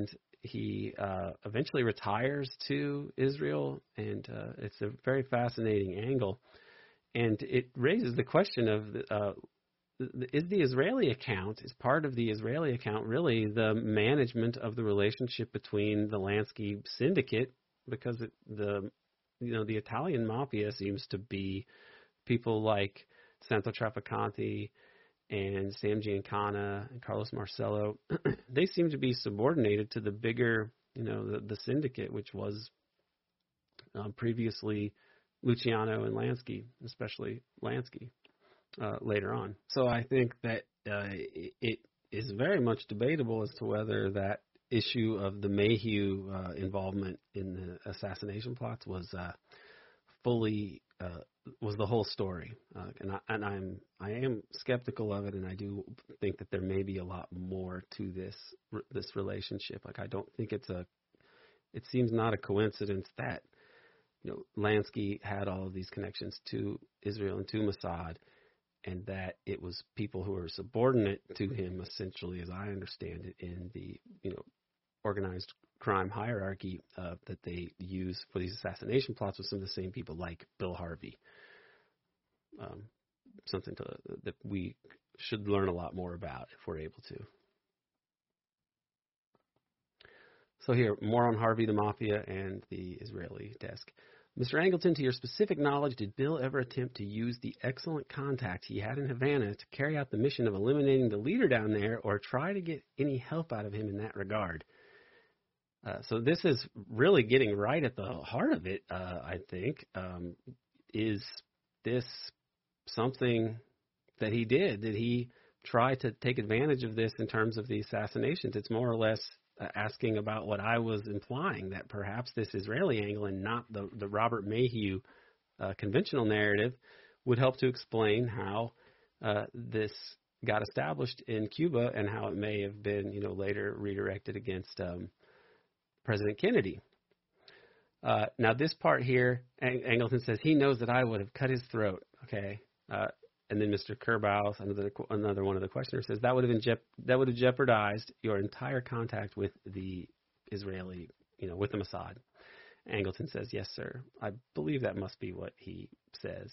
he eventually retires to Israel, and it's a very fascinating angle. And it raises the question of is the Israeli account, is part of the Israeli account really the management of the relationship between the Lansky syndicate, because the Italian mafia seems to be people like Santo Trafficante and Sam Giancana and Carlos Marcello. They seem to be subordinated to the bigger, the syndicate, which was previously Luciano and Lansky, especially Lansky, later on. So I think that it is very much debatable as to whether that issue of the Mayhew involvement in the assassination plots was fully was the whole story, and I am skeptical of it, and I do think that there may be a lot more to this relationship. Like, I don't think it seems not a coincidence that Lansky had all of these connections to Israel and to Mossad, and that it was people who were subordinate to him, essentially, as I understand it, in the organized crime hierarchy that they use for these assassination plots with some of the same people like Bill Harvey. Something that we should learn a lot more about if we're able to. So here, more on Harvey, the Mafia, and the Israeli desk. Mr. Angleton, to your specific knowledge, did Bill ever attempt to use the excellent contacts he had in Havana to carry out the mission of eliminating the leader down there, or try to get any help out of him in that regard? So this is really getting right at the heart of it, I think. Is this something that he did? Did he try to take advantage of this in terms of the assassinations? It's more or less asking about what I was implying, that perhaps this Israeli angle and not the Robert Mayhew conventional narrative would help to explain how this got established in Cuba and how it may have been, later redirected against President Kennedy. Now, this part here, Angleton says he knows that I would have cut his throat. Okay, and then Mr. Kerbaus, another one of the questioners, says that would have jeopardized your entire contact with the Israeli, with the Mossad. Angleton says, yes, sir. I believe that must be what he says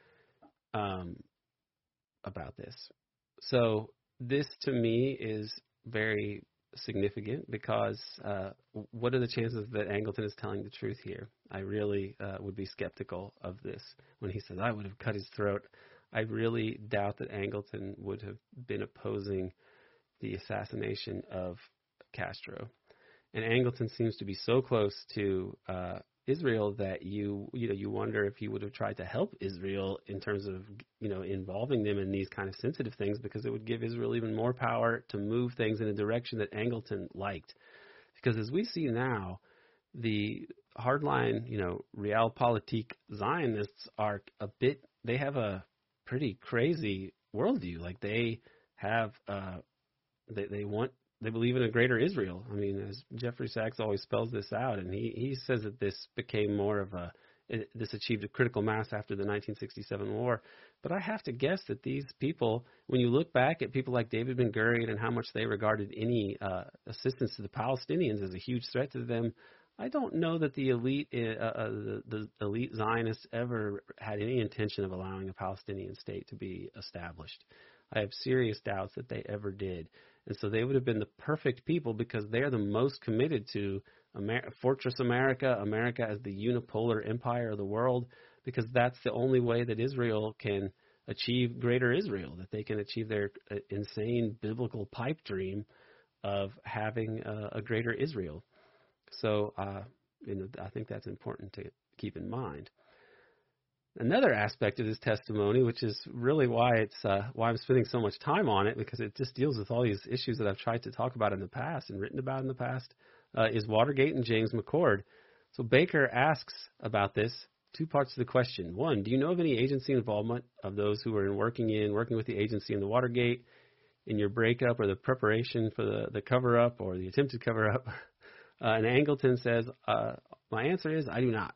about this. So this, to me, is very significant, because what are the chances that Angleton is telling the truth here? I really would be skeptical of this when he says, I would have cut his throat. I really doubt that Angleton would have been opposing the assassination of Castro. And Angleton seems to be so close to Israel that you wonder if he would have tried to help Israel in terms of involving them in these kind of sensitive things, because it would give Israel even more power to move things in a direction that Angleton liked. Because as we see now, the hardline realpolitik Zionists are they have a pretty crazy worldview. Like, they have they believe in a greater Israel. I mean, as Jeffrey Sachs always spells this out, and he says that this became more of this achieved a critical mass after the 1967 war. But I have to guess that these people, when you look back at people like David Ben-Gurion and how much they regarded any assistance to the Palestinians as a huge threat to them, I don't know that the elite Zionists ever had any intention of allowing a Palestinian state to be established. I have serious doubts that they ever did. And so they would have been the perfect people, because they're the most committed to Fortress America, America as the unipolar empire of the world, because that's the only way that Israel can achieve greater Israel, that they can achieve their insane biblical pipe dream of having a greater Israel. So I think that's important to keep in mind. Another aspect of his testimony, which is really why I'm spending so much time on it, because it just deals with all these issues that I've tried to talk about in the past and written about in the past, is Watergate and James McCord. So Baker asks about this, two parts to the question. One, do you know of any agency involvement of those who were working with the agency in the Watergate in your breakup or the preparation for the cover-up or the attempted cover-up? And Angleton says, my answer is I do not.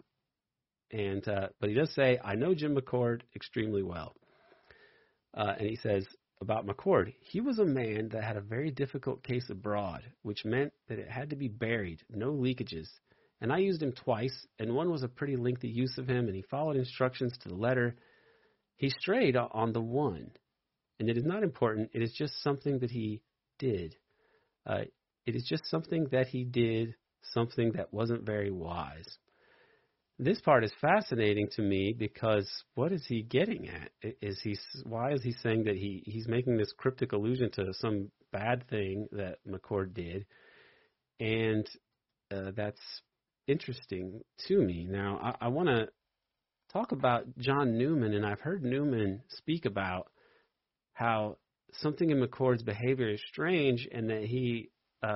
But he does say, I know Jim McCord extremely well. And he says, about McCord. He was a man that had a very difficult case abroad, which meant that it had to be buried, no leakages. And I used him twice, and one was a pretty lengthy use of him, and he followed instructions to the letter. He strayed on the one, and it is not important. It is just something that he did. It is just something that he did, something that wasn't very wise. This part is fascinating to me because what is he getting at? Why is he saying that he's making this cryptic allusion to some bad thing that McCord did? And that's interesting to me. Now, I want to talk about John Newman, and I've heard Newman speak about how something in McCord's behavior is strange and that he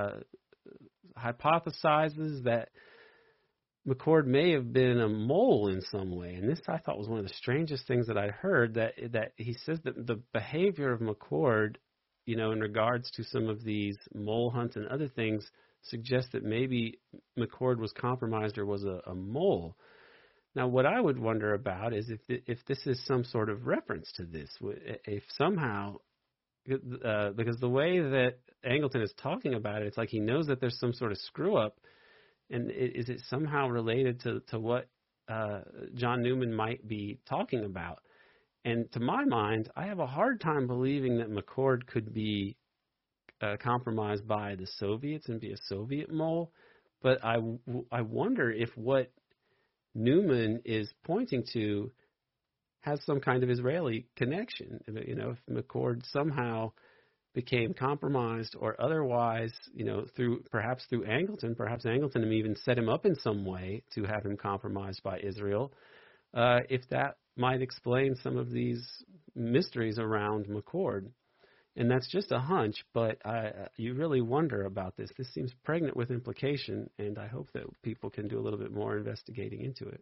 hypothesizes that McCord may have been a mole in some way. And this, I thought, was one of the strangest things that I heard, that he says that the behavior of McCord, in regards to some of these mole hunts and other things, suggests that maybe McCord was compromised or was a mole. Now, what I would wonder about is if this is some sort of reference to this, if somehow, because the way that Angleton is talking about it, it's like he knows that there's some sort of screw-up, and is it somehow related to what John Newman might be talking about? And to my mind, I have a hard time believing that McCord could be compromised by the Soviets and be a Soviet mole, but I wonder if what Newman is pointing to has some kind of Israeli connection. If McCord somehow became compromised or otherwise, perhaps through Angleton, perhaps Angleton even set him up in some way to have him compromised by Israel, if that might explain some of these mysteries around McCord. And that's just a hunch, but you really wonder about this. This seems pregnant with implication, and I hope that people can do a little bit more investigating into it.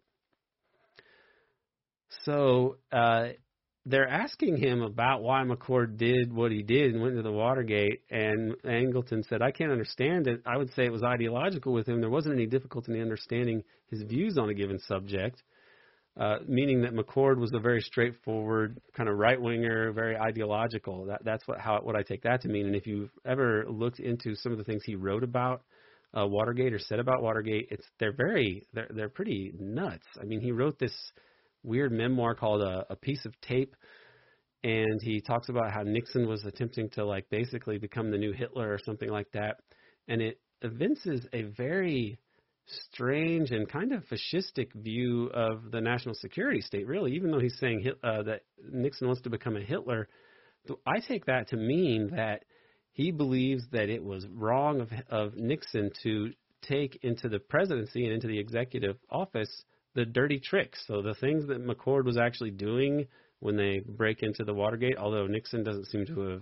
So they're asking him about why McCord did what he did and went to the Watergate, and Angleton said, I can't understand it. I would say it was ideological with him. There wasn't any difficulty in understanding his views on a given subject, meaning that McCord was a very straightforward kind of right-winger, very ideological. That's what I take that to mean. And if you've ever looked into some of the things he wrote about Watergate or said about Watergate, they're pretty nuts. I mean, he wrote this weird memoir called A Piece of Tape, and he talks about how Nixon was attempting to basically become the new Hitler or something like that, and it evinces a very strange and kind of fascistic view of the national security state, really, even though he's saying that Nixon wants to become a Hitler. I take that to mean that he believes that it was wrong of Nixon to take into the presidency and into the executive office the dirty tricks. So the things that McCord was actually doing when they break into the Watergate, although Nixon doesn't seem to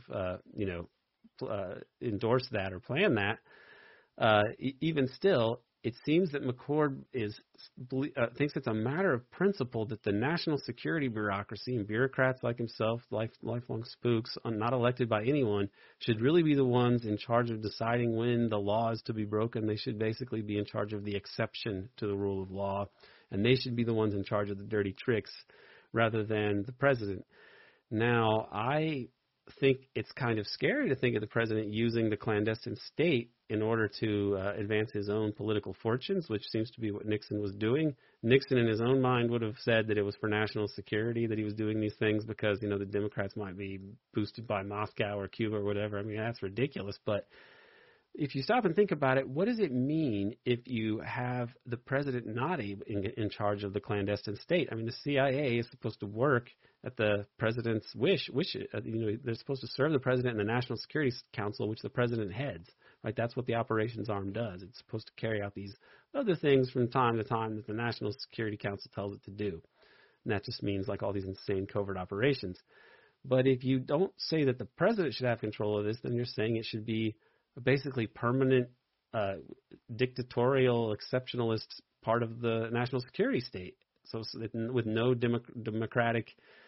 have endorsed that or planned that, even still, it seems that McCord thinks it's a matter of principle that the national security bureaucracy and bureaucrats like himself, lifelong spooks, not elected by anyone, should really be the ones in charge of deciding when the law is to be broken. They should basically be in charge of the exception to the rule of law, and they should be the ones in charge of the dirty tricks rather than the president. Now, I think it's kind of scary to think of the president using the clandestine state in order to advance his own political fortunes, which seems to be what Nixon was doing. Nixon, in his own mind, would have said that it was for national security that he was doing these things because, the Democrats might be boosted by Moscow or Cuba or whatever. I mean, that's ridiculous. But if you stop and think about it, what does it mean if you have the president not in charge of the clandestine state? I mean, the CIA is supposed to work at the president's wish. They're supposed to serve the president and the National Security Council, which the president heads. Right? That's what the operations arm does. It's supposed to carry out these other things from time to time that the National Security Council tells it to do. And that just means all these insane covert operations. But if you don't say that the president should have control of this, then you're saying it should be basically permanent dictatorial exceptionalist part of the national security state. So with no democratic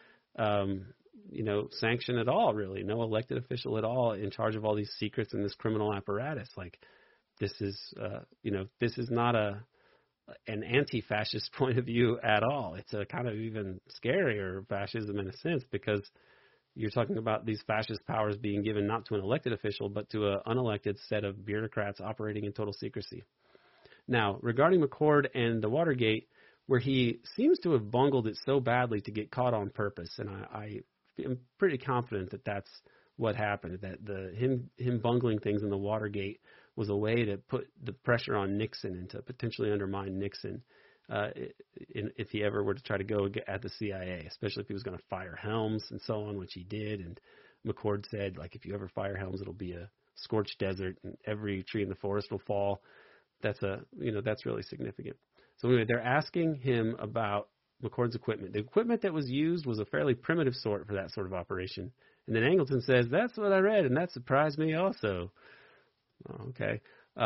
sanction at all, really, no elected official at all in charge of all these secrets and this criminal apparatus. This is not an anti-fascist point of view at all. It's a kind of even scarier fascism in a sense, because you're talking about these fascist powers being given not to an elected official, but to an unelected set of bureaucrats operating in total secrecy. Now, regarding McCord and the Watergate, where he seems to have bungled it so badly to get caught on purpose, and I am pretty confident that that's what happened, that him bungling things in the Watergate was a way to put the pressure on Nixon and to potentially undermine Nixon if he ever were to try to go at the CIA, especially if he was going to fire Helms and so on, which he did. And McCord said, like, if you ever fire Helms, it'll be a scorched desert and every tree in the forest will fall. That's really significant. So anyway, they're asking him about McCord's equipment. The equipment that was used was a fairly primitive sort for that sort of operation. And then Angleton says, that's what I read, and that surprised me also. Oh, okay.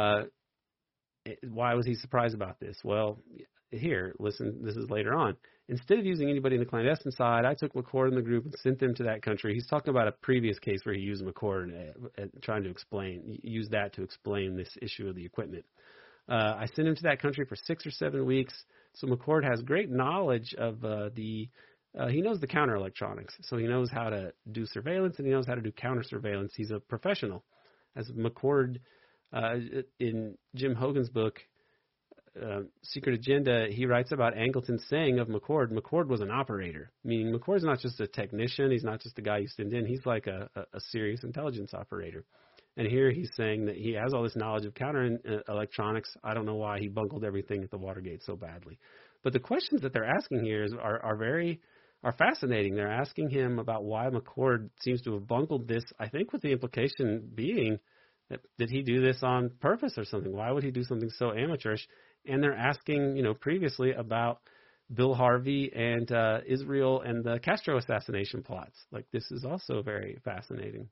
Why was he surprised about this? Well, here, listen, this is later on. Instead of using anybody in the clandestine side, I took McCord and the group and sent them to that country. He's talking about a previous case where he used McCord and trying to use that to explain this issue of the equipment. I sent him to that country for 6 or 7 weeks. So McCord has great knowledge of he knows the counter electronics. So he knows how to do surveillance and he knows how to do counter surveillance. He's a professional. As McCord, in Jim Hogan's book, Secret Agenda, he writes about Angleton saying of McCord was an operator, meaning McCord's not just a technician. He's not just a guy you send in. He's like a serious intelligence operator. And here he's saying that he has all this knowledge of counter electronics. I don't know why he bungled everything at the Watergate so badly. But the questions that they're asking here are fascinating. They're asking him about why McCord seems to have bungled this, I think with the implication being that did he do this on purpose or something? Why would he do something so amateurish? And they're asking, previously about Bill Harvey and Israel and the Castro assassination plots. Like, this is also very fascinating.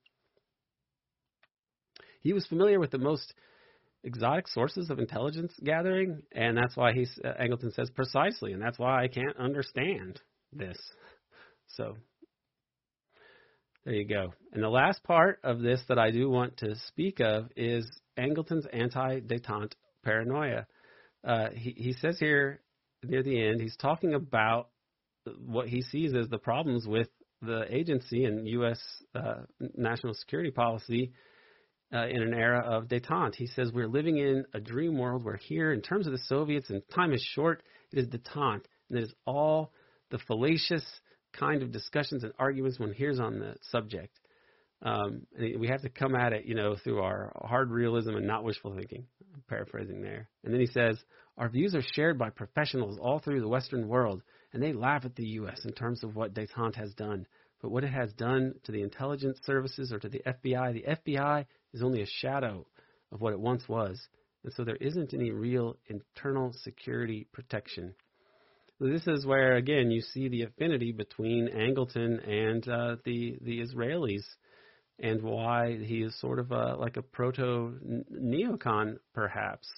He was familiar with the most exotic sources of intelligence gathering, and that's why Angleton says precisely, and that's why I can't understand this. So there you go. And the last part of this that I do want to speak of is Angleton's anti-détente paranoia. He says here near the end, he's talking about what he sees as the problems with the agency and U.S. National security policy in an era of détente. He says we're living in a dream world where here, in terms of the Soviets, and time is short, it is détente. And it is all the fallacious kind of discussions and arguments one hears on the subject. And we have to come at it, through our hard realism and not wishful thinking. I'm paraphrasing there. And then he says, our views are shared by professionals all through the Western world, and they laugh at the U.S. in terms of what détente has done. But what it has done to the intelligence services or to the FBI is only a shadow of what it once was. And so there isn't any real internal security protection. So this is where, again, you see the affinity between Angleton and the Israelis, and why he is sort of like a proto-neocon, perhaps.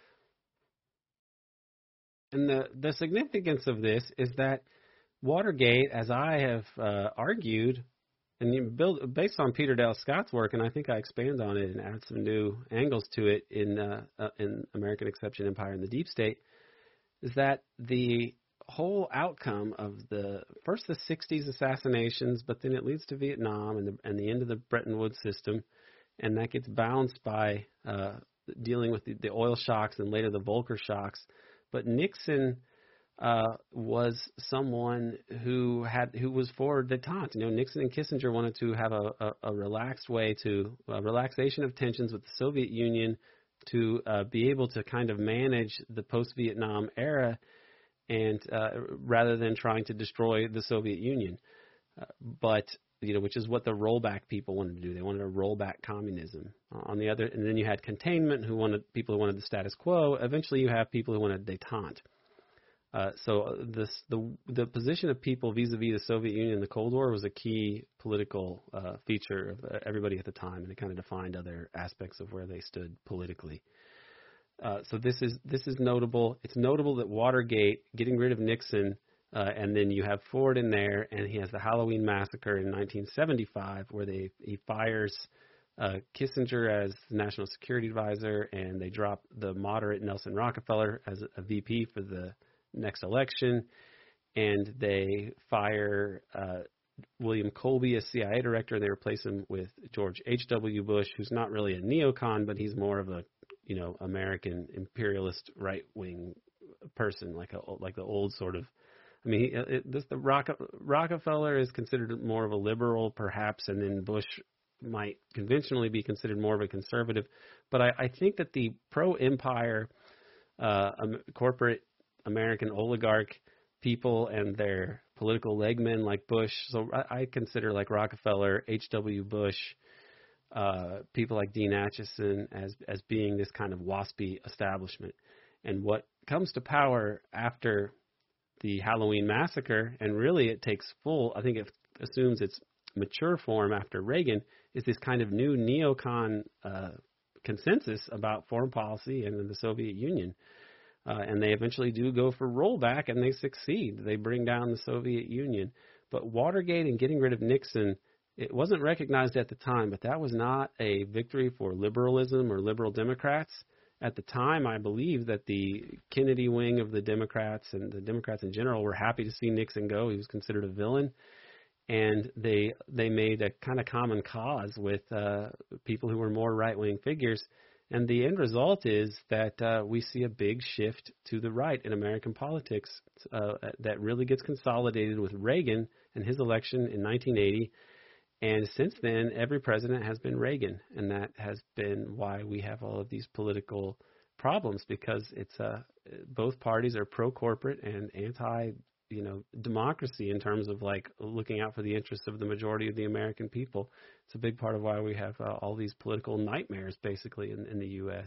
And the significance of this is that Watergate, as I have argued, and based on Peter Dale Scott's work, and I think I expand on it and add some new angles to it in American Exception, Empire, and the Deep State, is that the whole outcome of the 60s assassinations, but then it leads to Vietnam and the end of the Bretton Woods system, and that gets balanced by dealing with the oil shocks and later the Volcker shocks. But Nixon was someone who was for détente. Nixon and Kissinger wanted to have a relaxed way to relaxation of tensions with the Soviet Union to be able to kind of manage the post-Vietnam era, and rather than trying to destroy the Soviet Union, but which is what the rollback people wanted to do. They wanted to roll back communism. On the other, and then you had containment, people who wanted the status quo. Eventually, you have people who wanted détente. So the position of people vis-a-vis the Soviet Union in the Cold War was a key political feature of everybody at the time, and it kind of defined other aspects of where they stood politically. So this is notable. It's notable that Watergate, getting rid of Nixon, and then you have Ford in there, and he has the Halloween massacre in 1975, where he fires Kissinger as the national security advisor, and they drop the moderate Nelson Rockefeller as a VP for the next election, and they fire William Colby as CIA director. They replaced him with George H.W. Bush, who's not really a neocon, but he's more of a, American imperialist right-wing person, like the old sort of. I mean, Rockefeller is considered more of a liberal, perhaps, and then Bush might conventionally be considered more of a conservative. But I think that the pro-empire corporate American oligarch people and their political legmen like Bush, so I consider like Rockefeller, H.W. Bush, people like Dean Acheson as being this kind of waspy establishment. And what comes to power after the Halloween massacre, and really it takes I think it assumes its mature form after Reagan, is this kind of new neocon consensus about foreign policy and the Soviet Union. And they eventually do go for rollback, and they succeed. They bring down the Soviet Union. But Watergate and getting rid of Nixon, it wasn't recognized at the time, but that was not a victory for liberalism or liberal Democrats. At the time, I believe that the Kennedy wing of the Democrats and the Democrats in general were happy to see Nixon go. He was considered a villain. And they made a kind of common cause with people who were more right-wing figures. And the end result is that we see a big shift to the right in American politics that really gets consolidated with Reagan and his election in 1980. And since then, every president has been Reagan, and that has been why we have all of these political problems, because it's both parties are pro-corporate and democracy in terms of like looking out for the interests of the majority of the American people. It's a big part of why we have all these political nightmares basically in the U.S.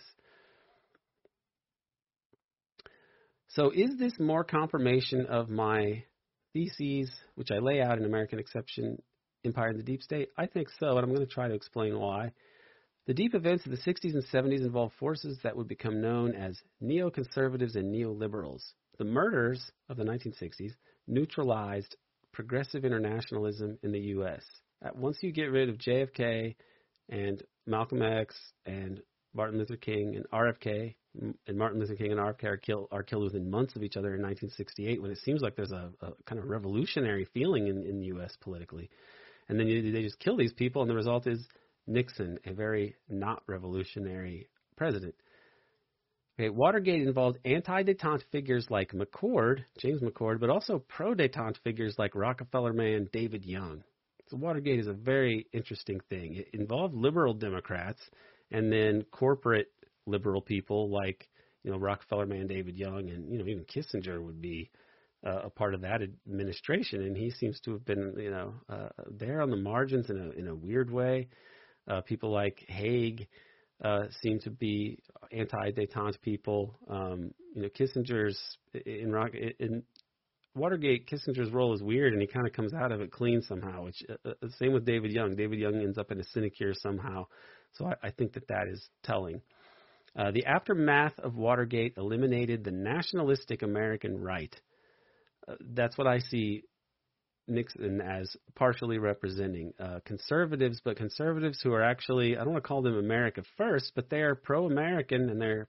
So is this more confirmation of my theses, which I lay out in American Exception, Empire and the Deep State? I think so, and I'm going to try to explain why. The deep events of the 60s and 70s involved forces that would become known as neoconservatives and neoliberals. The murders of the 1960s neutralized progressive internationalism in the U.S. Once you get rid of JFK and Malcolm X and Martin Luther King and RFK, and Martin Luther King and RFK are killed within months of each other in 1968, when it seems like there's a kind of revolutionary feeling in the U.S. politically. And then they just kill these people, and the result is Nixon, a very not revolutionary president. Okay, Watergate involved anti-détente figures like James McCord, but also pro-détente figures like Rockefeller man David Young. So Watergate is a very interesting thing. It involved liberal Democrats and then corporate liberal people like, Rockefeller man David Young, and, even Kissinger would be a part of that administration, and he seems to have been, there on the margins in a weird way. People like Haig seem to be anti-détente people. Kissinger's in Watergate, Kissinger's role is weird, and he kind of comes out of it clean somehow. Which same with David Young. David Young ends up in a sinecure somehow. So I think that is telling. The aftermath of Watergate eliminated the nationalistic American right. That's what I see Nixon as partially representing conservatives, but conservatives who are actually, I don't want to call them America First, but they are pro-American, and they're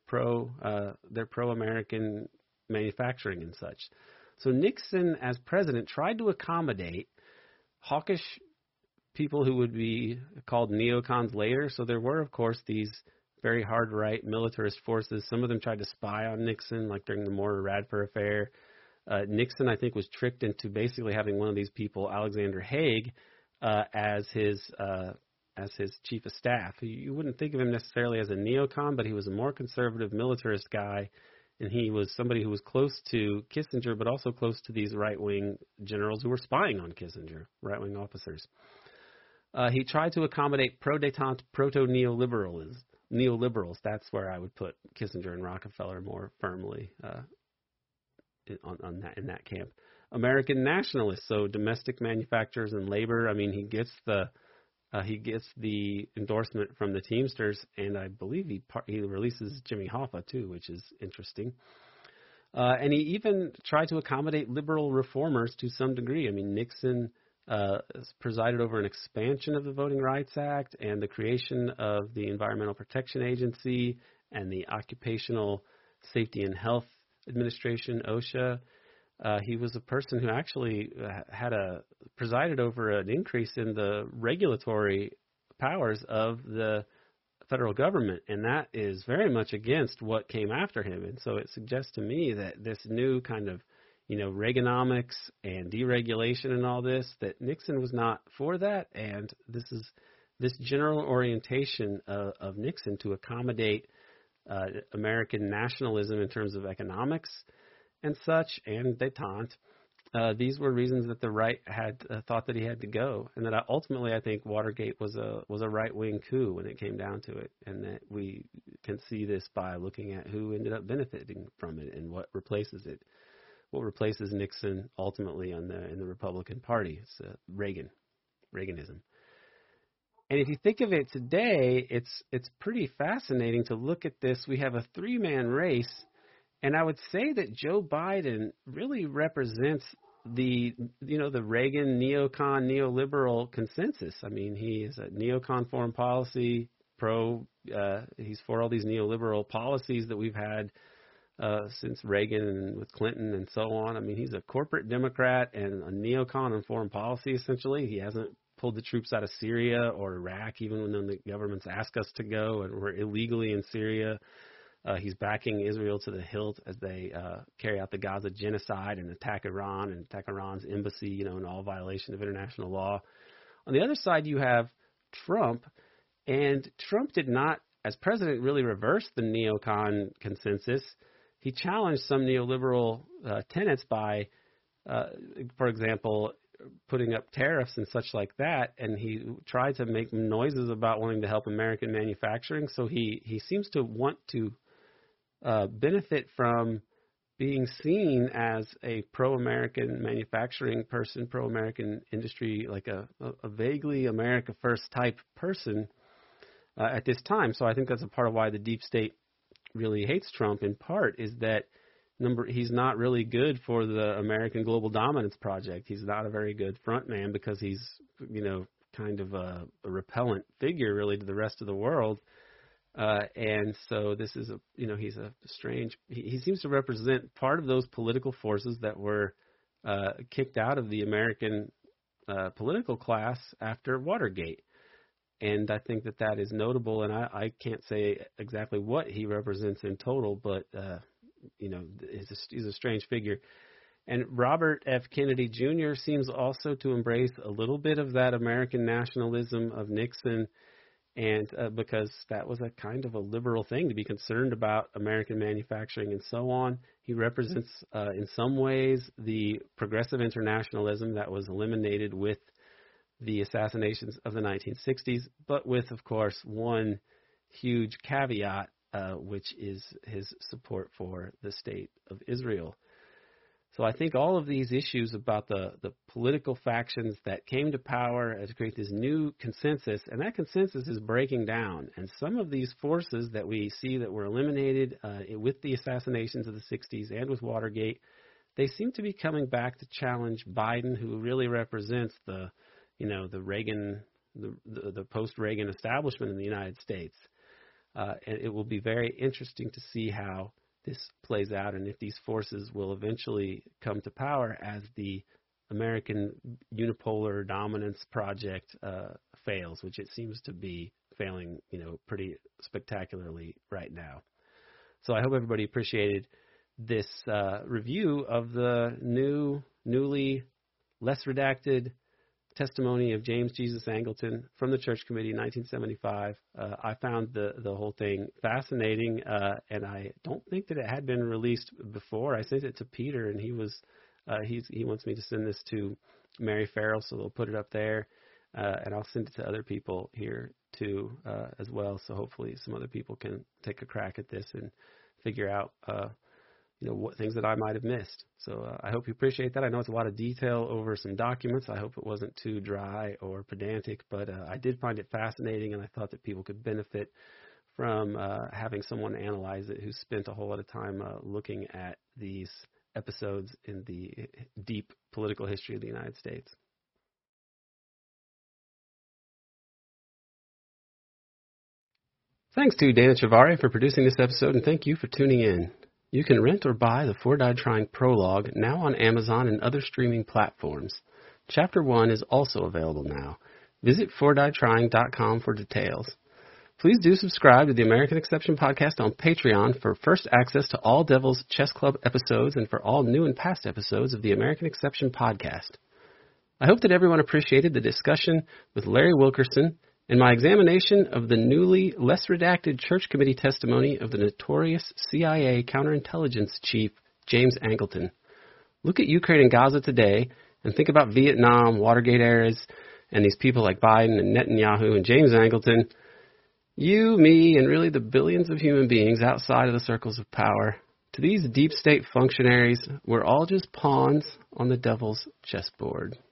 pro-American manufacturing and such. So Nixon, as president, tried to accommodate hawkish people who would be called neocons later. So there were, of course, these very hard right militarist forces. Some of them tried to spy on Nixon, like during the Mortar-Radford affair. Nixon, I think, was tricked into basically having one of these people, Alexander Haig, as his chief of staff. You wouldn't think of him necessarily as a neocon, but he was a more conservative militarist guy, and he was somebody who was close to Kissinger, but also close to these right-wing generals who were spying on Kissinger, right-wing officers. He tried to accommodate pro-détente, neoliberals. That's where I would put Kissinger and Rockefeller more firmly in that camp. American nationalists, so domestic manufacturers and labor. I mean, he gets the endorsement from the Teamsters, and I believe he releases Jimmy Hoffa too, which is interesting. And he even tried to accommodate liberal reformers to some degree. I mean, Nixon presided over an expansion of the Voting Rights Act and the creation of the Environmental Protection Agency and the Occupational Safety and Health Administration, OSHA. He was a person who actually presided over an increase in the regulatory powers of the federal government, and that is very much against what came after him. And so it suggests to me that this new kind of, Reaganomics and deregulation and all this, that Nixon was not for that, and this general orientation of Nixon to accommodate American nationalism in terms of economics and such, and détente. These were reasons that the right had thought that he had to go, and that ultimately I think Watergate was a right-wing coup when it came down to it, and that we can see this by looking at who ended up benefiting from it and what replaces it. What replaces Nixon ultimately in the Republican Party? It's Reaganism. And if you think of it today, it's pretty fascinating to look at this. We have a three-man race, and I would say that Joe Biden really represents the Reagan neocon neoliberal consensus. I mean, he is a neocon foreign policy he's for all these neoliberal policies that we've had since Reagan and with Clinton and so on. I mean, he's a corporate Democrat and a neocon on foreign policy, essentially. He hasn't pulled the troops out of Syria or Iraq, even when the governments ask us to go, and we're illegally in Syria. He's backing Israel to the hilt as they carry out the Gaza genocide and attack Iran and attack Iran's embassy, in all violation of international law. On the other side, you have Trump, and Trump did not, as president, really reverse the neocon consensus. He challenged some neoliberal tenets by, for example, putting up tariffs and such like that, and he tried to make noises about wanting to help American manufacturing. So he seems to want to benefit from being seen as a pro-American manufacturing person, pro-American industry, like a vaguely America First type person at this time. So I think that's a part of why the deep state really hates Trump, in part, is that he's not really good for the American global dominance project. He's not a very good front man because he's, kind of a repellent figure really to the rest of the world. And so this is he's a strange, he seems to represent part of those political forces that were kicked out of the American political class after Watergate. And I think that is notable, and I can't say exactly what he represents in total, but he's a strange figure. And Robert F. Kennedy Jr. seems also to embrace a little bit of that American nationalism of Nixon, and because that was a kind of a liberal thing to be concerned about American manufacturing and so on. He represents, in some ways, the progressive internationalism that was eliminated with the assassinations of the 1960s, but with, of course, one huge caveat, which is his support for the state of Israel. So I think all of these issues about the political factions that came to power to create this new consensus, and that consensus is breaking down. And some of these forces that we see that were eliminated with the assassinations of the 60s and with Watergate, they seem to be coming back to challenge Biden, who really represents the Reagan, the post-Reagan establishment in the United States. And it will be very interesting to see how this plays out and if these forces will eventually come to power as the American unipolar dominance project fails, which it seems to be failing, pretty spectacularly right now. So I hope everybody appreciated this review of the newly less redacted testimony of James Jesus Angleton from the Church Committee in 1975. I found the whole thing fascinating, and I don't think that it had been released before. I sent it to Peter, and he wants me to send this to Mary Farrell, so they'll put it up there, and I'll send it to other people here too as well. So hopefully some other people can take a crack at this and figure out what things that I might have missed. So I hope you appreciate that. I know it's a lot of detail over some documents. I hope it wasn't too dry or pedantic, but I did find it fascinating, and I thought that people could benefit from having someone analyze it who spent a whole lot of time looking at these episodes in the deep political history of the United States. Thanks to Dana Chavari for producing this episode, and thank you for tuning in. You can rent or buy the For Die Trying prologue now on Amazon and other streaming platforms. Chapter 1 is also available now. Visit fordietrying.com for details. Please do subscribe to the American Exception Podcast on Patreon for first access to all Devil's Chess Club episodes and for all new and past episodes of the American Exception Podcast. I hope that everyone appreciated the discussion with Larry Wilkerson and my examination of the newly less redacted Church Committee testimony of the notorious CIA counterintelligence chief, James Angleton. Look at Ukraine and Gaza today and think about Vietnam, Watergate eras, and these people like Biden and Netanyahu and James Angleton. You, me, and really the billions of human beings outside of the circles of power. To these deep state functionaries, we're all just pawns on the devil's chessboard.